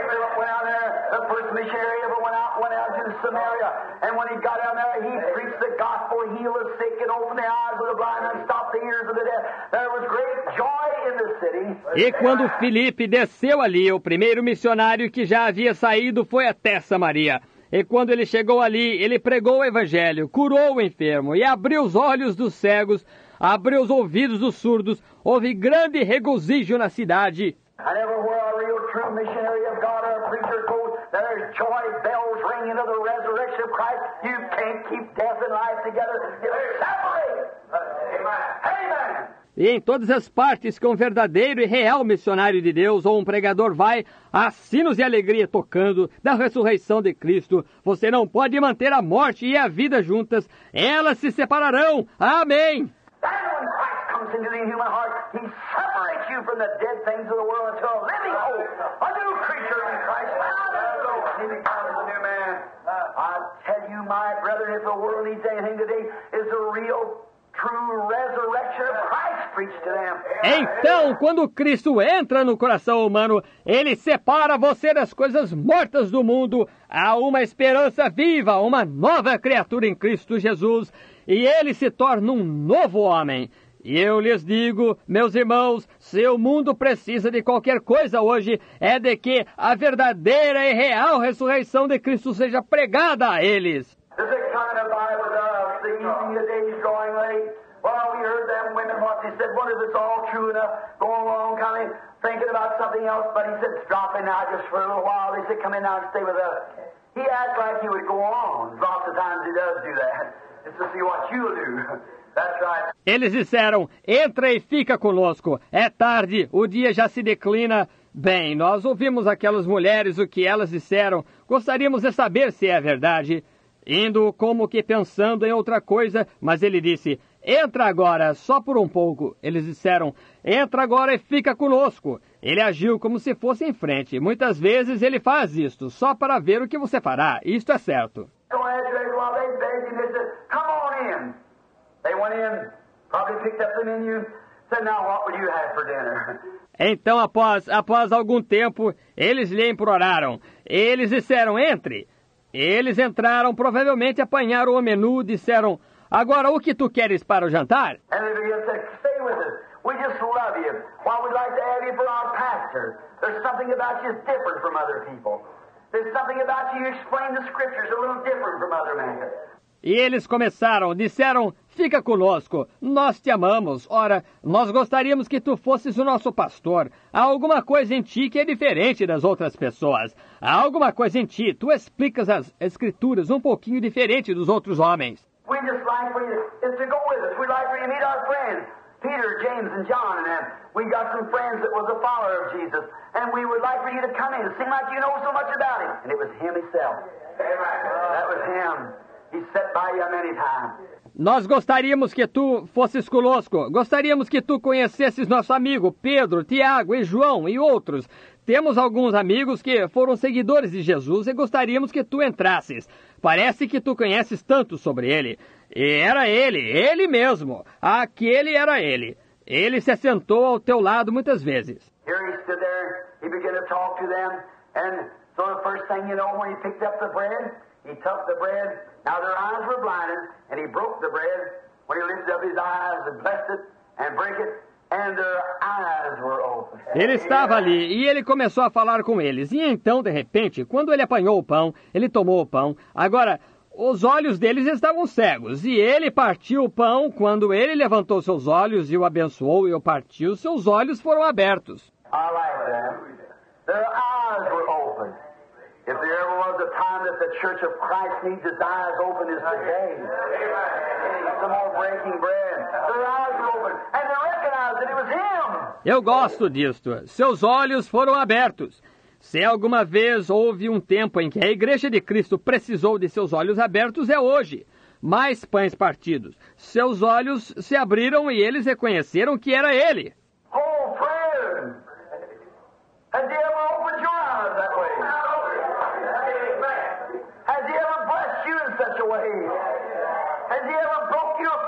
E quando Filipe desceu ali, o primeiro missionário que já havia saído foi até Samaria. E quando ele chegou ali, ele pregou o evangelho, curou o enfermo e abriu os olhos dos cegos, abriu os ouvidos dos surdos. Houve grande regozijo na cidade. E em todas as partes que um verdadeiro e real missionário de Deus ou um pregador vai, há sinos e alegria tocando da ressurreição de Cristo. Você não pode manter a morte e a vida juntas. Elas se separarão. Amém. Então, quando Cristo entra no coração humano, ele separa você das coisas mortas do mundo. Há uma esperança viva, uma nova criatura em Cristo Jesus, e ele se torna um novo homem. E eu lhes digo, meus irmãos, se o mundo precisa de qualquer coisa hoje, é de que a verdadeira e real ressurreição de Cristo seja pregada a eles. Well, we heard them women what they said. What if it's all true enough? Going along, kind of thinking about something else. But he said, drop in now just for a little while. They said, come in now and stay with us. He acts like he would go on. Lots of times he does do that. It's to see what you'll do. That's right. Eles disseram, entra e fica conosco. É tarde, o dia já se declina. Bem, nós ouvimos aquelas mulheres o que elas disseram. Gostaríamos de saber se é verdade. Indo como que pensando em outra coisa, mas ele disse, entra agora, só por um pouco. Eles disseram, entra agora e fica conosco. Ele agiu como se fosse em frente. Muitas vezes ele faz isto, só para ver o que você fará. Isto é certo. Então, após algum tempo, eles lhe imploraram. Eles disseram, entre. Eles entraram, provavelmente apanharam o menu, disseram, agora o que tu queres para o jantar? E eles começaram, disseram, fica conosco, nós te amamos, ora, nós gostaríamos que tu fosses o nosso pastor. Há alguma coisa em ti que é diferente das outras pessoas. Há alguma coisa em ti, tu explicas as escrituras um pouquinho diferente dos outros homens. Peter, James, and John, and them. We got some friends that was a follower of Jesus, and we would like for you to come in. It seemed like you know so much about him. And it was him himself. That was him. He sat by you many times. Nós gostaríamos que tu fosses conosco. Gostaríamos que tu conhecesses nosso amigo Pedro, Tiago e João e outros. Temos alguns amigos que foram seguidores de Jesus e gostaríamos que tu entrasses. Parece que tu conheces tanto sobre ele. E era ele mesmo. Aquele era ele. Ele se assentou ao teu lado muitas vezes. Here he stood there. He began to talk to them. And so the first thing you know, when he picked up the bread, he took the bread. Now their eyes were blinded, and he broke the bread. When he lifted up his eyes and blessed it and broke it, and their eyes were open. Ele estava ali e ele começou a falar com eles. E então, de repente, quando ele apanhou o pão, ele tomou o pão. Agora, os olhos deles estavam cegos. E ele partiu o pão. Quando ele levantou seus olhos e o abençoou e o partiu, seus olhos foram abertos. I like that. Their eyes were open. If there ever was a time that the Church of Christ needs its eyes open, is today. Some more breaking bread. Their eyes were open, and they recognized that it was him. Eu gosto disto. Seus olhos foram abertos. Se alguma vez houve um tempo em que a Igreja de Cristo precisou de seus olhos abertos, é hoje. Mais pães partidos. Seus olhos se abriram e eles reconheceram que era ele. Oh, friend!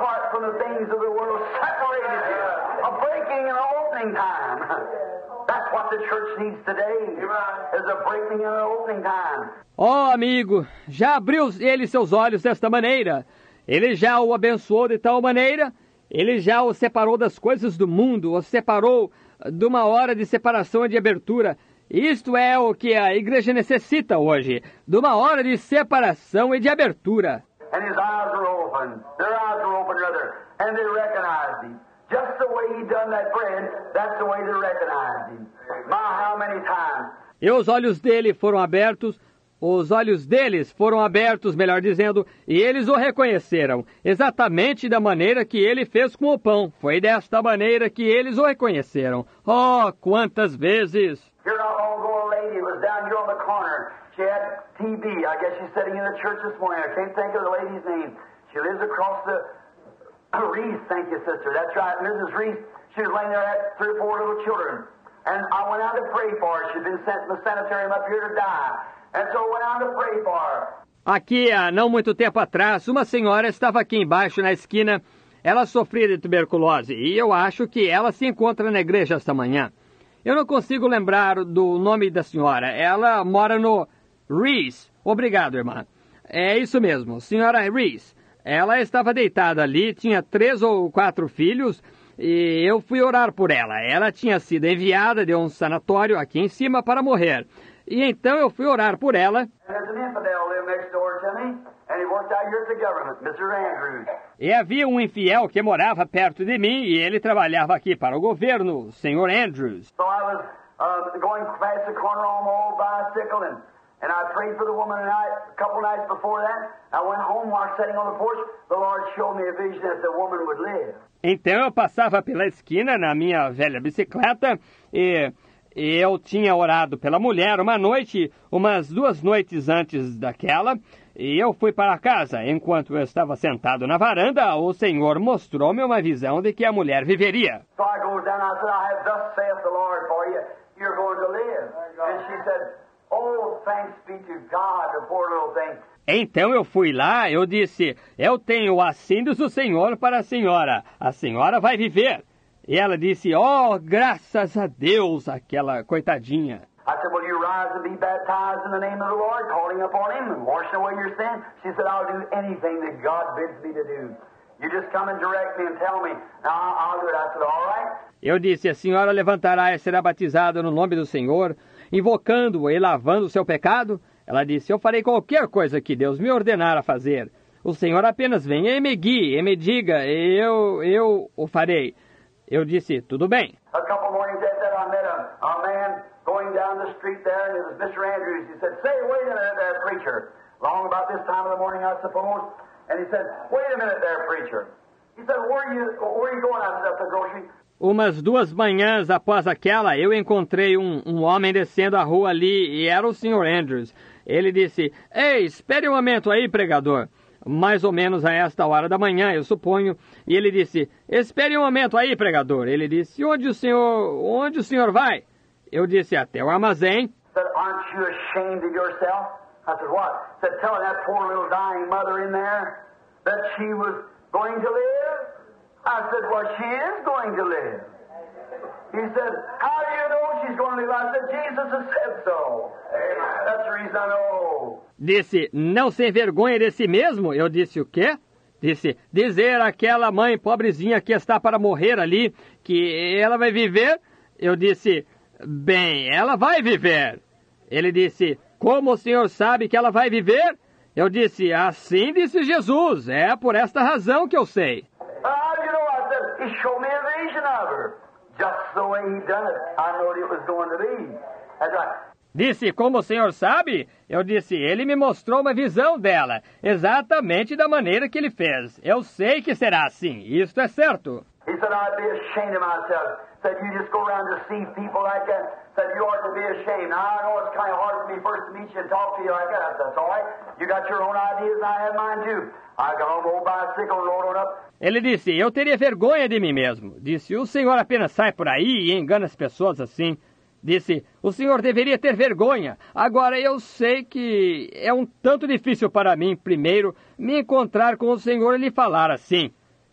apart from the things of the world, separated you. A breaking and an opening time. That's what the church needs today, is a breaking and an opening time. Ó, amigo, já abriu ele seus olhos desta maneira. Ele já o abençoou de tal maneira. Ele já o separou das coisas do mundo, o separou de uma hora de separação e de abertura. Isto é o que a igreja necessita hoje, de uma hora de separação e de abertura. And his eyes were open. Their eyes were open, rather, and they recognized him. Just the way he done that bread, that's the way they recognized him. My, how many times? E os olhos dele foram abertos, os olhos deles foram abertos, melhor dizendo, e eles o reconheceram, exatamente da maneira que ele fez com o pão. Foi desta maneira que eles o reconheceram. Oh, quantas vezes! Here not long ago, a lady was down here on the corner. She had TB. I guess she's sitting in the church this morning. I can't think of the lady's name. She lives across the Reese. Thank you, sister. That's right, Mrs. Reese. She was laying there, had 3 or 4 little children. And I went out to pray for her. She'd been sent in the sanitarium up here to die. And so I went out to pray for her. Aqui, há não muito tempo atrás, uma senhora estava aqui embaixo na esquina. Ela sofria de tuberculose e eu acho que ela se encontra na igreja esta manhã. Eu não consigo lembrar do nome da senhora. Ela mora no Reese. Obrigado, irmã. É isso mesmo, senhora Reese. Ela estava deitada ali, tinha 3 ou 4 filhos e eu fui orar por ela. Ela tinha sido enviada de um sanatório aqui em cima para morrer. E então eu fui orar por ela. E havia um infiel que morava perto de mim e ele trabalhava aqui para o governo, o Sr. Andrews. So I was going past the corner on my old bicycle and I prayed for the woman tonight. A couple nights before that, I went home while sitting on the porch. The Lord showed me a vision that the woman would live. Então eu passava pela esquina na minha velha bicicleta e eu tinha orado pela mulher uma noite, umas 2 noites antes daquela, e eu fui para casa. Enquanto eu estava sentado na varanda, o Senhor mostrou-me uma visão de que a mulher viveria. So I goes down and I said, I have thus saith the Lord for you, you're going to live. And she said, oh, thanks be to God, the poor little thing. Então eu fui lá, eu disse, eu tenho assim diz o Senhor para a senhora vai viver. E ela disse, oh, graças a Deus, aquela coitadinha. I said, will you rise and be baptized in the name of the Lord, calling upon Him and washing away your sin? She said, I'll do anything that God bids me to do. You just come and direct me and tell me, I'll do it. I said, all right. Eu disse, a senhora levantará e será batizada no nome do Senhor, invocando-o e lavando o seu pecado? Ela disse, eu farei qualquer coisa que Deus me ordenar a fazer. O Senhor apenas venha e me guie, e me diga, e eu o farei. Eu disse, tudo bem. A couple mornings after that, I met a man going down the street there, and it was Mr. Andrews. He said, say, wait a minute there, preacher. Long about this time of the morning, I suppose. And he said, wait a minute there, preacher. He said, where are you going? I said, up the grocery. Umas 2 manhãs após aquela, eu encontrei um homem descendo a rua ali, e era o Sr. Andrews. Ele disse, ei, espere um momento aí, pregador. Mais ou menos a esta hora da manhã, eu suponho. E ele disse, espere um momento aí, pregador. Ele disse, onde o senhor vai? Eu disse, até o armazém. Said, aren't you ashamed of yourself? I said, what? Said, telling that poor little dying mother in there that she was going to live? I said, well, she is going to live. He said, how do you know she's going to live? I said, Jesus has said so. That's the reason I know. Disse, não sem vergonha de si mesmo? Eu disse, o quê? Disse, dizer àquela mãe pobrezinha que está para morrer ali, que ela vai viver? Eu disse, bem, ela vai viver. Ele disse, como o senhor sabe que ela vai viver? Eu disse, assim disse Jesus, é por esta razão que eu sei. How do you know? I said, he showed me a vision of her. Just the way he done it, I knew it was going to be. That's right. Disse, como o senhor sabe? Eu disse, ele me mostrou uma visão dela, exatamente da maneira que ele fez. Eu sei que será assim, isto é certo. He said, I'd be ashamed of myself. Said, you just go around to see people like that. Said, you ought to be ashamed. Now, I know it's kind of hard for me first to meet you and talk to you like that. That's all right. You got your own ideas and I have mine too. I got on the old bicycle and rode on up. Ele disse, eu teria vergonha de mim mesmo. Disse, o senhor apenas sai por aí e engana as pessoas assim. Disse, o senhor deveria ter vergonha. Agora, eu sei que é um tanto difícil para mim, primeiro, me encontrar com o senhor e lhe falar assim.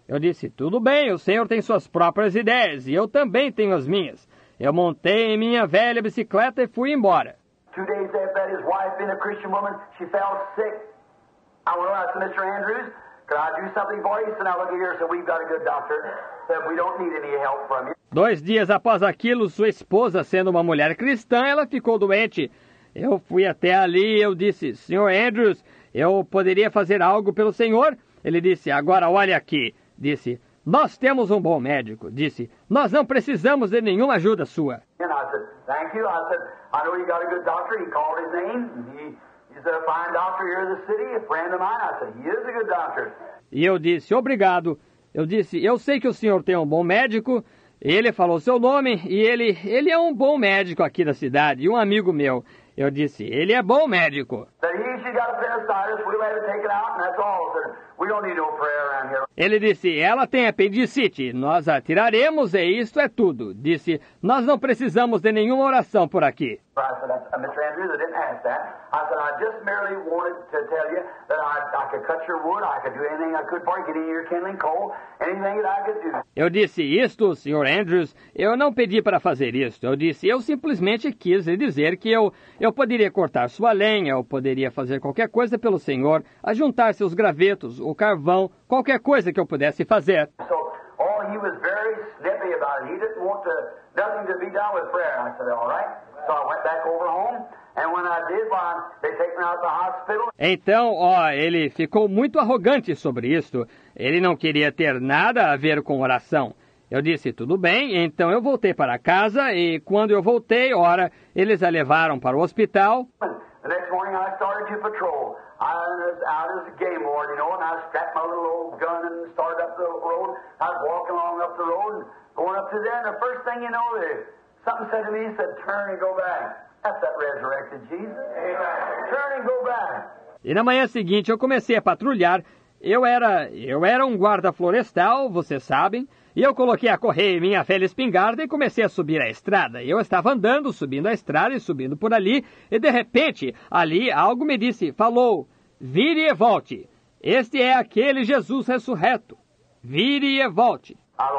Eu disse, tudo bem, o senhor tem suas próprias ideias e eu também tenho as minhas. Eu montei em minha velha bicicleta e fui embora. 2 days after that, his wife, being a Christian woman, she fell sick. I went over to Mr. Andrews. Could I do something for you? He said, now look here, so we've got a good doctor. Said, we don't need any help from you. 2 dias após aquilo, sua esposa, sendo uma mulher cristã, ela ficou doente. Eu fui até ali e eu disse, Sr. Andrews, eu poderia fazer algo pelo senhor? Ele disse, agora olhe aqui. Disse, nós temos um bom médico. Disse, nós não precisamos de nenhuma ajuda sua. And I said, thank you. I said, I know you got a good doctor. He called his name. And he's a fine doctor here in the city, a friend of mine. I said, he is a good doctor. E eu disse, obrigado. Eu disse, eu sei que o senhor tem um bom médico. Ele falou seu nome e ele é um bom médico aqui da cidade, e um amigo meu. Eu disse, ele é bom médico. Ele disse, ela tem apendicite, nós a tiraremos e isto é tudo. Disse, nós não precisamos de nenhuma oração por aqui. Eu disse, isto, Sr. Andrews, eu não pedi para fazer isto. Eu disse, eu simplesmente quis lhe dizer que eu poderia cortar sua lenha, eu poderia fazer qualquer coisa pelo senhor, ajuntar seus gravetos, o carvão, qualquer coisa que eu pudesse fazer. Então, ele ficou muito arrogante sobre isso. Ele não queria ter nada a ver com oração. Eu disse, tudo bem, então eu voltei para casa e quando eu voltei, eles a levaram para o hospital. The next morning I started to patrol. I was out as a game ward, and I strapped my little old gun and started up the road. I was walking along up the road and going up to there, and the first thing you know, something said to me, said, turn and go back. That's that resurrected Jesus. Amen. Turn and go back. E na manhã seguinte eu comecei a patrulhar. Eu era um guarda florestal, vocês sabem, e eu coloquei a correr em minha velha espingarda e comecei a subir a estrada. Eu estava andando, subindo a estrada e subindo por ali, e de repente, ali algo me disse, falou, vire e volte. Este é aquele Jesus ressurreto. Vire e volte.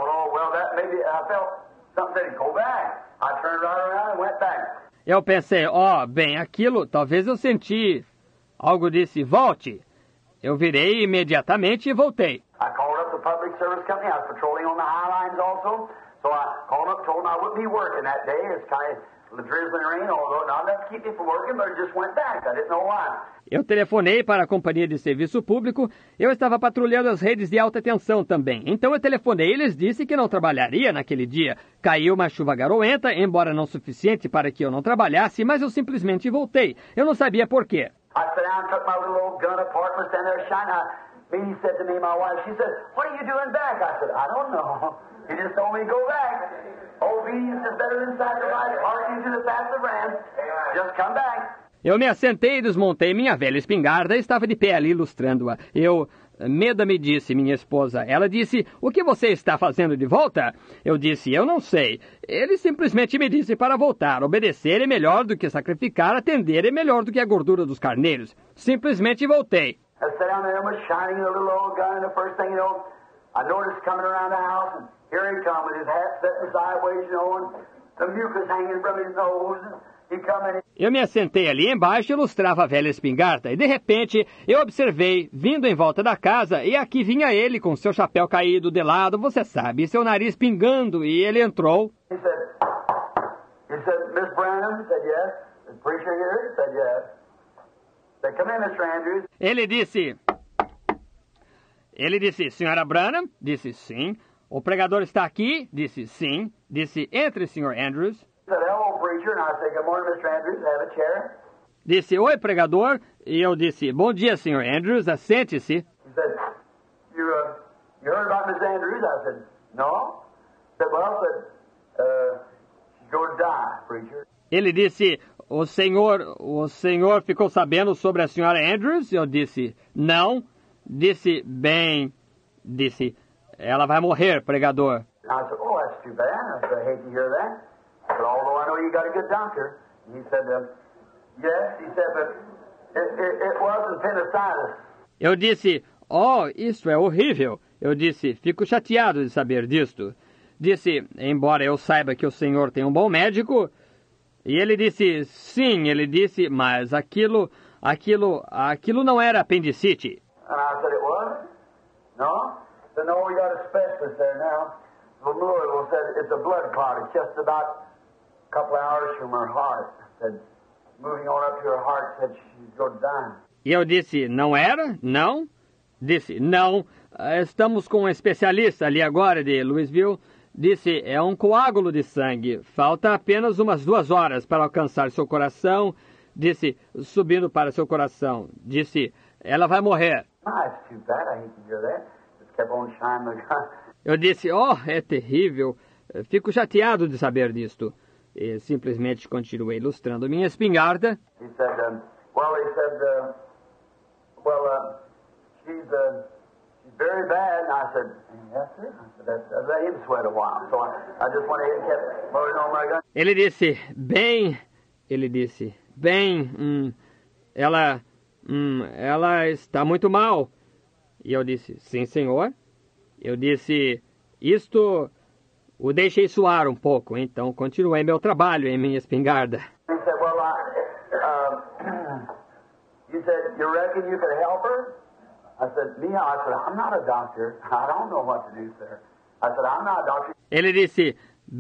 Eu pensei, bem, aquilo, talvez eu senti. Algo disse, volte. Eu virei imediatamente e voltei. I called up the public service company. I was patrolling on the high lines also. So I called up, told them I wouldn't be working that day. It's kind of drizzling rain, although not enough to keep me from working, but I just went back. I didn't know why. Eu telefonei para a companhia de serviço público. Eu estava patrulhando as redes de alta tensão também. Então eu telefonei e eles disse que não trabalharia naquele dia. Caiu uma chuva garoenta, embora não suficiente para que eu não trabalhasse, mas eu simplesmente voltei. Eu não sabia por quê. I sat down and took my little old gun apart and was standing there shining. He said to me, my wife, she said, what are you doing back? I said, I don't know. He just told me to go back. Obedience is better than sacrifice. Hearkening to the path of rams. Just come back. Eu me assentei e desmontei minha velha espingarda e estava de pé ali ilustrando-a. Meda me disse, minha esposa. Ela disse, o que você está fazendo de volta? Eu disse, eu não sei. Ele simplesmente me disse para voltar. Obedecer é melhor do que sacrificar, atender é melhor do que a gordura dos carneiros. Simplesmente voltei. I sat down there and was shining a little old gun, and the first thing you know, I noticed coming around the house, and here he come with his hat sitting sideways, and the mucus hanging from his nose. Eu me assentei ali embaixo e ilustrava a velha espingarda, e de repente eu observei, vindo em volta da casa, e aqui vinha ele com seu chapéu caído de lado, você sabe, e seu nariz pingando, e ele entrou. He said, Miss Branham? Said yes. The preacher here? Said yes. Said, come in, Mr. Andrews. Ele disse, senhora Branham? Disse, sim. O pregador está aqui? Disse, sim. Disse, entre, Sr. Andrews. Disse, oi, pregador. E eu disse, bom dia, Sr. Andrews, assente-se. Ele disse, o senhor ficou sabendo sobre a senhora Andrews? Eu disse, não. Disse, bem, ela vai morrer, pregador. I said, oh, that's too bad. I hate to hear that. But although I know you got a good doctor, he said, yes, he said, but it wasn't appendicitis. Eu disse, isso é horrível. Eu disse, fico chateado de saber disto. Disse, embora eu saiba que o senhor tem um bom médico. E ele disse, sim, ele disse, mas aquilo não era apendicite. And I said, it was? No? He said, no, we got a specialist there now. From Louisville said it's a blood clot. It's just about a couple of hours from her heart. Said, moving on up to her heart, said she's going to die. E eu disse, não era? Não? Disse, não. Estamos com um especialista ali agora de Louisville. Disse, é um coágulo de sangue. Falta apenas umas 2 horas para alcançar seu coração. Disse, subindo para seu coração. Disse, ela vai morrer. It's too bad. I hate to hear that. Just kept on shining the gun. Eu disse, oh, é terrível. Fico chateado de saber disto. E simplesmente continuei ilustrando minha espingarda. He said, she's very bad. And I said, yes, sir. I said, that let him sweat a while. So I just went ahead and kept loading on my gun. Ele disse, ela está muito mal. E eu disse, sim, senhor. Eu disse, isto o deixei suar um pouco, então continuei meu trabalho em minha espingarda. He said, you said, you reckon you could help her? I said, I'm not a doctor. I don't know what to do, sir. I said, I'm not a doctor. Ele disse,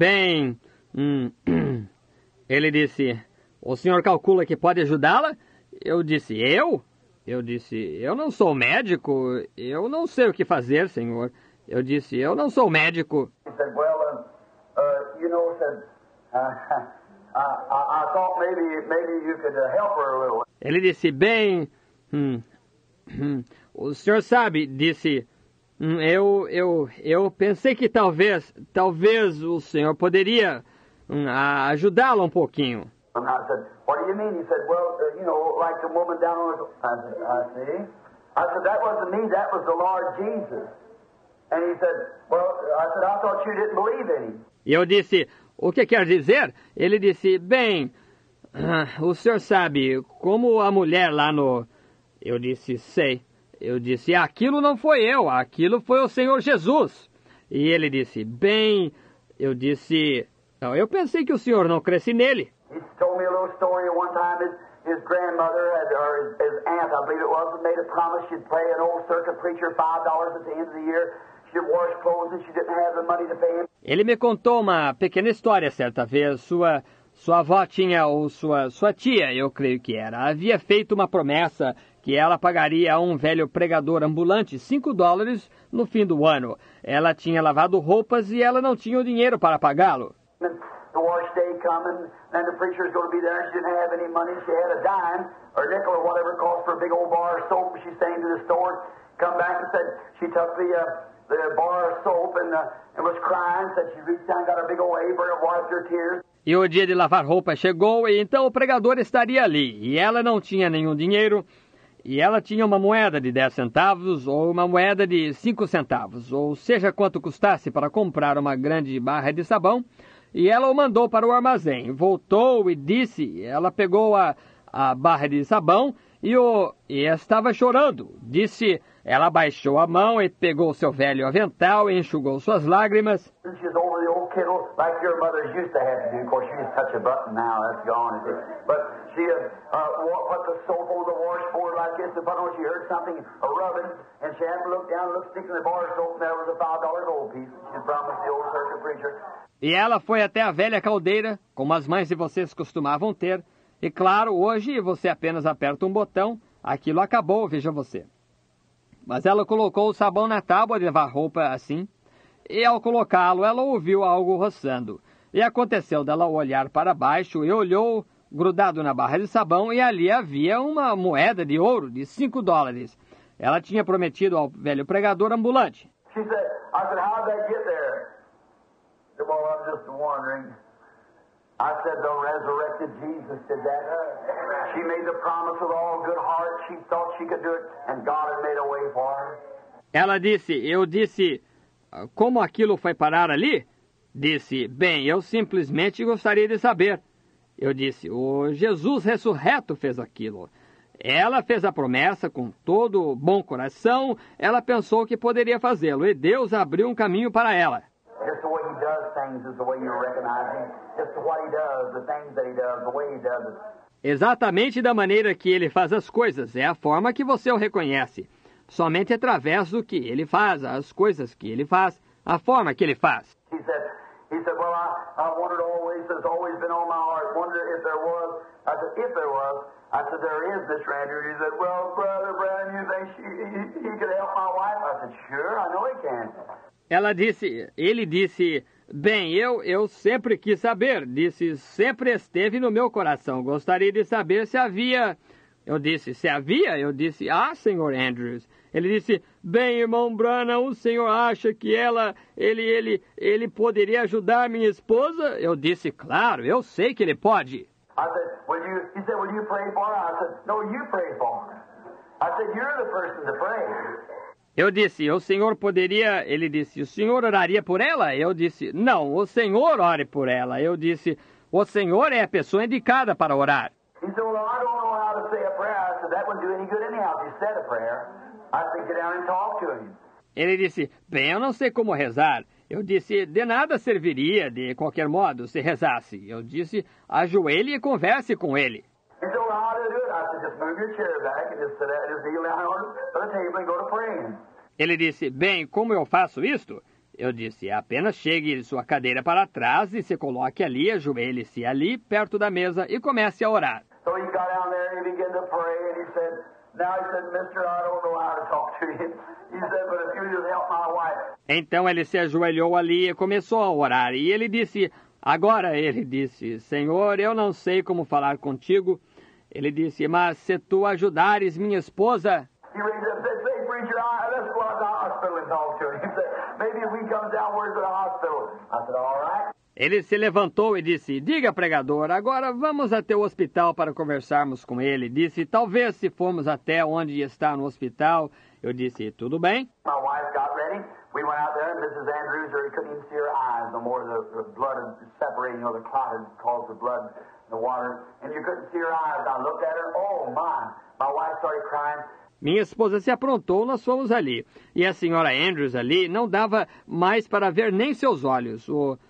ele disse, o senhor calcula que pode ajudá-la? Eu disse, eu? Eu disse, eu não sou médico, eu não sei o que fazer, senhor. Eu disse, eu não sou médico. He said, I thought maybe you could help her a little. Ele disse, o senhor sabe, disse, eu pensei que talvez o senhor poderia ajudá-la um pouquinho. And I said, what do you mean? He said, like the woman down on the... I see. I said, that wasn't me, that was the Lord Jesus. And he said, I thought you didn't believe in him. E eu disse, o que quer dizer? Ele disse, o senhor sabe, como a mulher lá no... Eu disse, sei. Eu disse, aquilo não foi eu, aquilo foi o Senhor Jesus. E ele disse, eu disse, eu pensei que o senhor não cresce nele. He told me a little story. One time his grandmother, or his aunt, I believe it was, made a promise she'd play an old circuit preacher $5 at the end of the year. She'd wash clothes and she didn't have the money to pay him. Ele me contou uma pequena história certa vez. Sua avó tinha, ou sua tia, eu creio que era, havia feito uma promessa que ela pagaria a um velho pregador ambulante $5 no fim do ano. Ela tinha lavado roupas e ela não tinha o dinheiro para pagá-lo. The wash day coming, and the preacher's going to be there, and she didn't have any money. She had a dime, or nickel, or whatever it cost for a big old bar of soap. She's staying to the store, come back and said she took the bar of soap and was crying, said she reached down, got her big old apron and wiped her tears. E o dia de lavar roupa chegou, e então o pregador estaria ali, e ela não tinha nenhum dinheiro, e ela tinha uma moeda de 10 centavos, ou uma moeda de 5 centavos, ou seja quanto custasse para comprar uma grande barra de sabão, e ela o mandou para o armazém. Voltou e disse, ela pegou a barra de sabão e estava chorando. Disse, ela baixou a mão e pegou seu velho avental e enxugou suas lágrimas. She's over the old kettle like your mother used to have to do. Of course, she just touch a button now, that's gone. But she put the soap on the washboard like this, and she heard something rubbing, and she had to look down and look, sticking the bar of soap, and there was a $5 gold piece. She promised the old circuit preacher. E ela foi até a velha caldeira, como as mães de vocês costumavam ter. E claro, hoje você apenas aperta um botão, aquilo acabou, veja você. Mas ela colocou o sabão na tábua de lavar roupa assim, e ao colocá-lo, ela ouviu algo roçando. E aconteceu dela olhar para baixo e olhou grudado na barra de sabão, e ali havia uma moeda de ouro de $5. Ela tinha prometido ao velho pregador ambulante. She said, I said, how did that get there? Well, I'm just wondering. I said, the resurrected Jesus did that. She made the promise with all good heart. She thought she could do it, and God had made a way for her. Ela disse, eu disse, como aquilo foi parar ali? Disse, eu simplesmente gostaria de saber. Eu disse, o Jesus ressurreto fez aquilo. Ela fez a promessa com todo bom coração, ela pensou que poderia fazê-lo, e Deus abriu um caminho para ela. Just the way he does things is the way you recognize him. Just what he does, the things that he does, the way he does it. Exatamente da maneira que ele faz as coisas, é a forma que você o reconhece. Somente através do que ele faz, as coisas que ele faz, a forma que ele faz. He said, well, I wondered always, it's always been on my heart, wonder if there was. I said, if there was. I said, there is, Mr. Andrews. He said, well, Brother Brown, you think he could help my wife? I said, sure, I know he can. Ele disse, bem, eu sempre quis saber, sempre esteve no meu coração, gostaria de saber se havia. Eu disse, se havia? Eu disse, Sr. Andrews. Ele disse, bem, irmão Branham, o senhor acha que ele poderia ajudar minha esposa? Eu disse, claro, eu sei que ele pode. I said, he said, will you pray for her? I said, no, you pray for her. I said, you're the person to pray. Eu disse, o senhor poderia... Ele disse, o senhor oraria por ela? Eu disse, não, o senhor ore por ela. Eu disse, o senhor é a pessoa indicada para orar. He said, well, I don't know how to say a prayer. I said, that wouldn't do any good anyhow if you said a prayer. I said, get down and talk to him. Ele disse, bem, eu não sei como rezar. Eu disse, de nada serviria, de qualquer modo, se rezasse. Eu disse, ajoelhe e converse com ele. He said, well, how do you do it? I said, just move your chair back and just kneel down on the table and go to praying. Ele disse, bem, como eu faço isto? Eu disse, apenas chegue sua cadeira para trás e se coloque ali, ajoelhe-se ali, perto da mesa e comece a orar. So he got down there and he began to pray and he said, mister, I don't know how to talk to you. He said, but if you just help my wife. Então ele se ajoelhou ali e começou a orar. E ele disse, Senhor, eu não sei como falar contigo. Ele disse, mas se tu ajudares minha esposa... He raised up and said, say, preacher, let's go out to the hospital and talk to him. He said, maybe if we come downwards to the hospital. I said, all right. Ele se levantou e disse, diga, pregador, agora vamos até o hospital para conversarmos com ele. Disse, talvez se formos até onde está no hospital. Eu disse, tudo bem. My wife got ready. We went out there and Mrs. Andrews, he couldn't even see her eyes no more. The blood had separated, the clot had caused the blood, the water, and you couldn't see her eyes. I looked at her, oh my. My wife started crying. Minha esposa se aprontou, nós fomos ali. E a senhora Andrews ali não dava mais para ver nem seus olhos.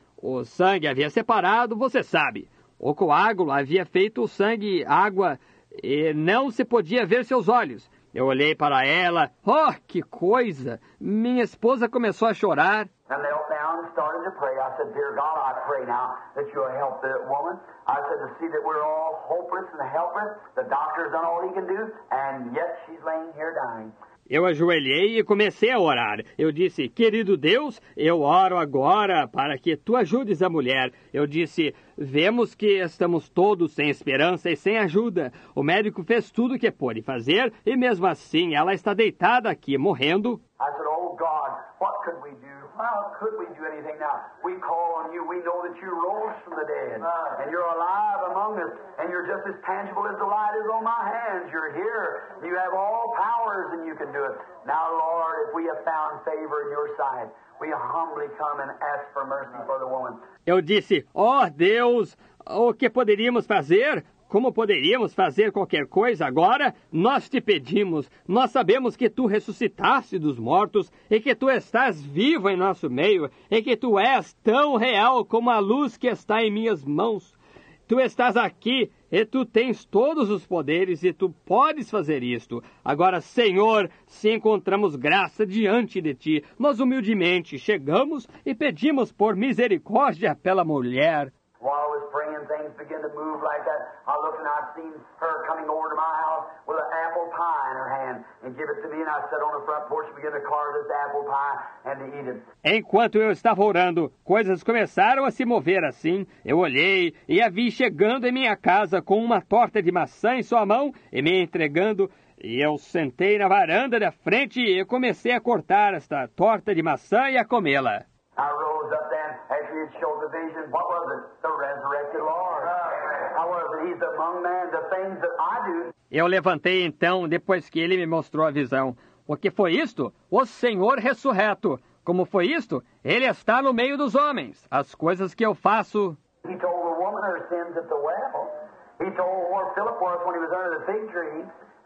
O sangue havia separado, você sabe. O coágulo havia feito o sangue água e não se podia ver seus olhos. Eu olhei para ela. Oh, que coisa! Minha esposa começou a chorar. And knelt down and started to pray. I said, dear God, I pray now that you'll help that woman. I said, to see that we're all hopeless and helpless. The doctor's done all he can do, and yet she's laying here dying. Eu ajoelhei e comecei a orar. Eu disse, querido Deus, eu oro agora para que tu ajudes a mulher. Eu disse, vemos que estamos todos sem esperança e sem ajuda. O médico fez tudo o que pôde fazer e mesmo assim ela está deitada aqui, morrendo. I said, oh God, what could we do? How could we do anything now? We call on you. We know that you rose from the dead. And you're alive among us. And you're just as tangible as the light is on my hands. You're here. You have all powers and you can do it. Now, Lord, if we have found favor in your sight, we humbly come and ask for mercy for the woman. Eu disse, Deus, o que poderíamos fazer? Como poderíamos fazer qualquer coisa agora? Nós te pedimos, nós sabemos que tu ressuscitaste dos mortos e que tu estás vivo em nosso meio e que tu és tão real como a luz que está em minhas mãos. Tu estás aqui e tu tens todos os poderes e tu podes fazer isto. Agora, Senhor, se encontramos graça diante de ti, nós humildemente chegamos e pedimos por misericórdia pela mulher. While I was praying, things began to move like that. I looked and I seen her coming over to my house with an apple pie in her hand and give it to me. And I sat on the front porch and began to carve this apple pie and to eat it. Enquanto eu estava orando, coisas começaram a se mover assim. Eu olhei e a vi chegando em minha casa com uma torta de maçã em sua mão e me entregando. E eu sentei na varanda da frente e comecei a cortar esta torta de maçã e a comê-la. I rose up then, after he had showed the vision. What was it? The resurrected Lord. How was it? He's among men, the things that I do. Eu levantei então, depois que ele me mostrou a visão. O que foi isto? O Senhor ressurreto. Como foi isto? Ele está no meio dos homens. As coisas que eu faço... He told the woman her sins at the well. He told where Philip was when he was under the fig tree.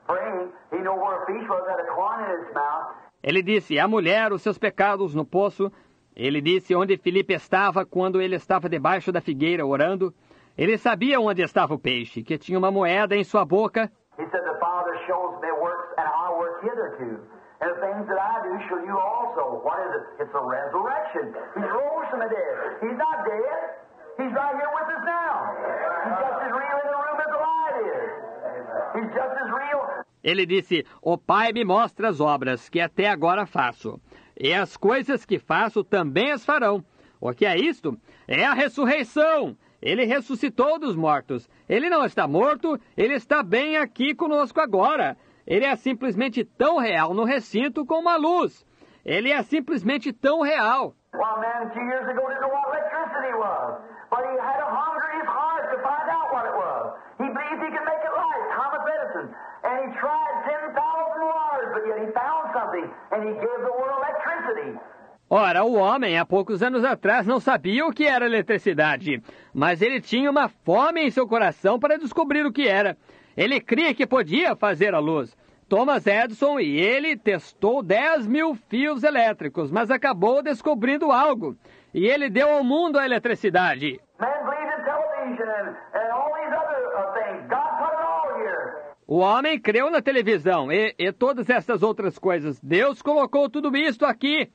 praying. He knew where a fish was, had a coin in his mouth. Ele disse à mulher os seus pecados no poço. Ele disse onde Filipe estava quando ele estava debaixo da figueira orando. Ele sabia onde estava o peixe, que tinha uma moeda em sua boca. He said, the Father shows me works, and I work hitherto. And the things that I do shall you also. What is it? It's a resurrection. He rose from the dead. He's not dead. He's right here with us now. He's just as real in the room as the light is. He's just as real. Ele disse, o Pai me mostra as obras que até agora faço. E as coisas que faço também as farão. O que é isto? É a ressurreição. Ele ressuscitou dos mortos. Ele não está morto, ele está bem aqui conosco agora. Ele é simplesmente tão real no recinto como a luz. Ele é simplesmente tão real. One man 2 years ago didn't know what electricity was, but he had a hunger in his heart to find out what it was. He believed he could make it right, Thomas Edison, and he tried 10,000 watts, but yet he found something, and he gave the world electricity. Ora, o homem, há poucos anos atrás, não sabia o que era eletricidade, mas ele tinha uma fome em seu coração para descobrir o que era. Ele cria que podia fazer a luz. Thomas Edison e ele testou 10.000 fios elétricos, mas acabou descobrindo algo. E ele deu ao mundo a eletricidade. O homem creu na televisão e todas essas outras coisas. Deus colocou tudo isto aqui.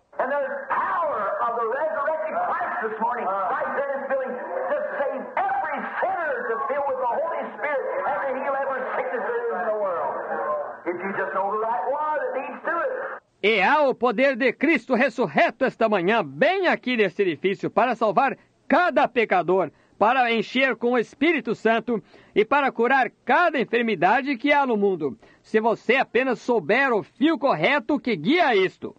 E há o poder de Cristo ressurreto esta manhã, bem aqui neste edifício, para salvar cada pecador, para encher com o Espírito Santo e para curar cada enfermidade que há no mundo. Se você apenas souber o fio correto que guia isto.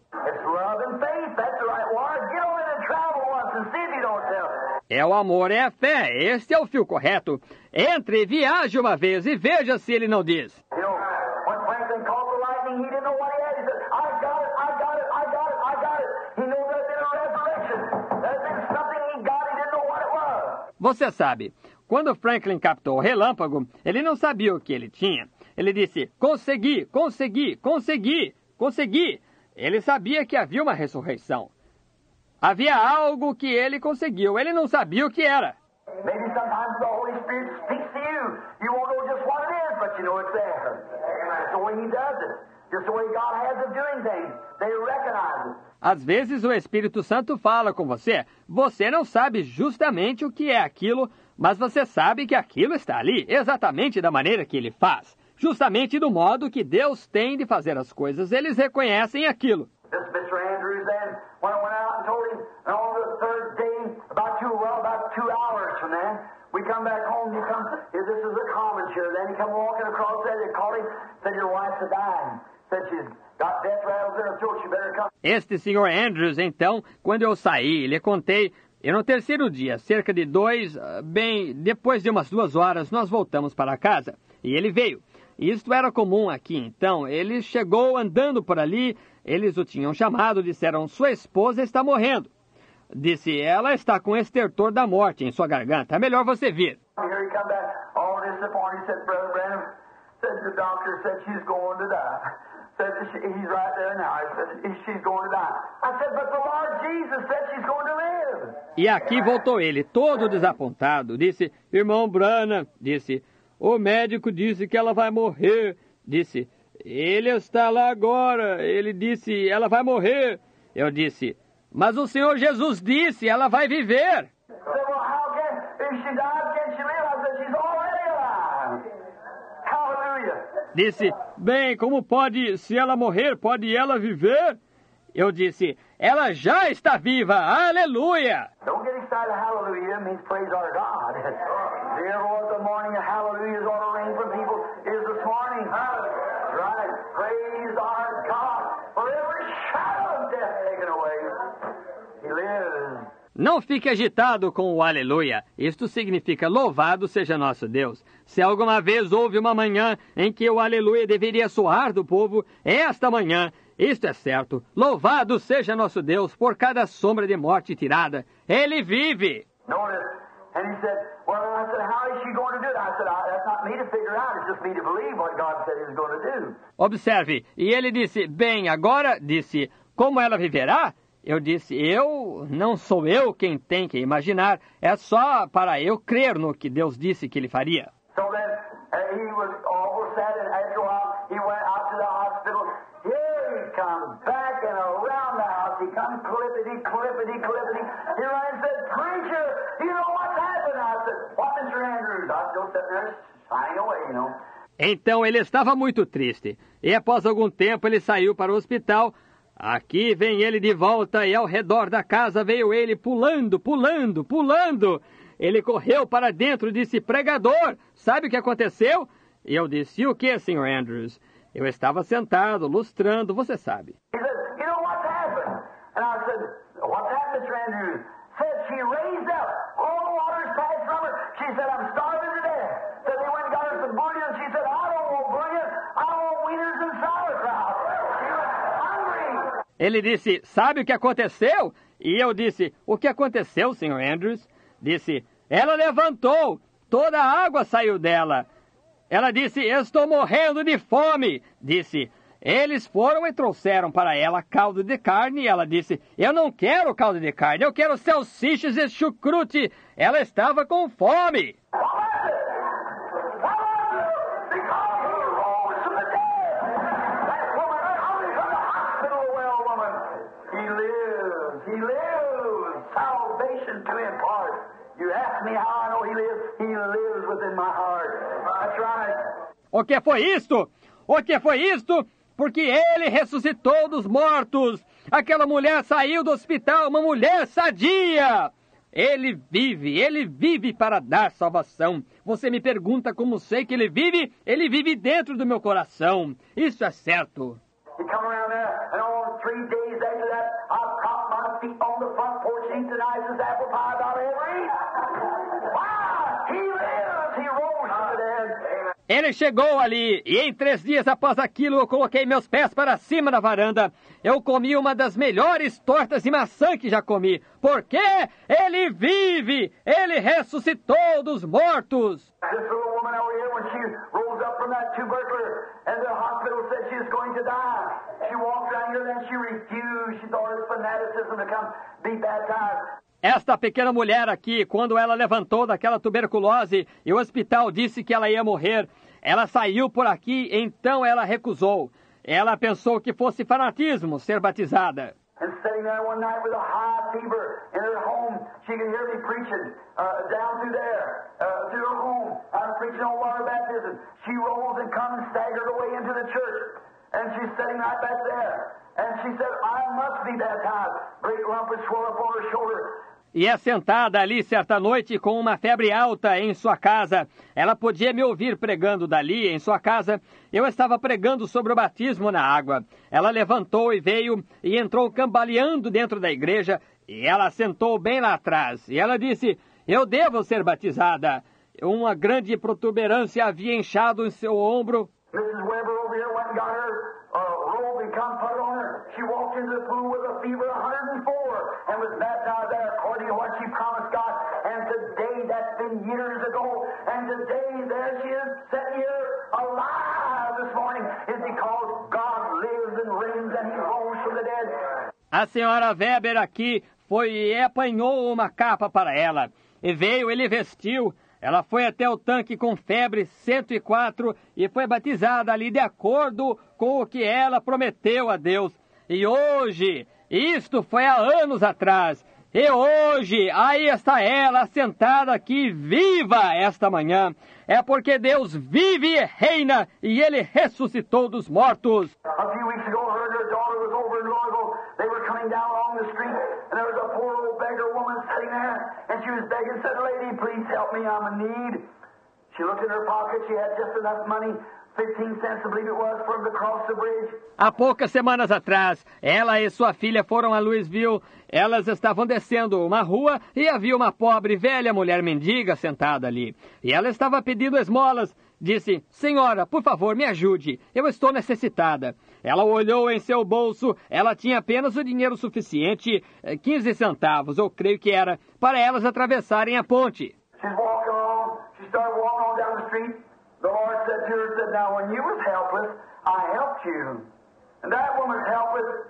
É o amor, é a fé. Este é o fio correto. Entre e viaje uma vez e veja se ele não diz. Você sabe, quando Franklin captou o relâmpago, ele não sabia o que ele tinha. Ele disse, consegui, consegui, consegui, consegui. Ele sabia que havia uma ressurreição. Havia algo que ele conseguiu. Ele não sabia o que era. Às vezes o Espírito Santo fala com você. Você não sabe justamente o que é aquilo, mas você sabe que aquilo está ali, exatamente da maneira que ele faz. Justamente do modo que Deus tem de fazer as coisas. Eles reconhecem aquilo. This Mr. Andrews then, when I went out and told him, and on the third day, about 2 hours from then, we come back home, he come, this is a common chair, then he come walking across there, they called him, said your wife's dying, said she's got death rattles in her throat, she better come. Este Sr. Andrews, então, quando eu saí, lhe contei, e no terceiro dia, cerca de depois de umas 2 horas, nós voltamos para casa, e ele veio. Isto era comum aqui, então, ele chegou andando por ali, eles o tinham chamado, disseram, sua esposa está morrendo. Disse, ela está com estertor da morte em sua garganta, é melhor você vir. E aqui voltou ele, todo desapontado, disse, irmão Branham, disse, o médico disse que ela vai morrer, disse, ele está lá agora, ele disse, ela vai morrer. Eu disse, mas o Senhor Jesus disse, ela vai viver. Disse, bem, como pode, se ela morrer, pode ela viver? Eu disse, ela já está viva, aleluia! Don't get excited, hallelujah means praise our God. There was a morning of hallelujahs ought to rain from people is this morning. Right, praise our God for every shadow of death taken away. He lives. Não fique agitado com o aleluia. Isto significa louvado seja nosso Deus. Se alguma vez houve uma manhã em que o aleluia deveria soar do povo, é esta manhã. Isto é certo. Louvado seja nosso Deus por cada sombra de morte tirada. Ele vive. Notice, and he said, well, I said, how is she going to do it? I said, that's not me to figure out. It's just me to believe what God said He was going to do. Observe, e ele disse, bem, agora, disse, como ela viverá? Eu disse, não sou eu quem tem que imaginar, é só para eu crer no que Deus disse que Ele faria. So then, he was all sad, and after a while, he went out to the hospital. Here he comes back and around the house. He comes clippity. He ran and said, preacher, you know what's happened? I said, what, Mr. Andrews? I was still sitting there sighing away, you know. Então ele estava muito triste, e após algum tempo ele saiu para o hospital. Aqui vem ele de volta, e ao redor da casa veio ele pulando. Ele correu para dentro e disse, pregador, sabe o que aconteceu? E eu disse, o que, Sr. Andrews? Eu estava sentado, lustrando, você sabe. He said, you know what's happened? And I said, what's happened, Mr. Andrews? Said she raised up. All the water's passed from her. She said, I'm starving to death. So they went and got her some bouillon. She said, I don't want bouillon. I want wieners and sauerkraut. She was hungry. Ele disse, sabe o que aconteceu? E eu disse, o que aconteceu, Sr. Andrews? Disse, ela levantou, toda a água saiu dela. Ela disse, estou morrendo de fome. Disse, eles foram e trouxeram para ela caldo de carne. E ela disse, eu não quero caldo de carne, eu quero salsichas e chucrute. Ela estava com fome. O que foi isto? O que foi isto? Porque ele ressuscitou dos mortos. Aquela mulher saiu do hospital, uma mulher sadia. Ele vive para dar salvação. Você me pergunta como sei que ele vive dentro do meu coração. Isso é certo. He come around there, and on 3 days after that, I propped my feet on the front porch and eat the nicest apple pie I've ever eaten. Wow! He lives! He rose from the dead. Ele chegou ali, e em 3 dias após aquilo eu coloquei meus pés para cima da varanda. Eu comi uma das melhores tortas de maçã que já comi, porque ele vive, ele ressuscitou dos mortos. This little woman over here, when she rose up from that tubercular, and the hospital said she was going to die, she walked around here, then she refused. She thought it was fanaticism to come be baptized. Esta pequena mulher aqui, quando ela levantou daquela tuberculose e o hospital disse que ela ia morrer, ela saiu por aqui, então ela recusou. Ela pensou que fosse fanatismo ser batizada. And sitting there one night with a high fever in her home, she could hear me preaching down through there, to her home. I'm preaching on water baptism. She rose and come and staggered away into the church. And she's sitting right back there. And she said, I must be baptized. Great lump had swelled up on her shoulder. E é sentada ali certa noite com uma febre alta em sua casa. Ela podia me ouvir pregando dali em sua casa. Eu estava pregando sobre o batismo na água. Ela levantou e veio e entrou cambaleando dentro da igreja. E ela sentou bem lá atrás. E ela disse, eu devo ser batizada. Uma grande protuberância havia inchado em seu ombro. Mrs. Weber over here went and got her robe and come put it on her. She walked into the pool with a fever of 104 and was baptized there according to what she promised God. And today, that's been years ago, and today there she is sitting here alive this morning is because God lives and reigns and He rose from the dead. A senhora Weber aqui foi e apanhou uma capa para ela. E veio, ele vestiu. Ela foi até o tanque com febre 104 e foi batizada ali de acordo com o que ela prometeu a Deus. E hoje, isto foi há anos atrás, e hoje, aí está ela sentada aqui viva esta manhã. É porque Deus vive e reina e Ele ressuscitou dos mortos. A few weeks ago, her and her daughter was over in Louisville. They were coming down along the street, and there was a poor old beggar woman sitting there, and she was begging, said, lady, please help me, I'm in need. She looked in her pocket, she had just enough money, 15 cents, I believe it was, for them to cross the bridge. Há poucas semanas atrás, ela e sua filha foram a Louisville. Elas estavam descendo uma rua e havia uma pobre velha mulher mendiga sentada ali. E ela estava pedindo esmolas. Disse, senhora, por favor, me ajude. Eu estou necessitada. Ela olhou em seu bolso. Ela tinha apenas o dinheiro suficiente, 15 centavos, eu creio que era, para elas atravessarem a ponte. She's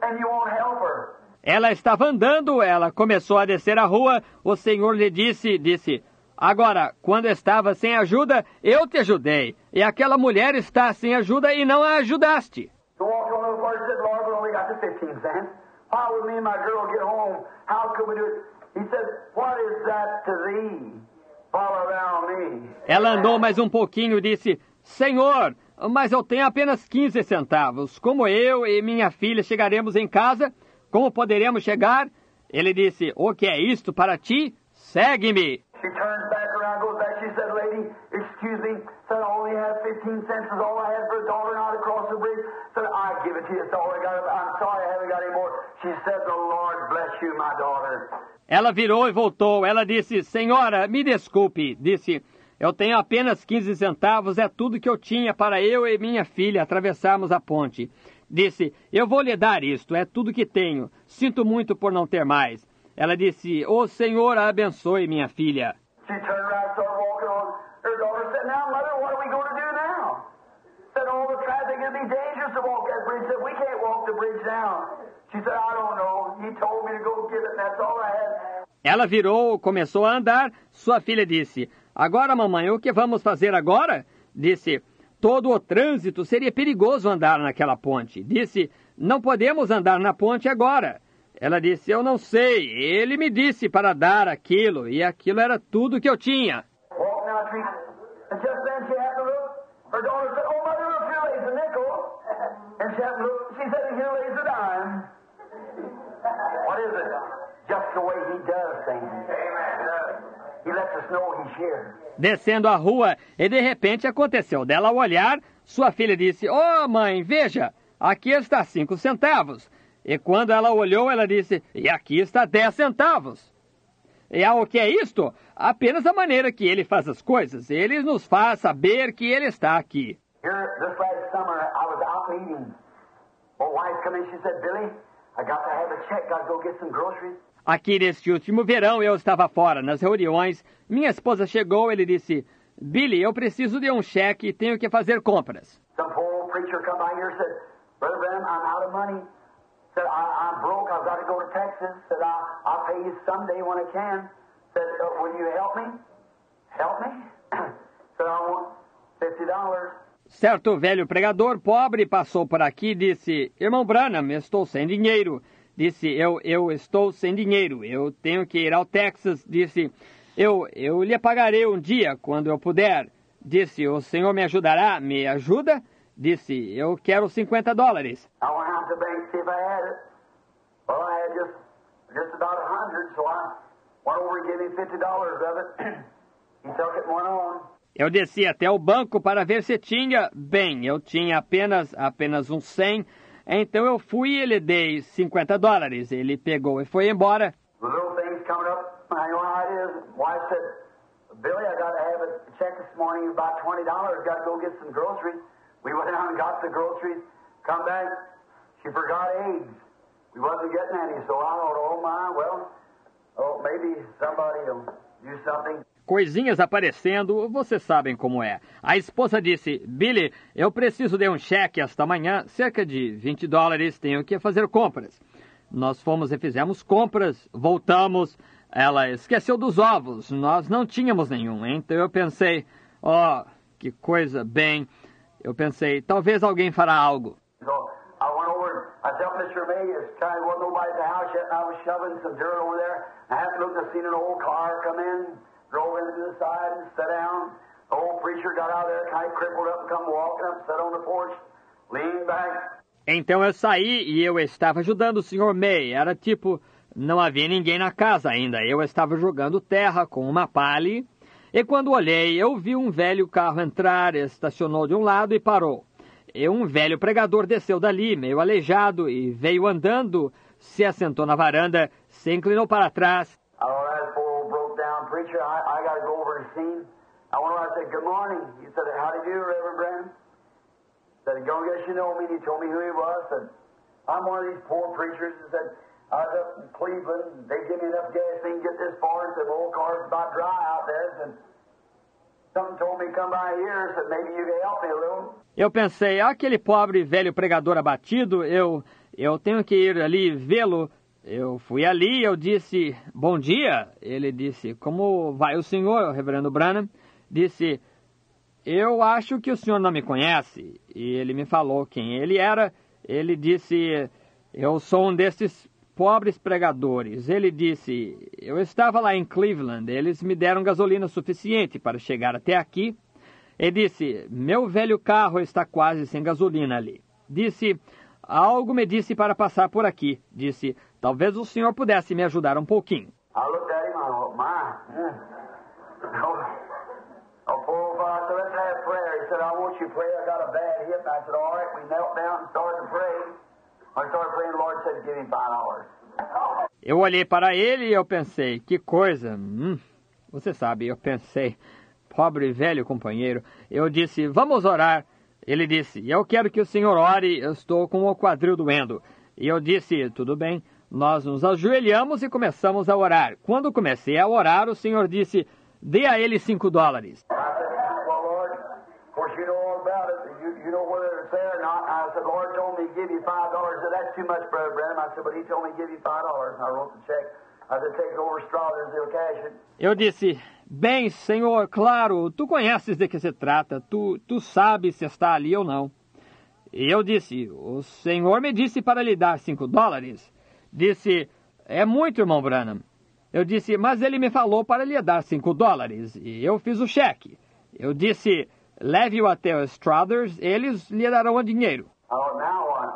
and you won't help her. Ela estava andando, ela começou a descer a rua, o Senhor lhe disse, agora, quando estava sem ajuda, eu te ajudei, e aquela mulher está sem ajuda e não a ajudaste. So walked on a little further and said, Lord, we only got the 15 cents. How would me and my girl get home? How could we do it? He said, what is that to thee? Follow around me. Ela andou mais um pouquinho e disse, Senhor, mas eu tenho apenas 15 centavos. Como eu e minha filha chegaremos em casa? Como poderemos chegar? Ele disse, o que é isto para ti? Segue-me. She turns back around, goes back. She said, lady, excuse me. Said, I only have 15 cents. Is all I had for a dollar not across the bridge. Said, I give it to you. It's all I got. I'm sorry I haven't got any more. She said, the Lord bless you, my daughter. Ela virou e voltou. Ela disse, senhora, me desculpe. Disse, eu tenho apenas 15 centavos. É tudo que eu tinha para eu e minha filha atravessarmos a ponte. Disse, eu vou lhe dar isto. É tudo que tenho. Sinto muito por não ter mais. Ela disse, o Senhor a abençoe, minha filha. She turned around and started walking on. Her daughter said, now, Mother, what are we going to do now? Said, all the traffic, it'd be dangerous to walk that bridge. Said, we can't walk the bridge now. She said, I don't know. He told me to go get it, and that's all I had. Ela virou, começou a andar. Sua filha disse, agora, mamãe, o que vamos fazer agora? Disse, todo o trânsito seria perigoso andar naquela ponte. Disse, não podemos andar na ponte agora. Ela disse, eu não sei, ele me disse para dar aquilo, e aquilo era tudo que eu tinha. Walking down the street, and just then she happened to look. Her daughter said, oh, Mother, look, here lays a nickel. And she happened to look, she said, here lays a dime. What is it? Just the way he does things. Amen. He lets us know he's here. Descendo a rua, e de repente aconteceu dela olhar, sua filha disse, oh, mãe, veja, aqui está 5 centavos. E quando ela olhou, ela disse, e aqui está 10 centavos. E o que é isto? Apenas a maneira que ele faz as coisas. Ele nos faz saber que ele está aqui. Here, this last summer, I was out meeting. My wife come in, she said, Billy, I got to have a check, got to go get some groceries. Aqui neste último verão, eu estava fora, nas reuniões. Minha esposa chegou, ele disse, Billy, eu preciso de um cheque e tenho que fazer compras. Some poor old preacher come by here and said, Brother Branham, I'm out of money. Said, I'm broke, I've got to go to Texas. Said, I'll pay you someday when I can. Said, will you help me? Help me? Said, I want $50. Certo velho pregador pobre passou por aqui e disse, irmão Branham, estou sem dinheiro. Disse, eu estou sem dinheiro, eu tenho que ir ao Texas. Disse, eu lhe pagarei um dia, quando eu puder. Disse, o senhor me ajudará? Me ajuda? Disse, eu quero $50. I went out to the bank to see if I had it. Well, I had just about 100, so I went over and gave him $50 of it. He took it and went on. Eu desci até o banco para ver se tinha. Bem, eu tinha apenas uns 100. Então eu fui e lhe dei $50. Ele pegou e foi embora. The little things coming up, I know how it is. Wife said, Billy, I got to have a check this morning, about $20. Got to go get some groceries. We went out and got the groceries. Come back, she forgot eggs. We wasn't getting any, so I thought, oh my, well, maybe somebody will do something. Coisinhas aparecendo, vocês sabem como é. A esposa disse, Billy, eu preciso de um cheque esta manhã, cerca de $20, tenho que fazer compras. Nós fomos e fizemos compras, voltamos, ela esqueceu dos ovos, nós não tínhamos nenhum. Então eu pensei, que coisa, bem, eu pensei, talvez alguém fará algo. So I went over, I helped Mr. May, there wasn't nobody at the house yet, and I was shoveling some dirt over there. I happened to look and seen an old car come in. Drove into the side and sat down. The old preacher got out of there, kind of crippled up and come walking up, sat on the porch, leaned back. Então eu saí e eu estava ajudando o Sr. May. Era tipo, não havia ninguém na casa ainda. Eu estava jogando terra com uma pale. E quando olhei, eu vi um velho carro entrar, estacionou de um lado e parou. E um velho pregador desceu dali, meio aleijado, e veio andando, se assentou na varanda, se inclinou para trás. Preacher, I got to go over and see him. I went over, I said, good morning. He said, how do you do, Reverend Branham? He said, don't guess you know me. And he told me who he was. I said, I'm one of these poor preachers. He said, I was up in Cleveland. They give me enough gas so you can get this far. He said, my old car's about dry out there. He said, something told me to come by here. He said, maybe you can help me a little. Eu pensei, aquele pobre velho pregador abatido, eu tenho que ir ali vê-lo. Eu fui ali, eu disse, bom dia. Ele disse, como vai o senhor, reverendo Branham? Disse, eu acho que o senhor não me conhece. E ele me falou quem ele era. Ele disse, eu sou um desses pobres pregadores. Ele disse, eu estava lá em Cleveland, eles me deram gasolina suficiente para chegar até aqui. Ele disse, meu velho carro está quase sem gasolina ali. Disse, algo me disse para passar por aqui. Disse, talvez o senhor pudesse me ajudar um pouquinho. I looked at him, I thought, Oh, poor father, I said, let's have prayer. He said, I want you to pray. I got a bad hip. I said, all right. We knelt down and started to pray. I started praying, the Lord said, give him $5. Eu olhei para ele e eu pensei, que coisa. Você sabe, eu pensei, pobre velho companheiro. Eu disse, vamos orar. Ele disse, eu quero que o senhor ore, eu estou com o quadril doendo. E eu disse, tudo bem. Nós nos ajoelhamos e começamos a orar. Quando comecei a orar, o senhor disse, dê a ele $5. I said, well, Lord, of course you know all about it. You know whether it's there or not. I said, Lord told me to give you $5. I said, that's too much, Brother Branham. I said, but he told me to give you $5. And I wrote the check. I said, take it over to Strawders, they'll cash it. Eu disse, bem, senhor, claro, tu conheces de que se trata. Tu sabes se está ali ou não. E eu disse, o senhor me disse para lhe dar $5. Disse, é muito, irmão Branham. Eu disse, mas ele me falou para lhe dar $5. E eu fiz o cheque. Eu disse, leve-o até o Strawders, eles lhe darão o dinheiro. Oh, now what?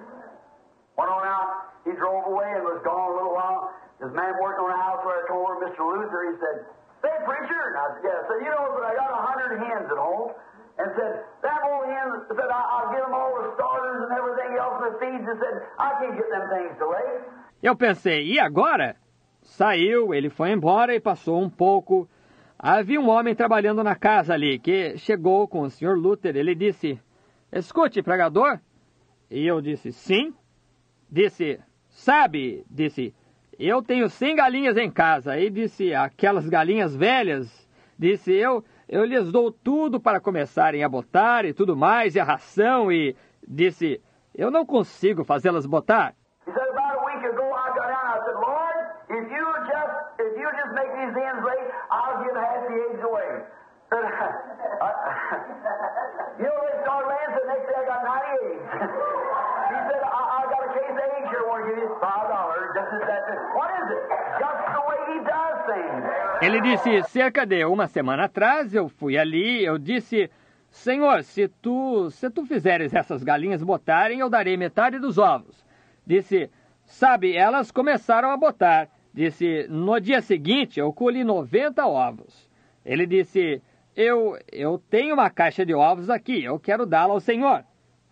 Went on out, he drove away and was gone a little while. This man working on a house where I told her, Mr. Luther, he said, say, preacher? And I said, yeah. I said, you know, but I got 100 hens at home. And said, that old hen said, I'll give them all the starters and everything else in the feeds. And said, I can't get them things to lay. Eu pensei, e agora? Saiu, ele foi embora e passou um pouco. Havia um homem trabalhando na casa ali, que chegou com o Sr. Luther. Ele disse, escute, pregador? E eu disse, sim. Disse, sabe, disse, eu tenho 100 galinhas em casa. E disse, aquelas galinhas velhas, disse, eu lhes dou tudo para começarem a botar e tudo mais, e a ração, e disse, eu não consigo fazê-las botar. He said, about a week ago, I got down, I said, Lord, if you just make these hens lay, I'll give half the eggs away. You know, they started laying, so the next day I got 90 eggs. He said, I got a case of eggs here, I want to give you $5. Just as that. What is it? Just the way he does things. Ele disse, cerca de uma semana atrás, eu fui ali, eu disse, Senhor, se tu fizeres essas galinhas botarem, eu darei metade dos ovos. Disse, sabe, elas começaram a botar. Disse, no dia seguinte eu colhi 90 ovos. Ele disse, eu tenho uma caixa de ovos aqui, eu quero dá-la ao senhor.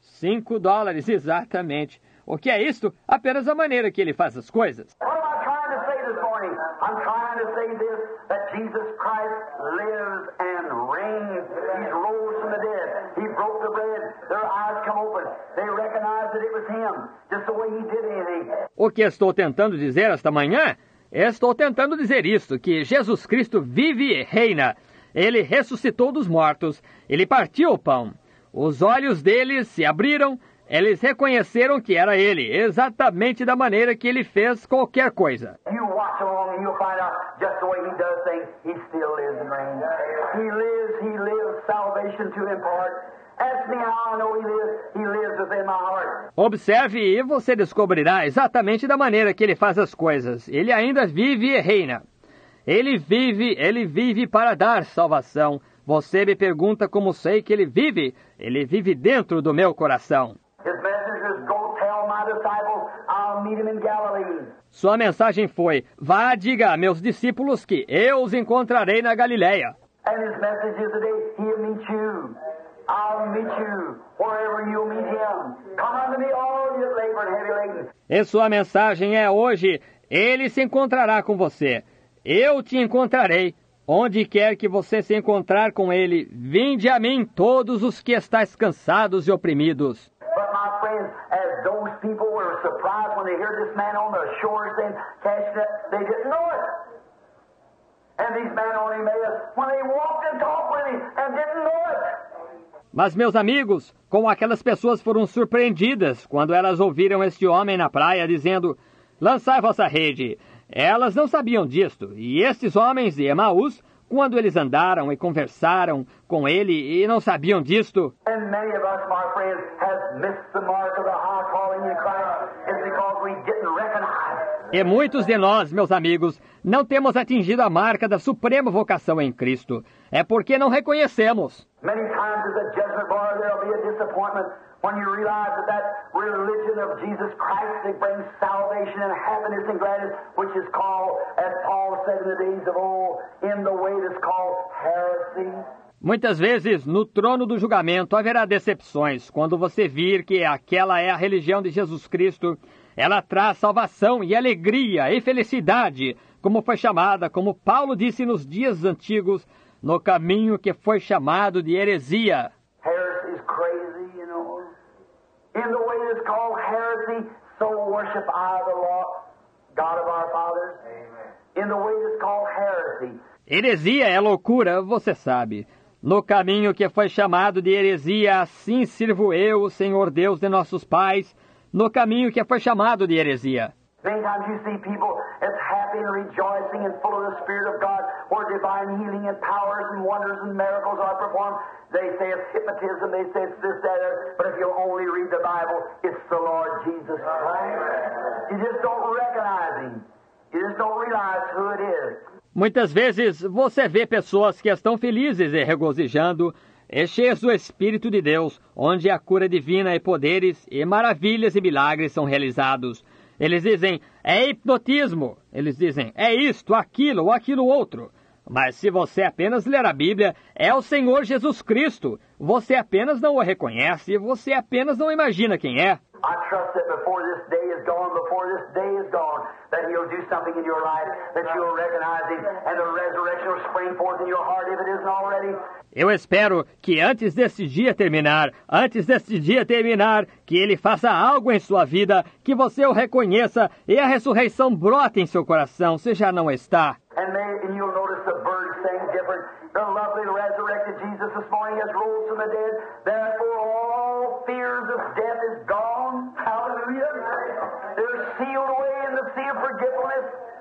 $5, exatamente. O que é isto? Apenas a maneira que ele faz as coisas. What am I trying to say this morning? I'm trying to say this, that Jesus Christ lives and reigns. He's rose from the dead. He broke the bread. Their eyes come open. They recognized that it was him, just the way he did anything. O que estou tentando dizer esta manhã? Estou tentando dizer isto, que Jesus Cristo vive e reina. Ele ressuscitou dos mortos. Ele partiu o pão. Os olhos deles se abriram. Eles reconheceram que era ele, exatamente da maneira que ele fez qualquer coisa. You watch along and you'll find out just the way he does things. He still lives and reigns. He lives salvation to impart. Ask me how I know he lives within my heart. Observe e você descobrirá exatamente da maneira que ele faz as coisas. Ele ainda vive e reina. Ele vive para dar salvação. Você me pergunta como sei que ele vive dentro do meu coração. His message is, go tell my disciples, I'll meet him in Galilee. Sua mensagem foi, vá, diga a meus discípulos que eu os encontrarei na Galileia. And his message is today, he'll meet you. I'll meet you wherever you meet him. Come unto me, all you that labor and heavy laden. E sua mensagem é hoje, ele se encontrará com você. Eu te encontrarei. Onde quer que você se encontrar com ele, vinde a mim todos os que estáis cansados e oprimidos. But my friends, as those people were surprised when they heard this man on the shore saying, cast it, they didn't know it. And these men on Emmaus, when they walked and talked with him and didn't know it. Mas, meus amigos, como aquelas pessoas foram surpreendidas quando elas ouviram este homem na praia dizendo, lançai vossa rede. Elas não sabiam disto, e estes homens de Emaús, quando eles andaram e conversaram com ele e não sabiam disto. E muitos de nós, meus amigos, não temos atingido a marca da suprema vocação em Cristo. É porque não reconhecemos. Many times as a judgment bar there will be a disappointment when you realize that religion of Jesus Christ that brings salvation and happiness and gladness, which is called, as Paul said in the days of old, in the way that's called heresy. Muitas vezes, no trono do julgamento, haverá decepções quando você vir que aquela é a religião de Jesus Cristo. Ela traz salvação e alegria e felicidade, como foi chamada, como Paulo disse nos dias antigos, no caminho que foi chamado de heresia. Heresy is crazy, you know. In the way that's called heresy, so worship I the Lord, God of our fathers. Amen. In the way that's called heresy. Heresia é loucura, você sabe. No caminho que foi chamado de heresia, assim sirvo eu, o Senhor Deus de nossos pais, no caminho que foi chamado de heresia. Many times you see people as happy and rejoicing and full of the Spirit of God, where divine healing and powers and wonders and miracles are performed. They say it's hypnotism, they say it's this, that, but if you only read the Bible, it's the Lord Jesus Christ. You just don't recognize Him. You just don't realize who it is. Muitas vezes você vê pessoas que estão felizes e regozijando, e cheias do Espírito de Deus, onde a cura divina e poderes e maravilhas e milagres são realizados. Eles dizem, é hipnotismo. Eles dizem, é isto, aquilo ou aquilo outro. Mas se você apenas ler a Bíblia, é o Senhor Jesus Cristo. Você apenas não o reconhece, você apenas não imagina quem é. I trust that before this day is gone, that He'll do something in your life, that you'll recognize Him, and the resurrection will spring forth in your heart if it isn't already. Eu espero que antes deste dia terminar, que Ele faça algo em sua vida, que você o reconheça e a ressurreição brote em seu coração, se já não está. And you'll notice the birds saying different. The lovely resurrected Jesus this morning has rose from the dead. Therefore all fears of death is gone. Hallelujah. They're sealed away in the sea of forgetfulness.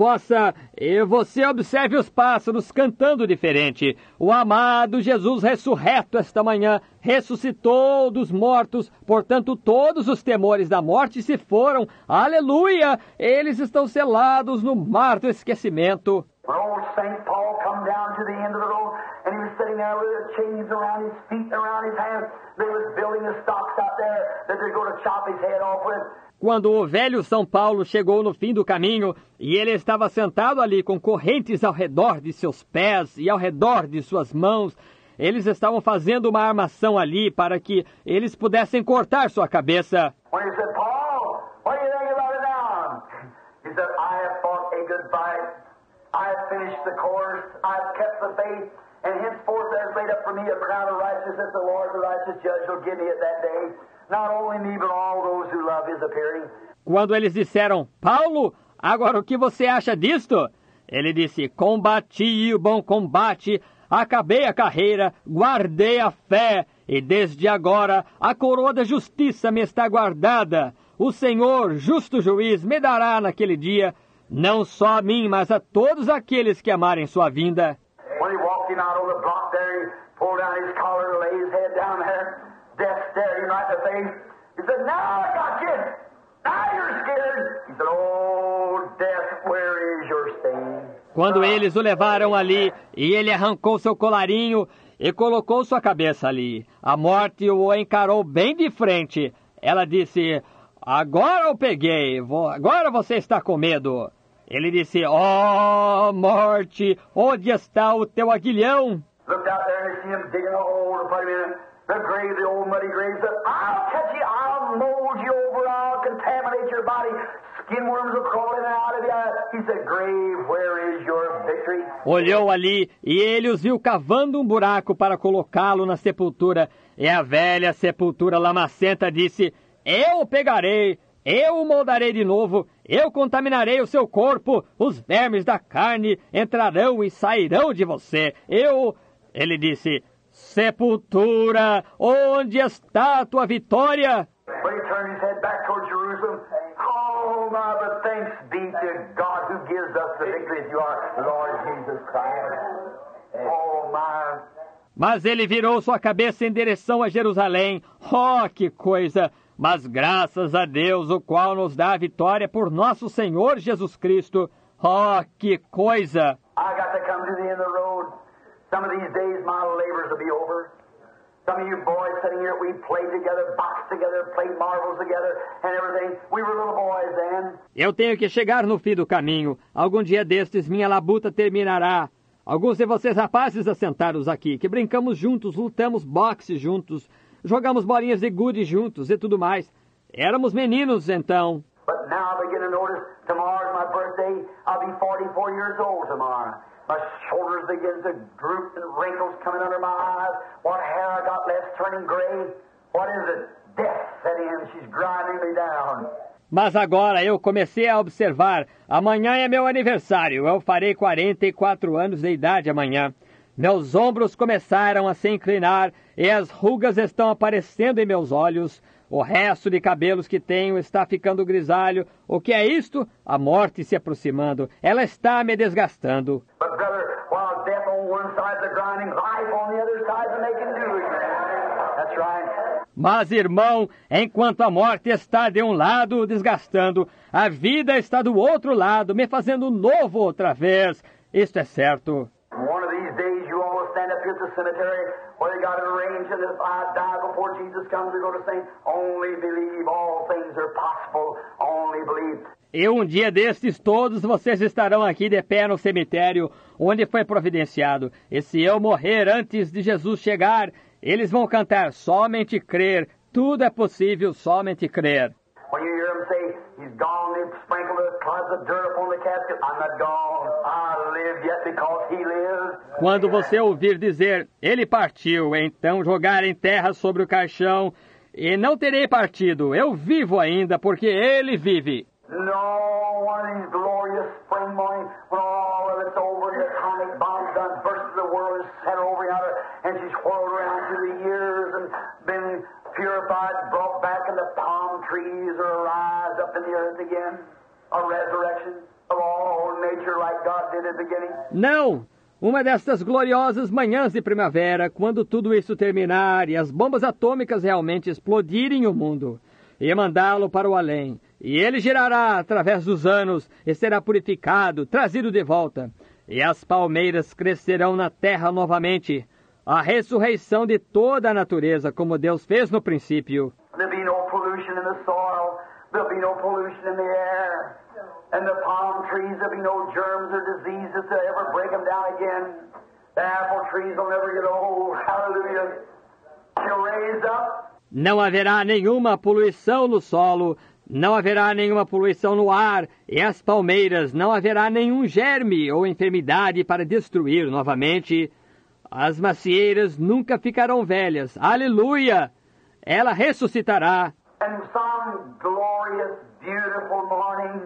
E você observe os pássaros cantando diferente. O amado Jesus ressurreto esta manhã ressuscitou dos mortos, portanto todos os temores da morte se foram. Aleluia! Eles estão selados no mar do esquecimento. When old St. Paul come down to the end of the road, and he was sitting there with the chains around his feet and around his hands. They was building the stocks out there that they're going to chop his head off with. Quando o velho São Paulo chegou no fim do caminho e ele estava sentado ali com correntes ao redor de seus pés e ao redor de suas mãos, eles estavam fazendo uma armação ali para que eles pudessem cortar sua cabeça. When he said, Paul, what do you think about it now? He said, I have fought a good fight. I have finished the course. I have kept the faith. And henceforth there is laid up for me a crown of righteousness. The Lord, the righteous judge, will give me at that day. Not only me, but all those who love His appearing. Quando eles disseram, Paulo, agora o que você acha disto? Ele disse, combati o bom combate, acabei a carreira, guardei a fé, e desde agora a coroa da justiça me está guardada. O Senhor, justo juiz, me dará naquele dia, não só a mim, mas a todos aqueles que amarem sua vinda. When he walked him out on the block there, he pulled down his collar, laid his head down there. Death stared him right in the face. He said, now I got you. Now you're scared. He said, oh, death, where is your sting? Quando eles o levaram ali, e ele arrancou seu colarinho e colocou sua cabeça ali, a morte o encarou bem de frente. Ela disse, agora eu peguei, agora você está com medo. Ele disse, oh, morte, onde está o teu aguilhão? Looked out there and see him digging a hole to put him in the grave, the old muddy grave. Said, I'll catch you, I'll mold you over, I'll contaminate your body. Skin worms will crawl in and out of you. He said, grave, where is your victory? Olhou ali e ele os viu cavando um buraco para colocá-lo na sepultura. E a velha sepultura lamacenta disse, eu o pegarei, eu o moldarei de novo, eu contaminarei o seu corpo, os vermes da carne entrarão e sairão de você. Ele disse, Sepultura, onde está a tua vitória? But he turned his head back toward Jerusalem. Oh, my, but thanks be to God who gives us the victory through our Lord Jesus Christ. Oh, my. Mas ele virou sua cabeça em direção a Jerusalém. Oh, que coisa! Mas graças a Deus, o qual nos dá a vitória por nosso Senhor Jesus Cristo. Oh, que coisa! I got to come to the end of the road. Some of these days my labors will be over. Some of you boys sitting here, we played together, boxed together, played marbles together, and everything. We were little boys then. Eu tenho que chegar no fim do caminho. Algum dia destes minha labuta terminará. Alguns de vocês rapazes assentados aqui, que brincamos juntos, lutamos boxe juntos, jogamos bolinhas de gude juntos e tudo mais. Éramos meninos então. But now I begin to notice tomorrow's my birthday. I'll be 44 years old tomorrow. My shoulders begin to droop and wrinkles coming under my eyes. What hair I got left turning gray. What is it? Death set in. She's grinding me down. Mas agora eu comecei a observar. Amanhã é meu aniversário. Eu farei 44 anos de idade amanhã. Meus ombros começaram a se inclinar e as rugas estão aparecendo em meus olhos. O resto de cabelos que tenho está ficando grisalho. O que é isto? A morte se aproximando. Ela está me desgastando. But brother, while death on one side is grinding, life on the other side is making do again. That's right. Mas, irmão, enquanto a morte está de um lado desgastando, a vida está do outro lado, me fazendo novo outra vez. Isto é certo. One of these days you all will stand up here at the cemetery where they got it arranged, and if I die before Jesus comes, we're going to sing, only believe, all things are possible, only believe. E um dia destes todos vocês estarão aqui de pé no cemitério, onde foi providenciado. E se eu morrer antes de Jesus chegar, eles vão cantar somente crer. Tudo é possível, somente crer. When you hear them say, he's gone, they've sprinkled a cloud of dirt upon the casket, I'm not gone, I live yet because he lives. Quando você ouvir dizer, ele partiu, então jogar em terra sobre o caixão, e não terei partido, eu vivo ainda, porque ele vive. No, one of these glorious spring mornings, when all of it's over and the atomic bomb's done, burst to the world and set over yonder, and she's whirled around through the years and been purified, brought back, and the palm trees are rise up in the earth again. A resurrection of all nature like God did at the beginning. Não! Uma destas gloriosas manhãs de primavera, quando tudo isso terminar e as bombas atômicas realmente explodirem o mundo, e mandá-lo para o além, e ele girará através dos anos e será purificado, trazido de volta, e as palmeiras crescerão na terra novamente, a ressurreição de toda a natureza, como Deus fez no princípio. There'll be no pollution in the soil. There'll be no pollution in the air. And the palm trees, there'll be no germs or diseases to ever break them down again. The apple trees will never get old. Hallelujah. She'll raise up. Não haverá nenhuma poluição no solo, não haverá nenhuma poluição no ar, e as palmeiras, não haverá nenhum germe ou enfermidade para destruir novamente. As macieiras nunca ficarão velhas. Aleluia! Ela ressuscitará. And some glorious, beautiful morning,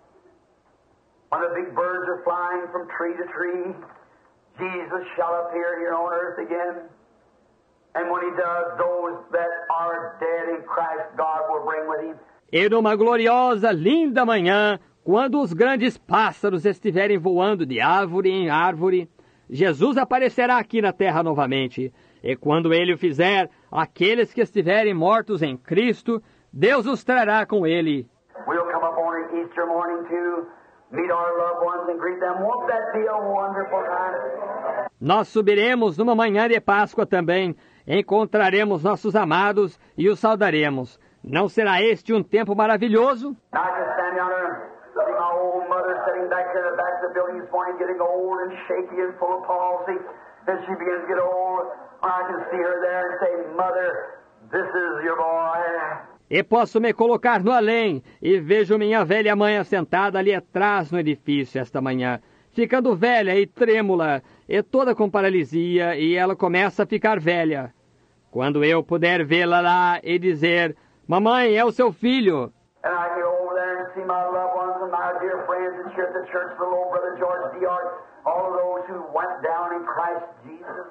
when the big birds are flying from tree to tree, Jesus shall appear here on earth again. And when he does, those that are dead in Christ, God will bring with him. E numa gloriosa, linda manhã, quando os grandes pássaros estiverem voando de árvore em árvore, Jesus aparecerá aqui na terra novamente. E quando ele o fizer, aqueles que estiverem mortos em Cristo, Deus os trará com ele. We'll come up on an Easter morning to meet our loved ones and greet them. Won't that be a wonderful time? Nós subiremos numa manhã de Páscoa também, encontraremos nossos amados e os saudaremos. Não será este um tempo maravilhoso? I just stand yonder, see my old mother sitting back there in the back of the building this morning, getting old and shaky and full of palsy. As she begins to get old, I can see her there and say, Mother, this is your boy. E posso me colocar no além, e vejo minha velha mãe assentada ali atrás no edifício esta manhã, ficando velha e trêmula, e toda com paralisia, e ela começa a ficar velha. Quando eu puder vê-la lá e dizer, Mamãe, é o seu filho. And I get over there and see my loved ones and my dear friends and here at the church, little old brother George D. Art, all of those who went down in Christ Jesus.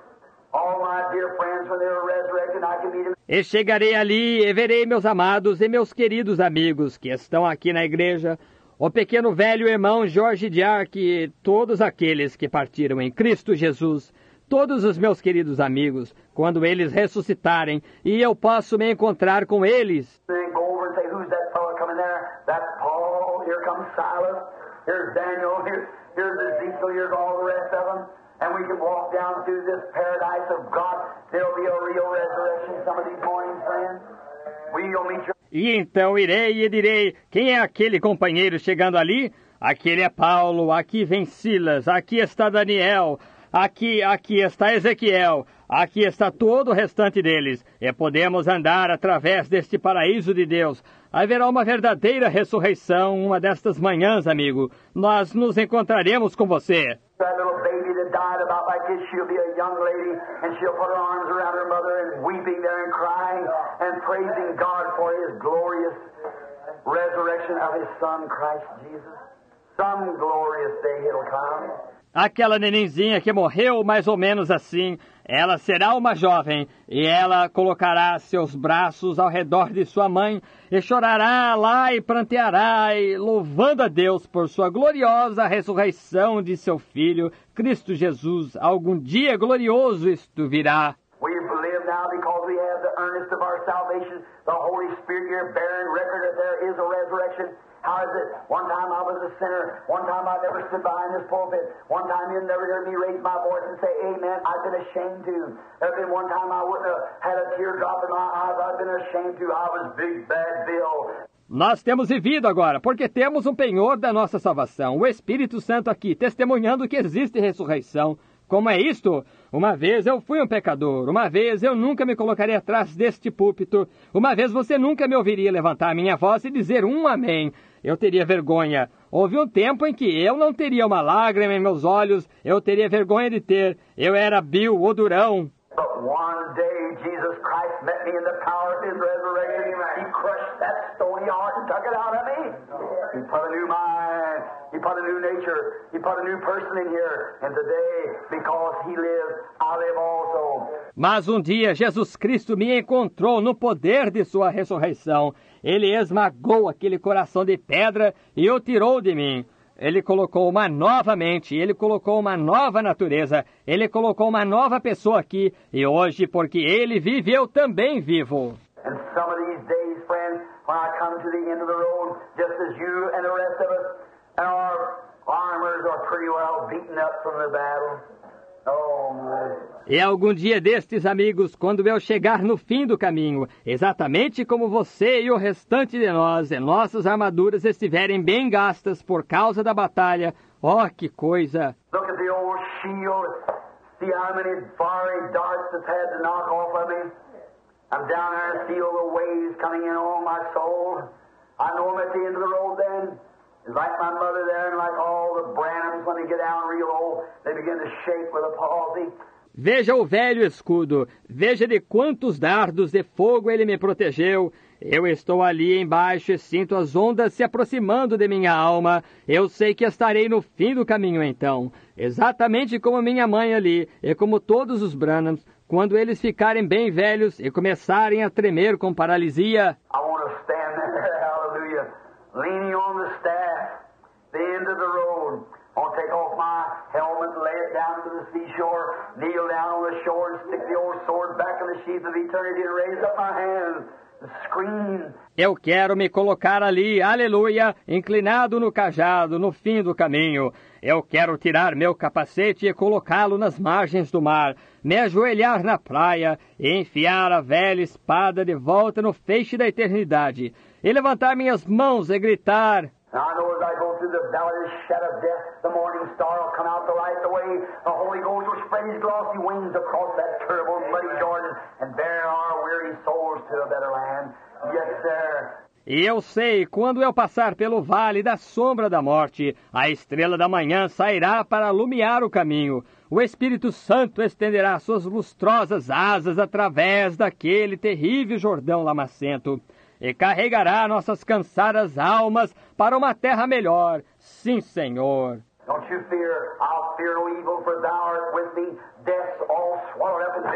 All my dear friends, when they were resurrected, I can meet them. E chegarei ali e verei meus amados e meus queridos amigos que estão aqui na igreja, o pequeno velho irmão George Diark e todos aqueles que partiram em Cristo Jesus, todos os meus queridos amigos, quando eles ressuscitarem, e eu posso me encontrar com eles. Then go over and say, who's that fellow coming there? That's Paul. Here comes Silas. Here's Daniel. Here's Ezekiel. Here's all the rest of them. And we can walk down through this paradise of God. There'll be a real resurrection some of these mornings, friends. We'll meet your... E então irei e direi, quem é aquele companheiro chegando ali? Aquele é Paulo, aqui vem Silas, aqui está Daniel, aqui está Ezequiel, aqui está todo o restante deles. E podemos andar através deste paraíso de Deus. Haverá uma verdadeira ressurreição uma destas manhãs, amigo. Nós nos encontraremos com você. That little baby that died about like this, she'll be a young lady, and she'll put her arms around her mother and weeping there and crying and praising God for His glorious resurrection of His Son, Christ Jesus. Some glorious day it'll come. Aquela nenenzinha que morreu mais ou menos assim, ela será uma jovem, e ela colocará seus braços ao redor de sua mãe, e chorará lá e pranteará, e louvando a Deus por sua gloriosa ressurreição de seu Filho, Cristo Jesus. Algum dia glorioso isto virá. We live now because we have the earnest of our salvation, the Holy Spirit here bearing record that there is a resurrection. How is it? One time I was a sinner. One time I never stood behind this pulpit. One time you never heard me raise my voice and say, amen. I've been ashamed to. There's been one time I wouldn't have had a teardrop in my eyes. I've been ashamed to. I was Big Bad Bill. Nós temos vivido agora, porque temos um penhor da nossa salvação, o Espírito Santo aqui, testemunhando que existe ressurreição. Como é isto? Uma vez eu fui um pecador, uma vez eu nunca me colocaria atrás deste púlpito, uma vez você nunca me ouviria levantar minha voz e dizer um amém. Eu teria vergonha. Houve um tempo em que eu não teria uma lágrima em meus olhos, eu teria vergonha de ter. Eu era Bill, o durão. But one day Jesus Christ met me in the power of His resurrection. He crushed that stony heart and took it out of me. He put a new mind. He put a new nature. He put a new person in here. And today, because He lives, I live also. Mas um dia Jesus Cristo me encontrou no poder de sua ressurreição. Ele esmagou aquele coração de pedra e o tirou de mim. Ele colocou uma nova mente, Ele colocou uma nova natureza, Ele colocou uma nova pessoa aqui, e hoje, porque Ele vive, eu também vivo. And some of these days, friends, when I come to the end of the road, just as you and the rest of us, and our armors are pretty well beaten up from the battle. Oh, my. E algum dia destes, amigos, quando eu chegar no fim do caminho, exatamente como você e o restante de nós, e nossas armaduras estiverem bem gastas por causa da batalha, oh, que coisa! Look at the old shield. See how many fiery darts it's had to knock off of me? I'm down there and feel the waves coming in on my soul. I know I'm at the end of the road then. It's like my mother there and like all the Branhams when they get down real old, they begin to shake with a palsy. Veja o velho escudo, veja de quantos dardos de fogo ele me protegeu. Eu estou ali embaixo e sinto as ondas se aproximando de minha alma. Eu sei que estarei no fim do caminho então, exatamente como minha mãe ali, e como todos os Branhams, quando eles ficarem bem velhos e começarem a tremer com paralisia. I want to stand there, hallelujah, leaning on the staff, the end of the road. I'll take off my helmet, lay it down to the seashore, kneel down on the shore and stick the old sword back in the sheath of eternity and raise up my hands and scream. Eu quero me colocar ali, aleluia, inclinado no cajado, no fim do caminho. Eu quero tirar meu capacete e colocá-lo nas margens do mar, me ajoelhar na praia e enfiar a velha espada de volta no feixe da eternidade, e levantar minhas mãos e gritar... Now I know as I go through the valley of the shadow of death, the morning star will come out to light the way. The Holy Ghost will spread His glossy wings across that terrible muddy Jordan and bear our weary souls to a better land. Yes, sir. E eu sei, quando eu passar pelo vale da sombra da morte, a estrela da manhã sairá para iluminar o caminho. O Espírito Santo estenderá suas lustrosas asas através daquele terrível Jordão lamacento e carregará nossas cansadas almas para uma terra melhor. Sim, Senhor. Don't you fear, I'll fear no evil, for thou art with me. Death's all swallowed up in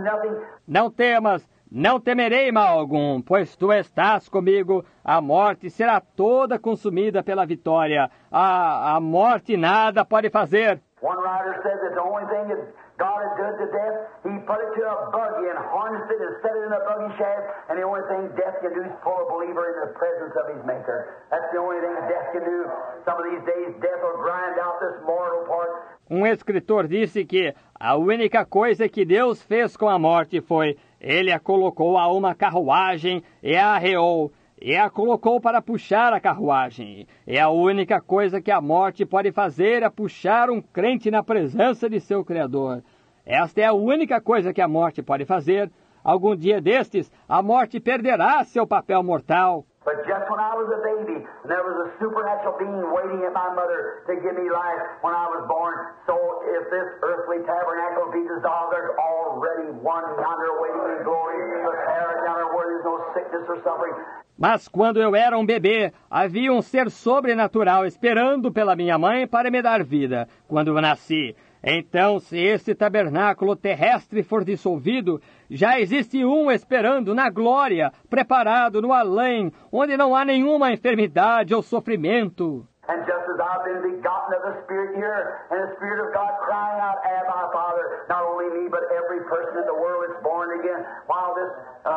nothing. Não temas, não temerei mal algum, pois tu estás comigo. A morte será toda consumida pela vitória. A morte nada pode fazer. One writer said that the only thing that God had done to death, he put it to a buggy and harnessed it and set it in a buggy shaft, and the only thing death can do is pull a believer in the presence of his Maker. That's the only thing that death can do. Some of these days, death will grind out this mortal part. Um escritor disse que a única coisa que Deus fez com a morte foi, ele a colocou a uma carruagem e a arreou, e a colocou para puxar a carruagem. É a única coisa que a morte pode fazer é puxar um crente na presença de seu Criador. Esta é a única coisa que a morte pode fazer. Algum dia destes, a morte perderá seu papel mortal. But just when I was a baby, and there was a supernatural being waiting at my mother to give me life when I was born, so if this earthly tabernacle be dissolved, there's already one yonder waiting in glory, the paradise yonder where there's no sickness or suffering. Mas quando eu era um bebê, havia um ser sobrenatural esperando pela minha mãe para me dar vida, quando eu nasci. Então, se esse tabernáculo terrestre for dissolvido, já existe um esperando na glória, preparado no além, onde não há nenhuma enfermidade ou sofrimento. And just as I've been begotten of the Spirit here, and the Spirit of God crying out, Abba, Father, not only me, but every person in the world is born again, while this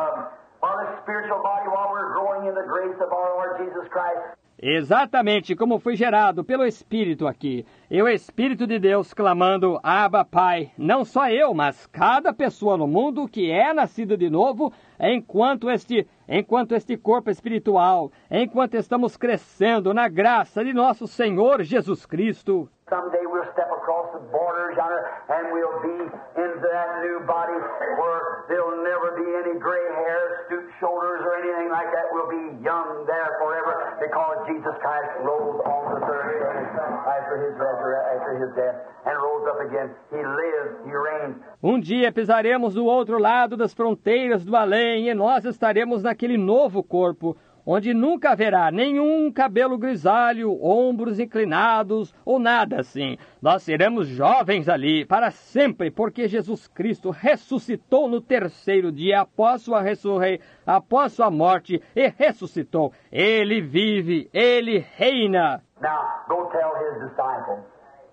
spiritual body, while we're growing in the grace of our Lord Jesus Christ. Exatamente como fui gerado pelo Espírito aqui. E o Espírito de Deus clamando, Abba, Pai. Não só eu, mas cada pessoa no mundo que é nascida de novo, enquanto este corpo espiritual, enquanto estamos crescendo na graça de nosso Senhor Jesus Cristo. Someday we'll step across the borders yonder, and we'll be into that new body where there'll never be any gray hair, stooped shoulders, or anything like that. We'll be young there forever because Jesus Christ rose on the third day after his death and rose up again. He lives, he reigns. Um dia pisaremos do outro lado das fronteiras do além e nós estaremos naquele novo corpo, onde nunca haverá nenhum cabelo grisalho, ombros inclinados ou nada assim. Nós seremos jovens ali para sempre, porque Jesus Cristo ressuscitou no terceiro dia após sua morte e ressuscitou. Ele vive, ele reina. Now, go tell his disciples,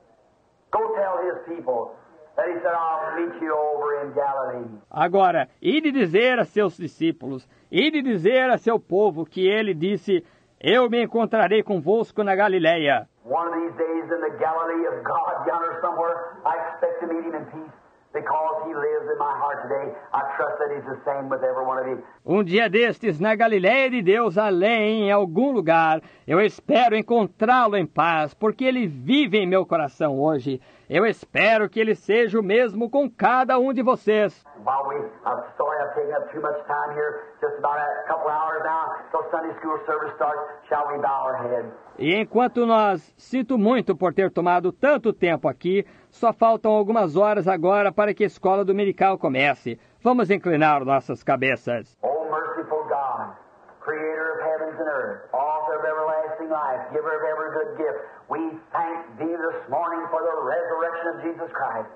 go tell his people, that he said, I'll meet you over in Galilee. Agora, ide dizer a seus discípulos, ide dizer a seu povo que ele disse, eu me encontrarei convosco na Galileia. One of these days in the Galilee of God yonder somewhere, I expect to meet him in peace. Because he lives in my heart today, I trust that he's the same with every one of you. Um dia destes, na Galileia de Deus, além, em algum lugar, eu espero encontrá-lo em paz, porque ele vive em meu coração hoje. Eu espero que ele seja o mesmo com cada um de vocês. I'm sorry I've taken up too much time here, just about a couple hours now, till Sunday school service starts. Shall we bow our heads? E enquanto sinto muito por ter tomado tanto tempo aqui, só faltam algumas horas agora para que a escola dominical comece. Vamos inclinar nossas cabeças. Oh, merciful God, creator of heavens and earth, author of everlasting life, giver of every good gift, we thank thee this morning for the resurrection of Jesus Christ.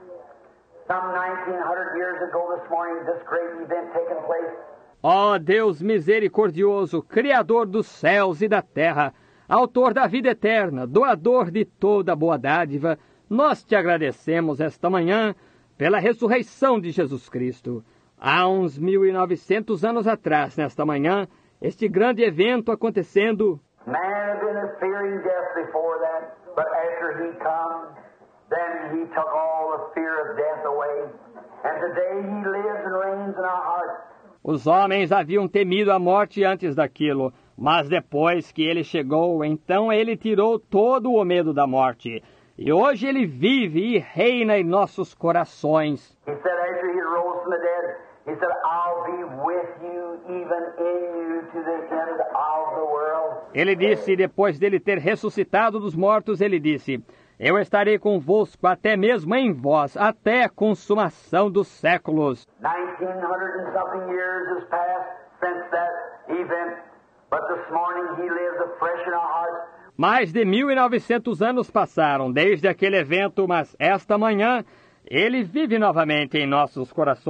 Some 1900 years ago this morning, this great event taking place. Ó Deus misericordioso, Criador dos céus e da terra, Autor da vida eterna, doador de toda boa dádiva, nós te agradecemos esta manhã pela ressurreição de Jesus Cristo. Há uns 1900 anos atrás, nesta manhã, este grande evento acontecendo. Man had been fearing death before that, but after he come, then he took all the fear of death away. And today he lives and reigns in our hearts. Os homens haviam temido a morte antes daquilo, mas depois que ele chegou, então ele tirou todo o medo da morte. E hoje ele vive e reina em nossos corações. He said after he rose from the dead, he said, I'll be with you, even in you, to the end of the world. Ele disse, depois dele ter ressuscitado dos mortos, ele disse, eu estarei convosco até mesmo em vós, até a consumação dos séculos. 1900 and something years has passed since that event, but this morning he lives afresh in our hearts. Mais de 1900 anos passaram desde aquele evento, mas esta manhã ele vive novamente em nossos corações.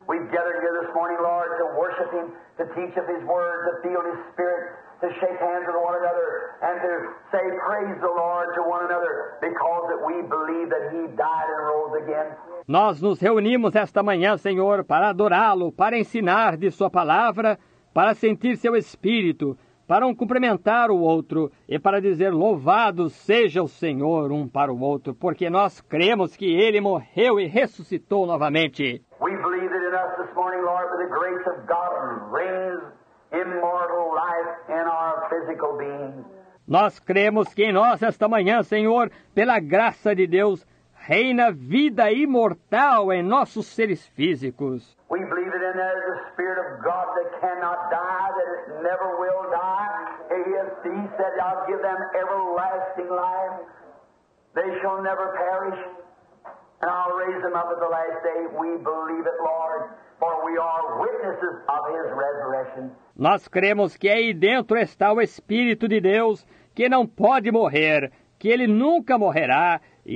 We've gathered here this morning, Lord, to worship Him, to teach of His Word, to feel His Spirit, to shake hands with one another, and to say praise the Lord to one another, because that we believe that He died and rose again. Nós nos reunimos esta manhã, Senhor, para adorá-lo, para ensinar de sua palavra, para sentir seu Espírito, para um cumprimentar o outro e para dizer louvado seja o Senhor um para o outro, porque nós cremos que Ele morreu e ressuscitou novamente. We believe that in us this morning, Lord, by the grace of God, reigns immortal life in our physical being. Nós cremos que em nós esta manhã, Senhor, pela graça de Deus, reina vida imortal em nossos seres físicos. We believe that in there is the Spirit of God that cannot die, that it never will die. He said, I'll give them everlasting life. They shall never perish, and I'll raise them up at the last day. We believe it, Lord, for we are witnesses of His resurrection. Nós cremos que aí dentro está o Espírito de Deus, que não pode morrer, que Ele nunca morrerá, e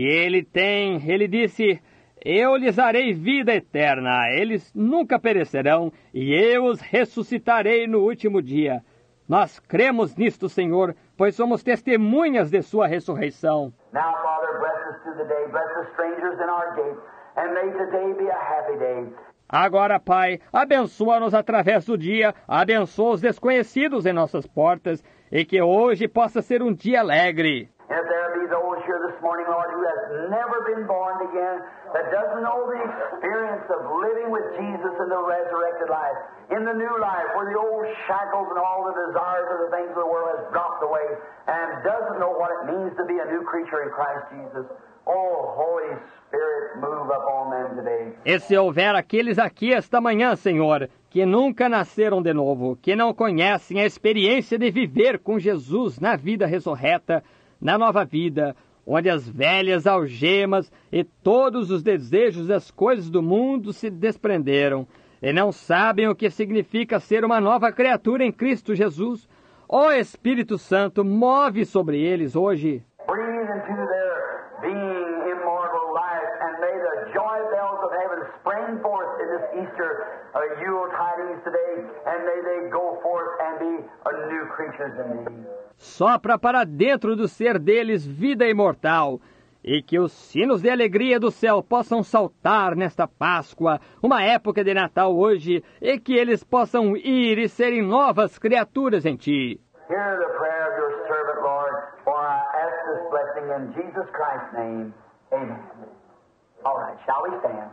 Ele disse, eu lhes darei vida eterna, eles nunca perecerão, e eu os ressuscitarei no último dia. Nós cremos nisto, Senhor, pois somos testemunhas de sua ressurreição. Now, Father, bless us through the day, bless the strangers in our gate, and may today be a happy day. Agora, Pai, abençoa-nos através do dia, abençoa os desconhecidos em nossas portas, e que hoje possa ser um dia alegre. And if there be those here this morning, Lord, who has never been born again, that doesn't know the experience of living with Jesus in the resurrected life, in the new life, where the old shackles and all the desires of the things of the world has dropped away, and doesn't know what it means to be a new creature in Christ Jesus. Oh, Holy Spirit, move upon them today. E se houver aqueles aqui esta manhã, Senhor, que nunca nasceram de novo, que não conhecem a experiência de viver com Jesus na vida ressurreta, na nova vida, onde as velhas algemas e todos os desejos das coisas do mundo se desprenderam, e não sabem o que significa ser uma nova criatura em Cristo Jesus, ó Espírito Santo, move sobre eles hoje. Breathe into their being immortal life, and may the joy bells of heaven spring forth in this Easter Yule tidings today, and may they go forth and be new creatures in thee. Sopra para dentro do ser deles vida imortal, e que os sinos de alegria do céu possam saltar nesta Páscoa, uma época de Natal hoje, e que eles possam ir e serem novas criaturas em Ti. Hear the prayer of your servant, Lord, for I ask this blessing in Jesus Christ's name. Amen. All right, shall we stand?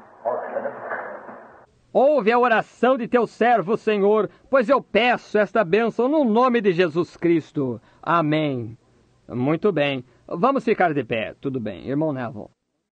Ouve a oração de teu servo, Senhor, pois eu peço esta bênção no nome de Jesus Cristo. Amém. Muito bem. Vamos ficar de pé. Tudo bem, irmão Neville.